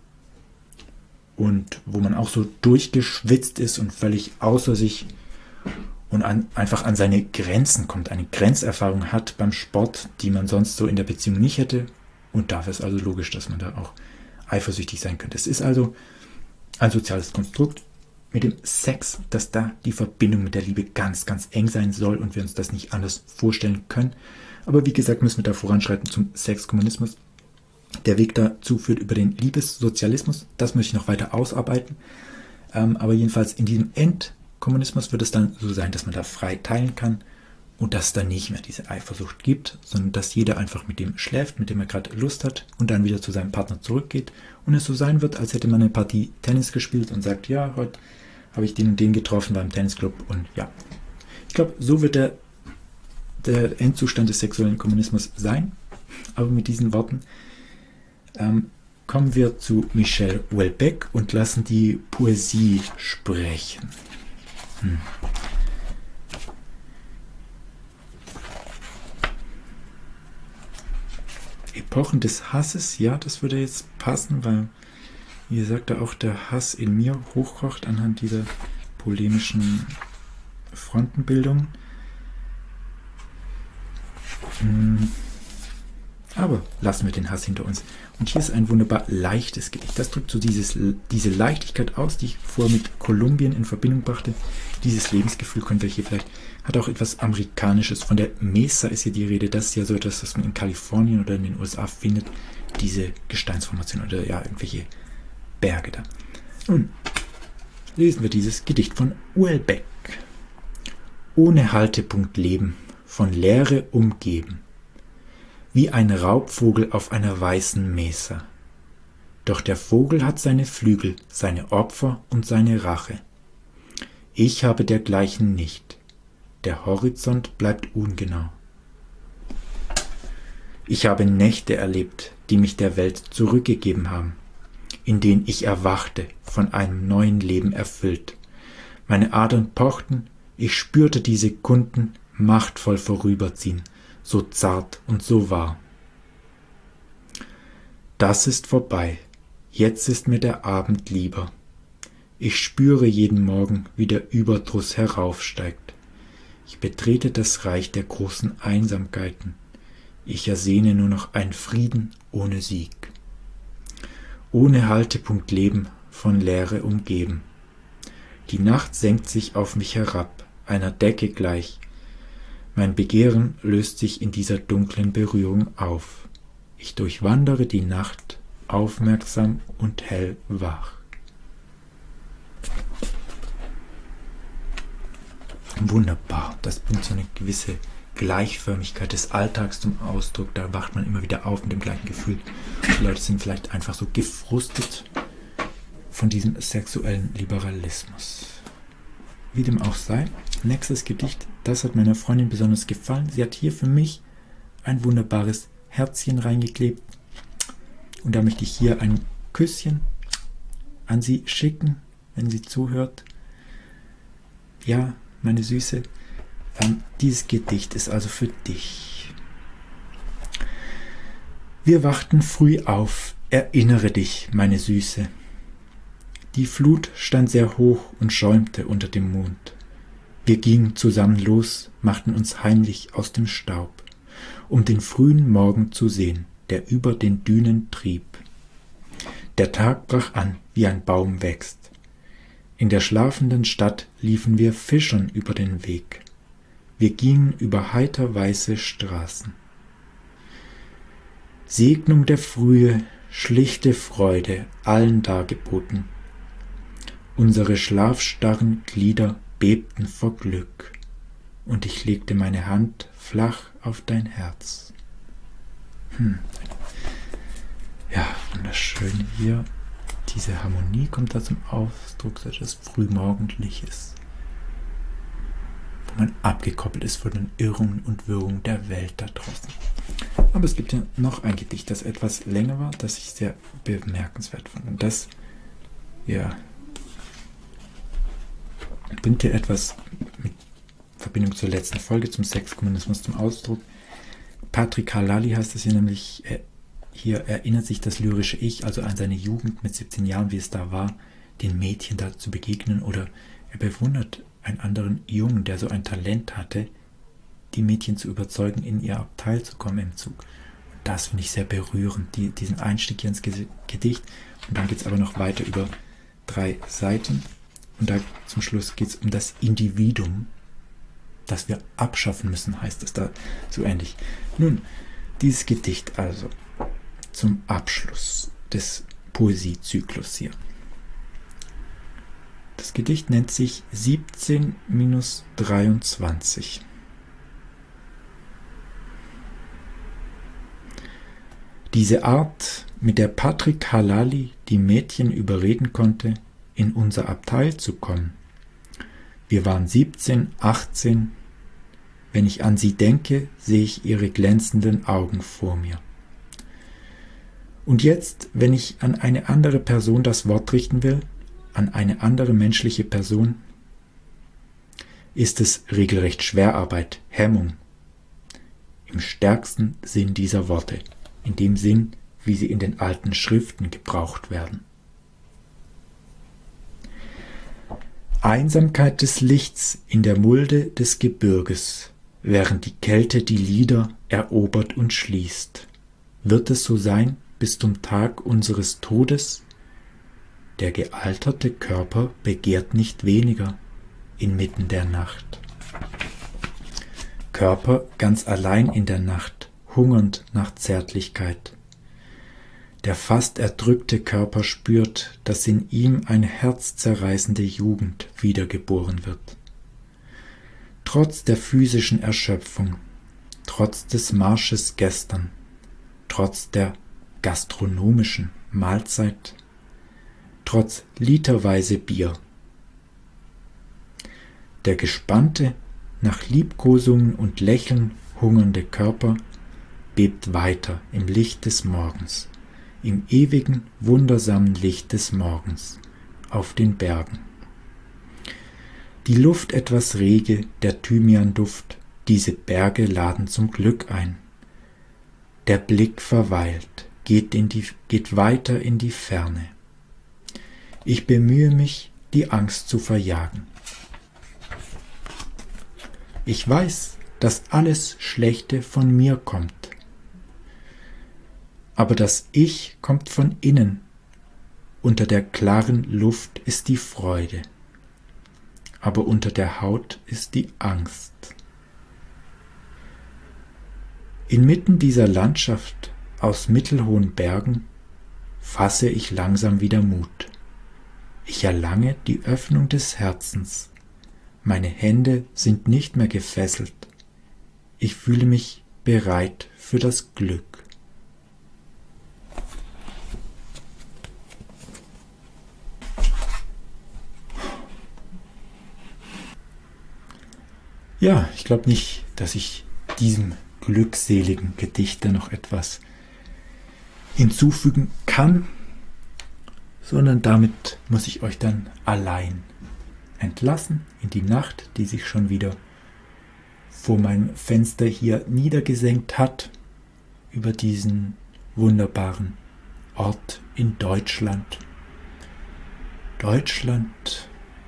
Speaker 1: und wo man auch so durchgeschwitzt ist und völlig außer sich und an, einfach an seine Grenzen kommt, eine Grenzerfahrung hat beim Sport, die man sonst so in der Beziehung nicht hätte. Und da wäre es also logisch, dass man da auch eifersüchtig sein könnte. Es ist also ein soziales Konstrukt mit dem Sex, dass da die Verbindung mit der Liebe ganz, ganz eng sein soll und wir uns das nicht anders vorstellen können. Aber wie gesagt, müssen wir da voranschreiten zum Sexkommunismus. Der Weg dazu führt über den Liebessozialismus. Das möchte ich noch weiter ausarbeiten. Ähm, aber jedenfalls in diesem Endkommunismus wird es dann so sein, dass man da frei teilen kann. Und dass es dann nicht mehr diese Eifersucht gibt, sondern dass jeder einfach mit dem schläft, mit dem er gerade Lust hat und dann wieder zu seinem Partner zurückgeht und es so sein wird, als hätte man eine Partie Tennis gespielt und sagt, ja, heute habe ich den und den getroffen beim Tennisclub und ja. Ich glaube, so wird der, der Endzustand des sexuellen Kommunismus sein, aber mit diesen Worten ähm, kommen wir zu Michel Houellebecq und lassen die Poesie sprechen. Hm. Epochen des Hasses, ja, das würde jetzt passen, weil, wie gesagt, da auch der Hass in mir hochkocht anhand dieser polemischen Frontenbildung. Hm. Aber lassen wir den Hass hinter uns. Und hier ist ein wunderbar leichtes Gedicht. Das drückt so dieses, diese Leichtigkeit aus, die ich vorher mit Kolumbien in Verbindung brachte. Dieses Lebensgefühl könnt ihr hier vielleicht, hat auch etwas Amerikanisches. Von der Mesa ist hier die Rede. Das ist ja so etwas, was man in Kalifornien oder in den U S A findet. Diese Gesteinsformation oder ja, irgendwelche Berge da. Nun lesen wir dieses Gedicht von Houellebecq. Ohne Haltepunkt leben, von Leere umgeben. Wie ein Raubvogel auf einer weißen Mesa. Doch der Vogel hat seine Flügel, seine Opfer und seine Rache. Ich habe dergleichen nicht. Der Horizont bleibt ungenau. Ich habe Nächte erlebt, die mich der Welt zurückgegeben haben, in denen ich erwachte, von einem neuen Leben erfüllt. Meine Adern pochten, ich spürte die Sekunden machtvoll vorüberziehen, so zart und so wahr. Das ist vorbei, jetzt ist mir der Abend lieber. Ich spüre jeden Morgen, wie der Überdruss heraufsteigt. Ich betrete das Reich der großen Einsamkeiten. Ich ersehne nur noch einen Frieden ohne Sieg. Ohne Haltepunkt leben, von Leere umgeben. Die Nacht senkt sich auf mich herab, einer Decke gleich. Mein Begehren löst sich in dieser dunklen Berührung auf. Ich durchwandere die Nacht, aufmerksam und hellwach. Wunderbar, das bringt so eine gewisse Gleichförmigkeit des Alltags zum Ausdruck. Da wacht man immer wieder auf mit dem gleichen Gefühl. Die Leute sind vielleicht einfach so gefrustet von diesem sexuellen Liberalismus. Wie dem auch sei, nächstes Gedicht, das hat meiner Freundin besonders gefallen. Sie hat hier für mich ein wunderbares Herzchen reingeklebt. Und da möchte ich hier ein Küsschen an sie schicken, wenn sie zuhört. Ja, meine Süße, ähm, dieses Gedicht ist also für dich. Wir wachten früh auf, erinnere dich, meine Süße. Die Flut stand sehr hoch und schäumte unter dem Mond. Wir gingen zusammen los, machten uns heimlich aus dem Staub, um den frühen Morgen zu sehen, der über den Dünen trieb. Der Tag brach an, wie ein Baum wächst. In der schlafenden Stadt liefen wir Fischern über den Weg. Wir gingen über heiter weiße Straßen. Segnung der Frühe, schlichte Freude, allen dargeboten. Unsere schlafstarren Glieder bebten vor Glück, und ich legte meine Hand flach auf dein Herz. Hm. Ja, wunderschön hier. Diese Harmonie kommt da zum Ausdruck, so etwas Frühmorgendliches, wo man abgekoppelt ist von den Irrungen und Wirrungen der Welt da draußen. Aber es gibt ja noch ein Gedicht, das etwas länger war, das ich sehr bemerkenswert fand. Und das, ja, bringt hier etwas mit Verbindung zur letzten Folge, zum Sexkommunismus zum Ausdruck. Patrick Halali heißt es hier nämlich, er, hier erinnert sich das lyrische Ich, also an seine Jugend mit siebzehn Jahren, wie es da war, den Mädchen da zu begegnen, oder er bewundert einen anderen Jungen, der so ein Talent hatte, die Mädchen zu überzeugen, in ihr Abteil zu kommen im Zug. Und das finde ich sehr berührend, die, diesen Einstieg hier ins Gedicht. Und dann geht es aber noch weiter über drei Seiten. Und da zum Schluss geht es um das Individuum, das wir abschaffen müssen, heißt es da so ähnlich. Nun, dieses Gedicht also zum Abschluss des Poesiezyklus hier. Das Gedicht nennt sich siebzehn minus dreiundzwanzig. Diese Art, mit der Patrick Halali die Mädchen überreden konnte, in unser Abteil zu kommen. Wir waren siebzehn, achtzehn. Wenn ich an sie denke, sehe ich ihre glänzenden Augen vor mir. Und jetzt, wenn ich an eine andere Person das Wort richten will, an eine andere menschliche Person, ist es regelrecht Schwerarbeit, Hemmung. Im stärksten Sinn dieser Worte, in dem Sinn, wie sie in den alten Schriften gebraucht werden. Einsamkeit des Lichts in der Mulde des Gebirges, während die Kälte die Lider erobert und schließt. Wird es so sein bis zum Tag unseres Todes? Der gealterte Körper begehrt nicht weniger inmitten der Nacht. Körper ganz allein in der Nacht, hungernd nach Zärtlichkeit. Der fast erdrückte Körper spürt, dass in ihm eine herzzerreißende Jugend wiedergeboren wird. Trotz der physischen Erschöpfung, trotz des Marsches gestern, trotz der gastronomischen Mahlzeit, trotz literweise Bier. Der gespannte, nach Liebkosungen und Lächeln hungernde Körper bebt weiter im Licht des Morgens, im ewigen, wundersamen Licht des Morgens, auf den Bergen. Die Luft etwas rege, der Thymianduft, diese Berge laden zum Glück ein. Der Blick verweilt, geht, in die, geht weiter in die Ferne. Ich bemühe mich, die Angst zu verjagen. Ich weiß, dass alles Schlechte von mir kommt. Aber das Ich kommt von innen. Unter der klaren Luft ist die Freude. Aber unter der Haut ist die Angst. Inmitten dieser Landschaft aus mittelhohen Bergen fasse ich langsam wieder Mut. Ich erlange die Öffnung des Herzens. Meine Hände sind nicht mehr gefesselt. Ich fühle mich bereit für das Glück. Ja, ich glaube nicht, dass ich diesem glückseligen Gedicht da noch etwas hinzufügen kann, sondern damit muss ich euch dann allein entlassen in die Nacht, die sich schon wieder vor meinem Fenster hier niedergesenkt hat, über diesen wunderbaren Ort in Deutschland. Deutschland,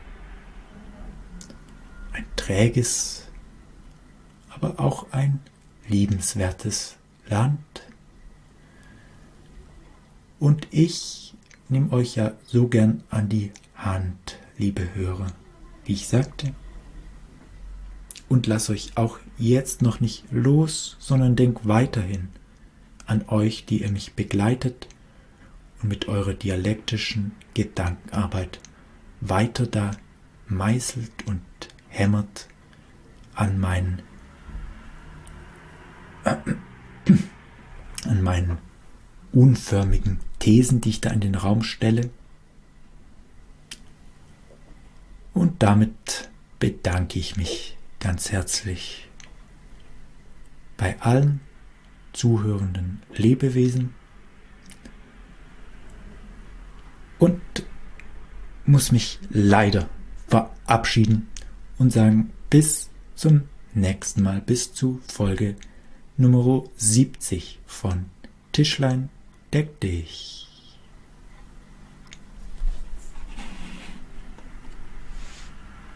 Speaker 1: ein träges, aber auch ein liebenswertes Land. Und ich nehme euch ja so gern an die Hand, liebe Hörer, wie ich sagte, und lasst euch auch jetzt noch nicht los, sondern denkt weiterhin an euch, die ihr mich begleitet und mit eurer dialektischen Gedankenarbeit weiter da meißelt und hämmert an meinen äh, an meinen unförmigen Thesen, die ich da in den Raum stelle. Und damit bedanke ich mich ganz herzlich bei allen zuhörenden Lebewesen und muss mich leider verabschieden und sagen, bis zum nächsten Mal, bis zu Folge Nummer siebzig von Tischlein deck dich.